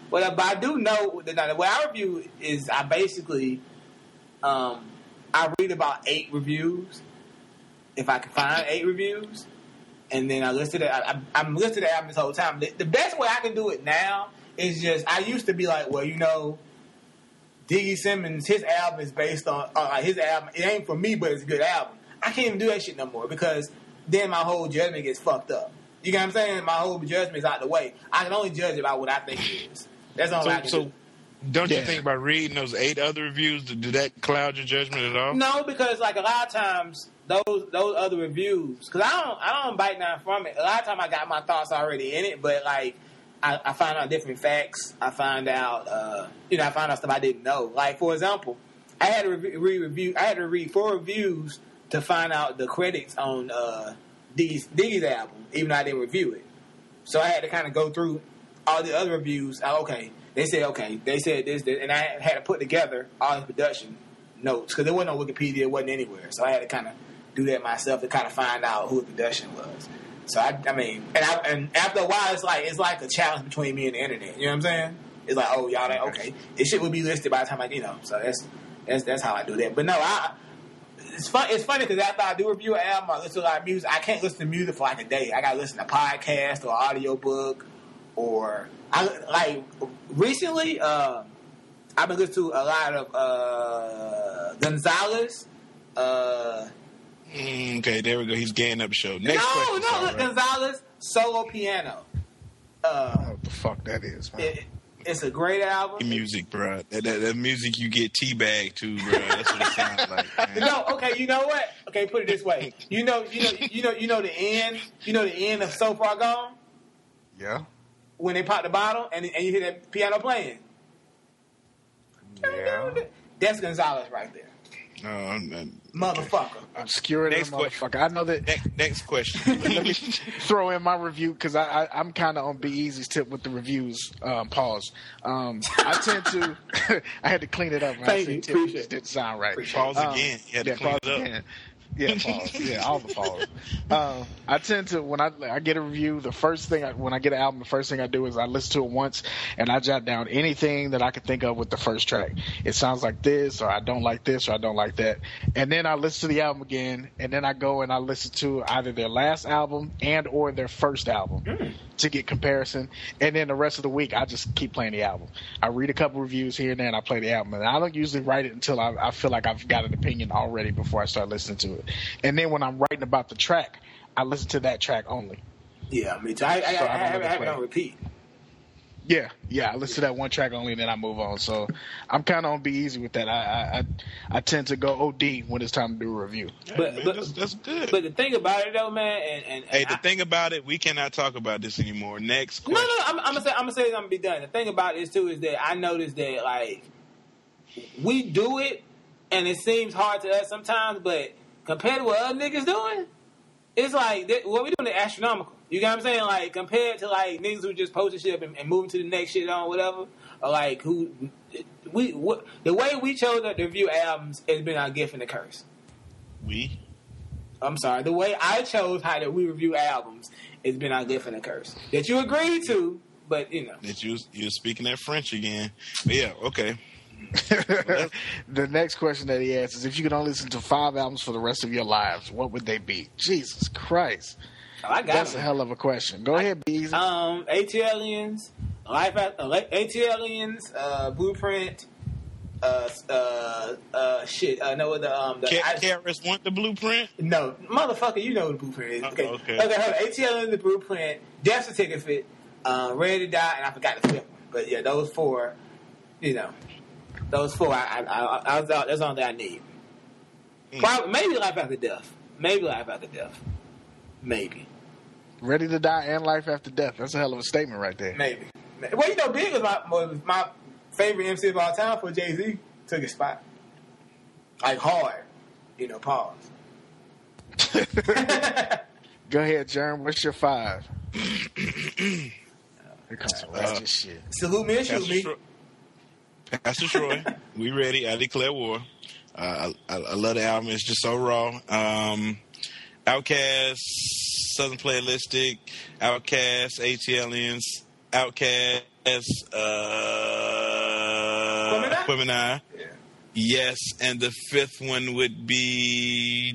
Well, but I do know that the way I review is I basically um, I read about eight reviews if I can find eight reviews, and then I listed it. I, I'm listed the album this whole time. The, the best way I can do it now is just I used to be like, well, you know, Diggy Simmons, his album is based on uh, his album. It ain't for me, but it's a good album. I can't even do that shit no more because then my whole judgment gets fucked up. You get what I'm saying? My whole judgment is out the way. I can only judge about what I think it is. That's all So, I can so do. don't Yeah. you think by reading those eight other reviews, did that cloud your judgment at all? No, because like a lot of times those those other reviews, because I don't I don't bite down from it. A lot of time I got my thoughts already in it, but like I, I find out different facts. I find out uh, you know I find out stuff I didn't know. Like for example, I had to re- re-review. I had to read four reviews to find out the credits on uh, Diggy's, Diggy's album, even though I didn't review it. So I had to kind of go through all the other reviews. Uh, okay, they said okay, they said this, this, and I had to put together all the production notes because there wasn't no Wikipedia, it wasn't anywhere. So I had to kind of do that myself to kind of find out who the production was. So I, I mean, and, I, and after a while, it's like it's like a challenge between me and the internet. You know what I'm saying? It's like, oh, y'all, like, okay, this shit would be listed by the time I, you know. So that's that's that's how I do that. But no, I. It's fun. It's funny because after I do review an album, I listen to a lot of music. I can't listen to music for like a day. I got to listen to podcast or audio book, or I like recently. Uh, I've been listening to a lot of uh, Gonzalez. Uh, Mm, okay, there we go. He's getting up the show. Next no, question. no, sorry. Gonzalez solo piano. I Uh, don't know what the fuck that is, man. it, it's a great album. Music, bro. That, that, that music you get teabagged to, bro. That's what it sounds like. Man. No, okay, you know what? Okay, put it this way. You know, you know, you know, you know the end. You know the end of So Far Gone Yeah. when they pop the bottle and and you hear that piano playing. Yeah. That's Gonzalez right there, No, I'm, I'm, motherfucker. Obscurity, Next question. motherfucker. I know that. next, next question. Let me throw in my review because I, I, I'm kind of on Be Easy's tip with the reviews. Um, pause. Um, I tend to. I had to clean it up. When Thank I you. said tip, Appreciate it didn't sound right. Pause Um, again. You had to yeah, clean pause it up. again. Yeah, pause. Yeah, all the pause. Um, I tend to when I I get a review, the first thing I, when I get an album, the first thing I do is I listen to it once and I jot down anything that I can think of with the first track. It sounds like this, or I don't like this, or I don't like that, and then I listen to the album again, and then I go and I listen to either their last album and or their first album mm. to get comparison, and then the rest of the week I just keep playing the album. I read a couple reviews here and there, and I play the album, and I don't usually write it until I, I feel like I've got an opinion already before I start listening to it. And then when I'm writing about the track, I listen to that track only. Yeah, me too. I, I, So I I, don't I, have, really I have it play. on repeat. Yeah, yeah, I listen to that one track only, and then I move on. So I'm kind of on Be Easy with that. I, I I I tend to go O D when it's time to do a review. Hey, But- man, but- that's, that's good. But the thing about it though, man, and, and, and hey, the I, thing about it, we cannot talk about this anymore. Next no, question. no, I'm, I'm gonna say, I'm gonna say, I'm gonna be done. The thing about this too is that I noticed that like we do it, and it seems hard to us sometimes, but compared to what other niggas doing, it's like that, what we doing is astronomical. You get what I'm saying? Like compared to like niggas who just posting shit up and, and moving to the next shit on whatever, or like who we what, the way we chose to review albums has been our gift and a curse. We? I'm sorry, the way I chose how that we review albums has been our gift and a curse that you agreed to, but you know. That you you're speaking that French again. But yeah, okay. The next question that he asks is, if you could only listen to five albums for the rest of your lives, what would they be? Jesus Christ. Oh, I got That's them. a hell of a question. Go ahead, Be Easy. Um, ATLiens, Life at uh, ATLiens, uh, Blueprint, uh, uh, uh, shit. Uh, no, the um, the Cat I, Carrots want the blueprint? no, motherfucker, you know what the Blueprint is. Uh, Okay, okay. okay, hold on. ATLiens, the Blueprint, Death Certificate, uh, Ready to Die, and I forgot the fifth one. But yeah, those four, you know, those four. I, I, I, I was out. That's all that I need. Mm. Probably, maybe Life After Death. Maybe Life After Death. Maybe. Ready to Die and Life After Death. That's a hell of a statement right there. Maybe. Well, you know, Big was my, was my favorite M C of all time for Jay-Z. Took his spot. Like, hard. You know, pause. Go ahead, Jerm. What's your five? Here comes some ratchet shit. Salute me and shoot Pastor, me. Troy, Pastor Troy, we ready. I declare war. Uh, I, I, I love the album. It's just so raw. Um, Outkast, Southern Playalistic, Outkast, ATLiens, Outkast, uh, Quemini. Yeah. Yes, and the fifth one would be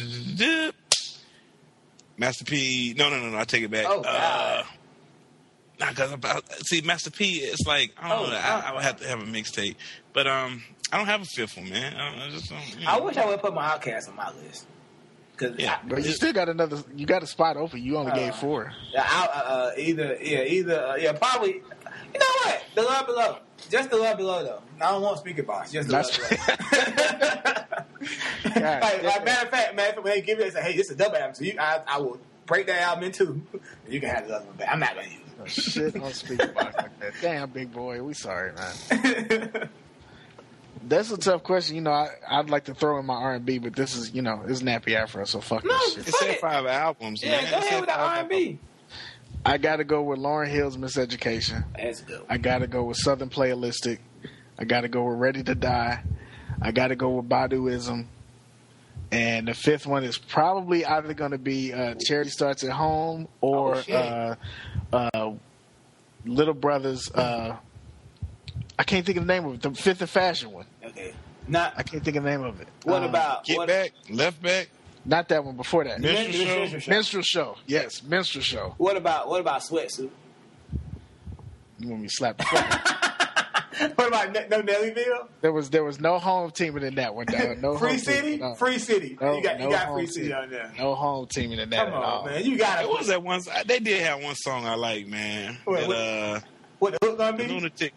Master P. No, no, no, no. I take it back. Oh, God. Uh, nah, cause about see Master P. It's like I don't Oh, know. I, God. I would have to have a mixtape, but um, I don't have a fifth one, man. I, don't, I just don't. You know. I wish I would have put my Outkast on my list. Cause Yeah. I, But you still got another. You got a spot open. You only Uh, gave four. Yeah, I, uh, uh, either, yeah, either, uh, yeah, probably. You know what? The Love Below, just the Love Below though. I don't want speaker box, just the That's- Love Below. God, like, yeah. like matter of fact, man, when they give it, they say, "Hey, this is a double album," so you, I, I will break that album in two. And you can have the other one back. I'm not gonna use Oh, shit on speaker box like that. Damn, big boy. We sorry, man. it. That's a tough question. You know, I, I'd like to throw in my R and B, but this is, you know, it's Nappy Afro, so fuck No, this shit. It said five albums, yeah, man. go It said ahead with the five R and B. I got to go with Lauryn Hill's Miseducation. That's good. I got to go with Southern Playalistic. I got to go with Ready to Die. I got to go with Baduism. And the fifth one is probably either going to be uh, Charity Starts at Home or Oh, shit. uh, uh, Little Brothers. Uh, I can't think of the name of it. The Fifth and Fashion one. Okay. Not. I can't think of the name of it. What Um, about Get what, back, left back. Not that one. Before that. Minstrel Min- Show? Minstrel Show. Minstrel Show. Yes, Minstrel Show. What about what about Sweatsuit? You want me to slap the fuck? What about Ne- No Nellyville? There was there was no home teaming in that one. Dog. No Free home City, teaming, no. Free City. No, you got no you got home Free City team. on there. No home teaming in that Come at all. on, man. You got It was to. that one. They did have one song I like, man. What- that, what- uh, What the hook gonna the be? Lunatic.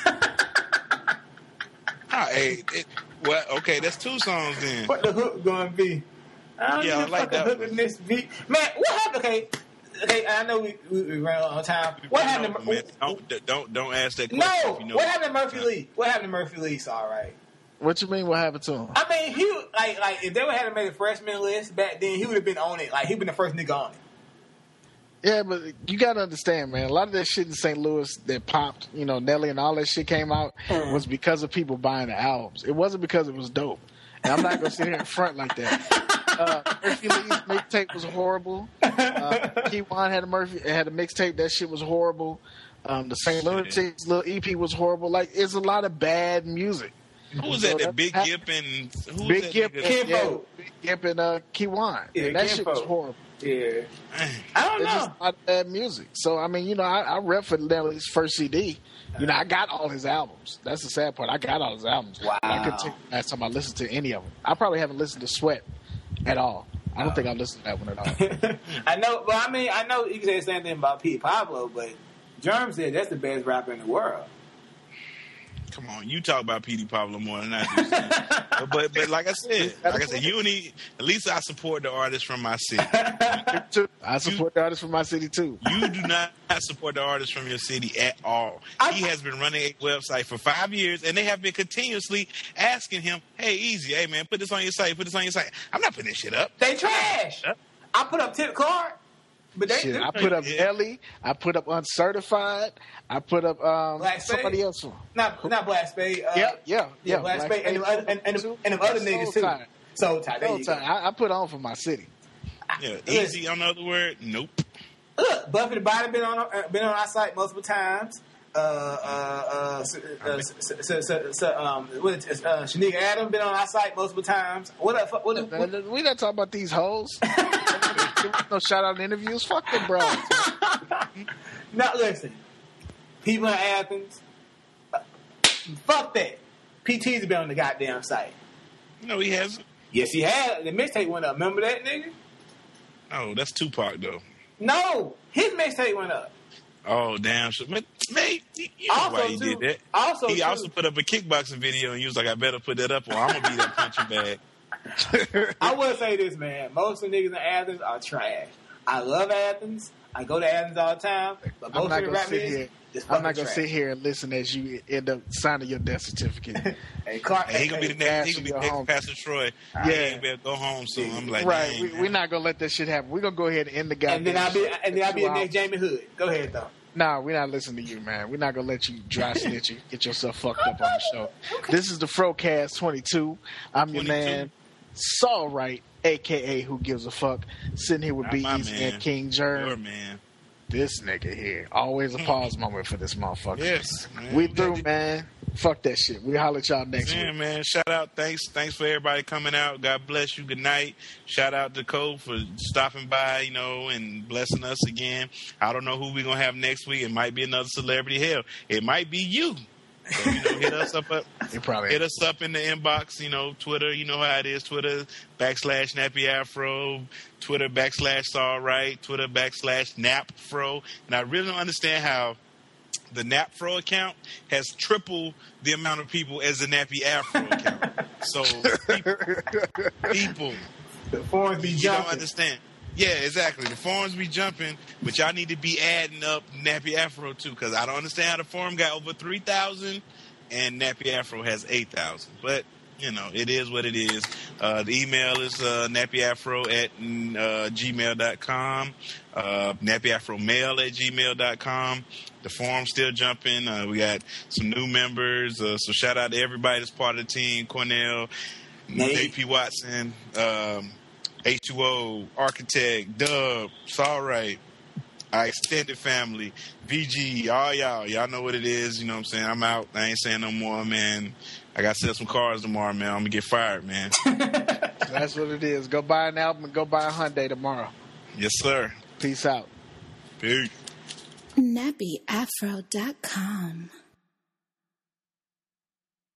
Ah, hey, it, well, okay, that's two songs then. What the hook gonna be? I don't Yeah, yeah, I like fucking that hook one. in this beat. Man, what happened? Okay, okay. I know we we, we ran out of time. What happened? No, to, man, don't, don't don't ask that question. no, if you know what happened to Murphy Lee? What happened to Murphy Lee? It's all right. What you mean? What happened to him? I mean, he like like if they would have made a freshman list back then, he would have been on it. Like he been the first nigga on it. Yeah, but you got to understand, man. A lot of that shit in Saint Louis that popped, you know, Nelly and all that shit came out Mhm. was because of people buying the albums. It wasn't because it was dope. And I'm not gonna sit here in front like that. Uh, Murphy Lee's mixtape was horrible. Uh, Keywan had a Murphy had a mixtape that shit was horrible. Um, the Saint Lunatics little E P was horrible. Like, it's a lot of bad music. Who was So that? That that's Big hap- Gip and who was Big that Gip, nigga? Kid yeah, Vote. Big Gip and uh, Keywan. Yeah, And that Kid shit was Vote. horrible. Yeah, Man, I don't It's just know. a lot of bad music. So I mean, you know, I, I rep for Nelly's first C D. You know, I got all his albums. That's the sad part. I got all his albums. Wow. I couldn't take the last time I listened to any of them. I probably haven't listened to Sweat at all. I don't think I listened to that one at all. I know, but I mean, I know you can say the same thing about Pete Pablo, but Germ said that's the best rapper in the world. come on, you talk about P D Pablo more than I do. son. but, but but like I said, like I said, you need at least I support the artists from my city. Too. I support the artists from my city too. You do not support the artists from your city at all. I- He has been running a website for five years, and they have been continuously asking him, "Hey, easy, hey man, put this on your site, put this on your site." I'm not putting this shit up. They trash. Huh? I put up Tip Card, but they Shit, they- I put up Yeah. Nelly. I put up Uncertified. I put up um, Black Spade? somebody else. One. not not Black Spade. Uh, Yeah, yeah, yeah. Black Spade and them other, and, and, them- and them other niggas too. Soul Tide. Soul Tide. There Soul you go. Tide. I, I put on for my city. Yeah, Listen. easy on the other word. Nope. Look, Buffy the Body been on uh, been on our site multiple times. Uh, uh, uh, s- uh, s- s- s- s- um, what is, uh, Shanika Adams been on our site multiple times. What up? What up? What, Man, we not talking about these hoes. No shout out interviews. Fuck them, bro. now listen, people in Athens, uh, fuck that. P T's been on the goddamn site. No, he hasn't. Yes, he had. The mixtape went up. Remember that nigga? Oh, that's Tupac though. No, his mixtape went up. Oh damn! So, man, man, you know Also, why he too- did that? also, he too- also put up a kickboxing video, and he was like, "I better put that up, or I'm gonna be that punching bag." I will say this, man. Most of the niggas in Athens are trash. I love Athens. I go to Athens all the time. But I'm most not of the gonna rap sit niggas here. is I'm fucking not gonna trash. sit here and listen as you end up signing your death certificate. Hey, Clark, And he gonna be the next. He gonna be Go next home. Pastor Troy. Yeah. Yeah, better go home soon. I'm like, right? dang, We, man. we're not gonna let that shit happen. We're gonna go ahead and end the goddamn. and then I'll be shit and then in I'll be two the next hours. Jamie Hood. Go ahead though. Nah, we're not listening to you, man. We're not gonna let you dry snitch and get yourself fucked up on the show. This is the Frocast twenty-two. I'm your twenty-two. man, Saul Wright, aka Who Gives a Fuck, sitting here with Not B my Easy man. and King Your Germ. man. This nigga here. Always a pause moment for this motherfucker. Yes, man. We through, man. Fuck that shit. We holler at y'all next Yeah, week. man. Shout out. Thanks. Thanks for everybody coming out. God bless you. Good night. Shout out to Cole for stopping by, you know, and blessing us again. I don't know who we're going to have next week. It might be another celebrity. Hell, it might be you. So, you know, hit us up. up You probably hit us up in the inbox, you know, Twitter. You know how it is. Twitter backslash Nappy Afro. Twitter backslash Saw Right. Twitter backslash Napfro. And I really don't understand how the Napfro account has triple the amount of people as the Nappy Afro account. So people, people The forms be you jumping. don't understand. Yeah, exactly. The forums be jumping, but y'all need to be adding up Nappy Afro too, because I don't understand how the forum got over three thousand and Nappy Afro has eight thousand. But you know, it is what it is. Uh, the email is uh, nappyafro at uh, gmail dot com, uh, nappyafromail at gmail dot com. The forum's still jumping. Uh, we got some new members. Uh, so shout out to everybody that's part of the team. Cornell, Nate. Nate P. Watson, um, H two O, Architect, Dub, Saw Right, our extended family, V G, all y'all. Y'all know what it is. You know what I'm saying? I'm out. I ain't saying no more, man. I got to sell some cars tomorrow, man. I'm going to get fired, man. That's what it is. Go buy an album and go buy a Hyundai tomorrow. Yes, sir. Peace out. Peace. nappy afro dot com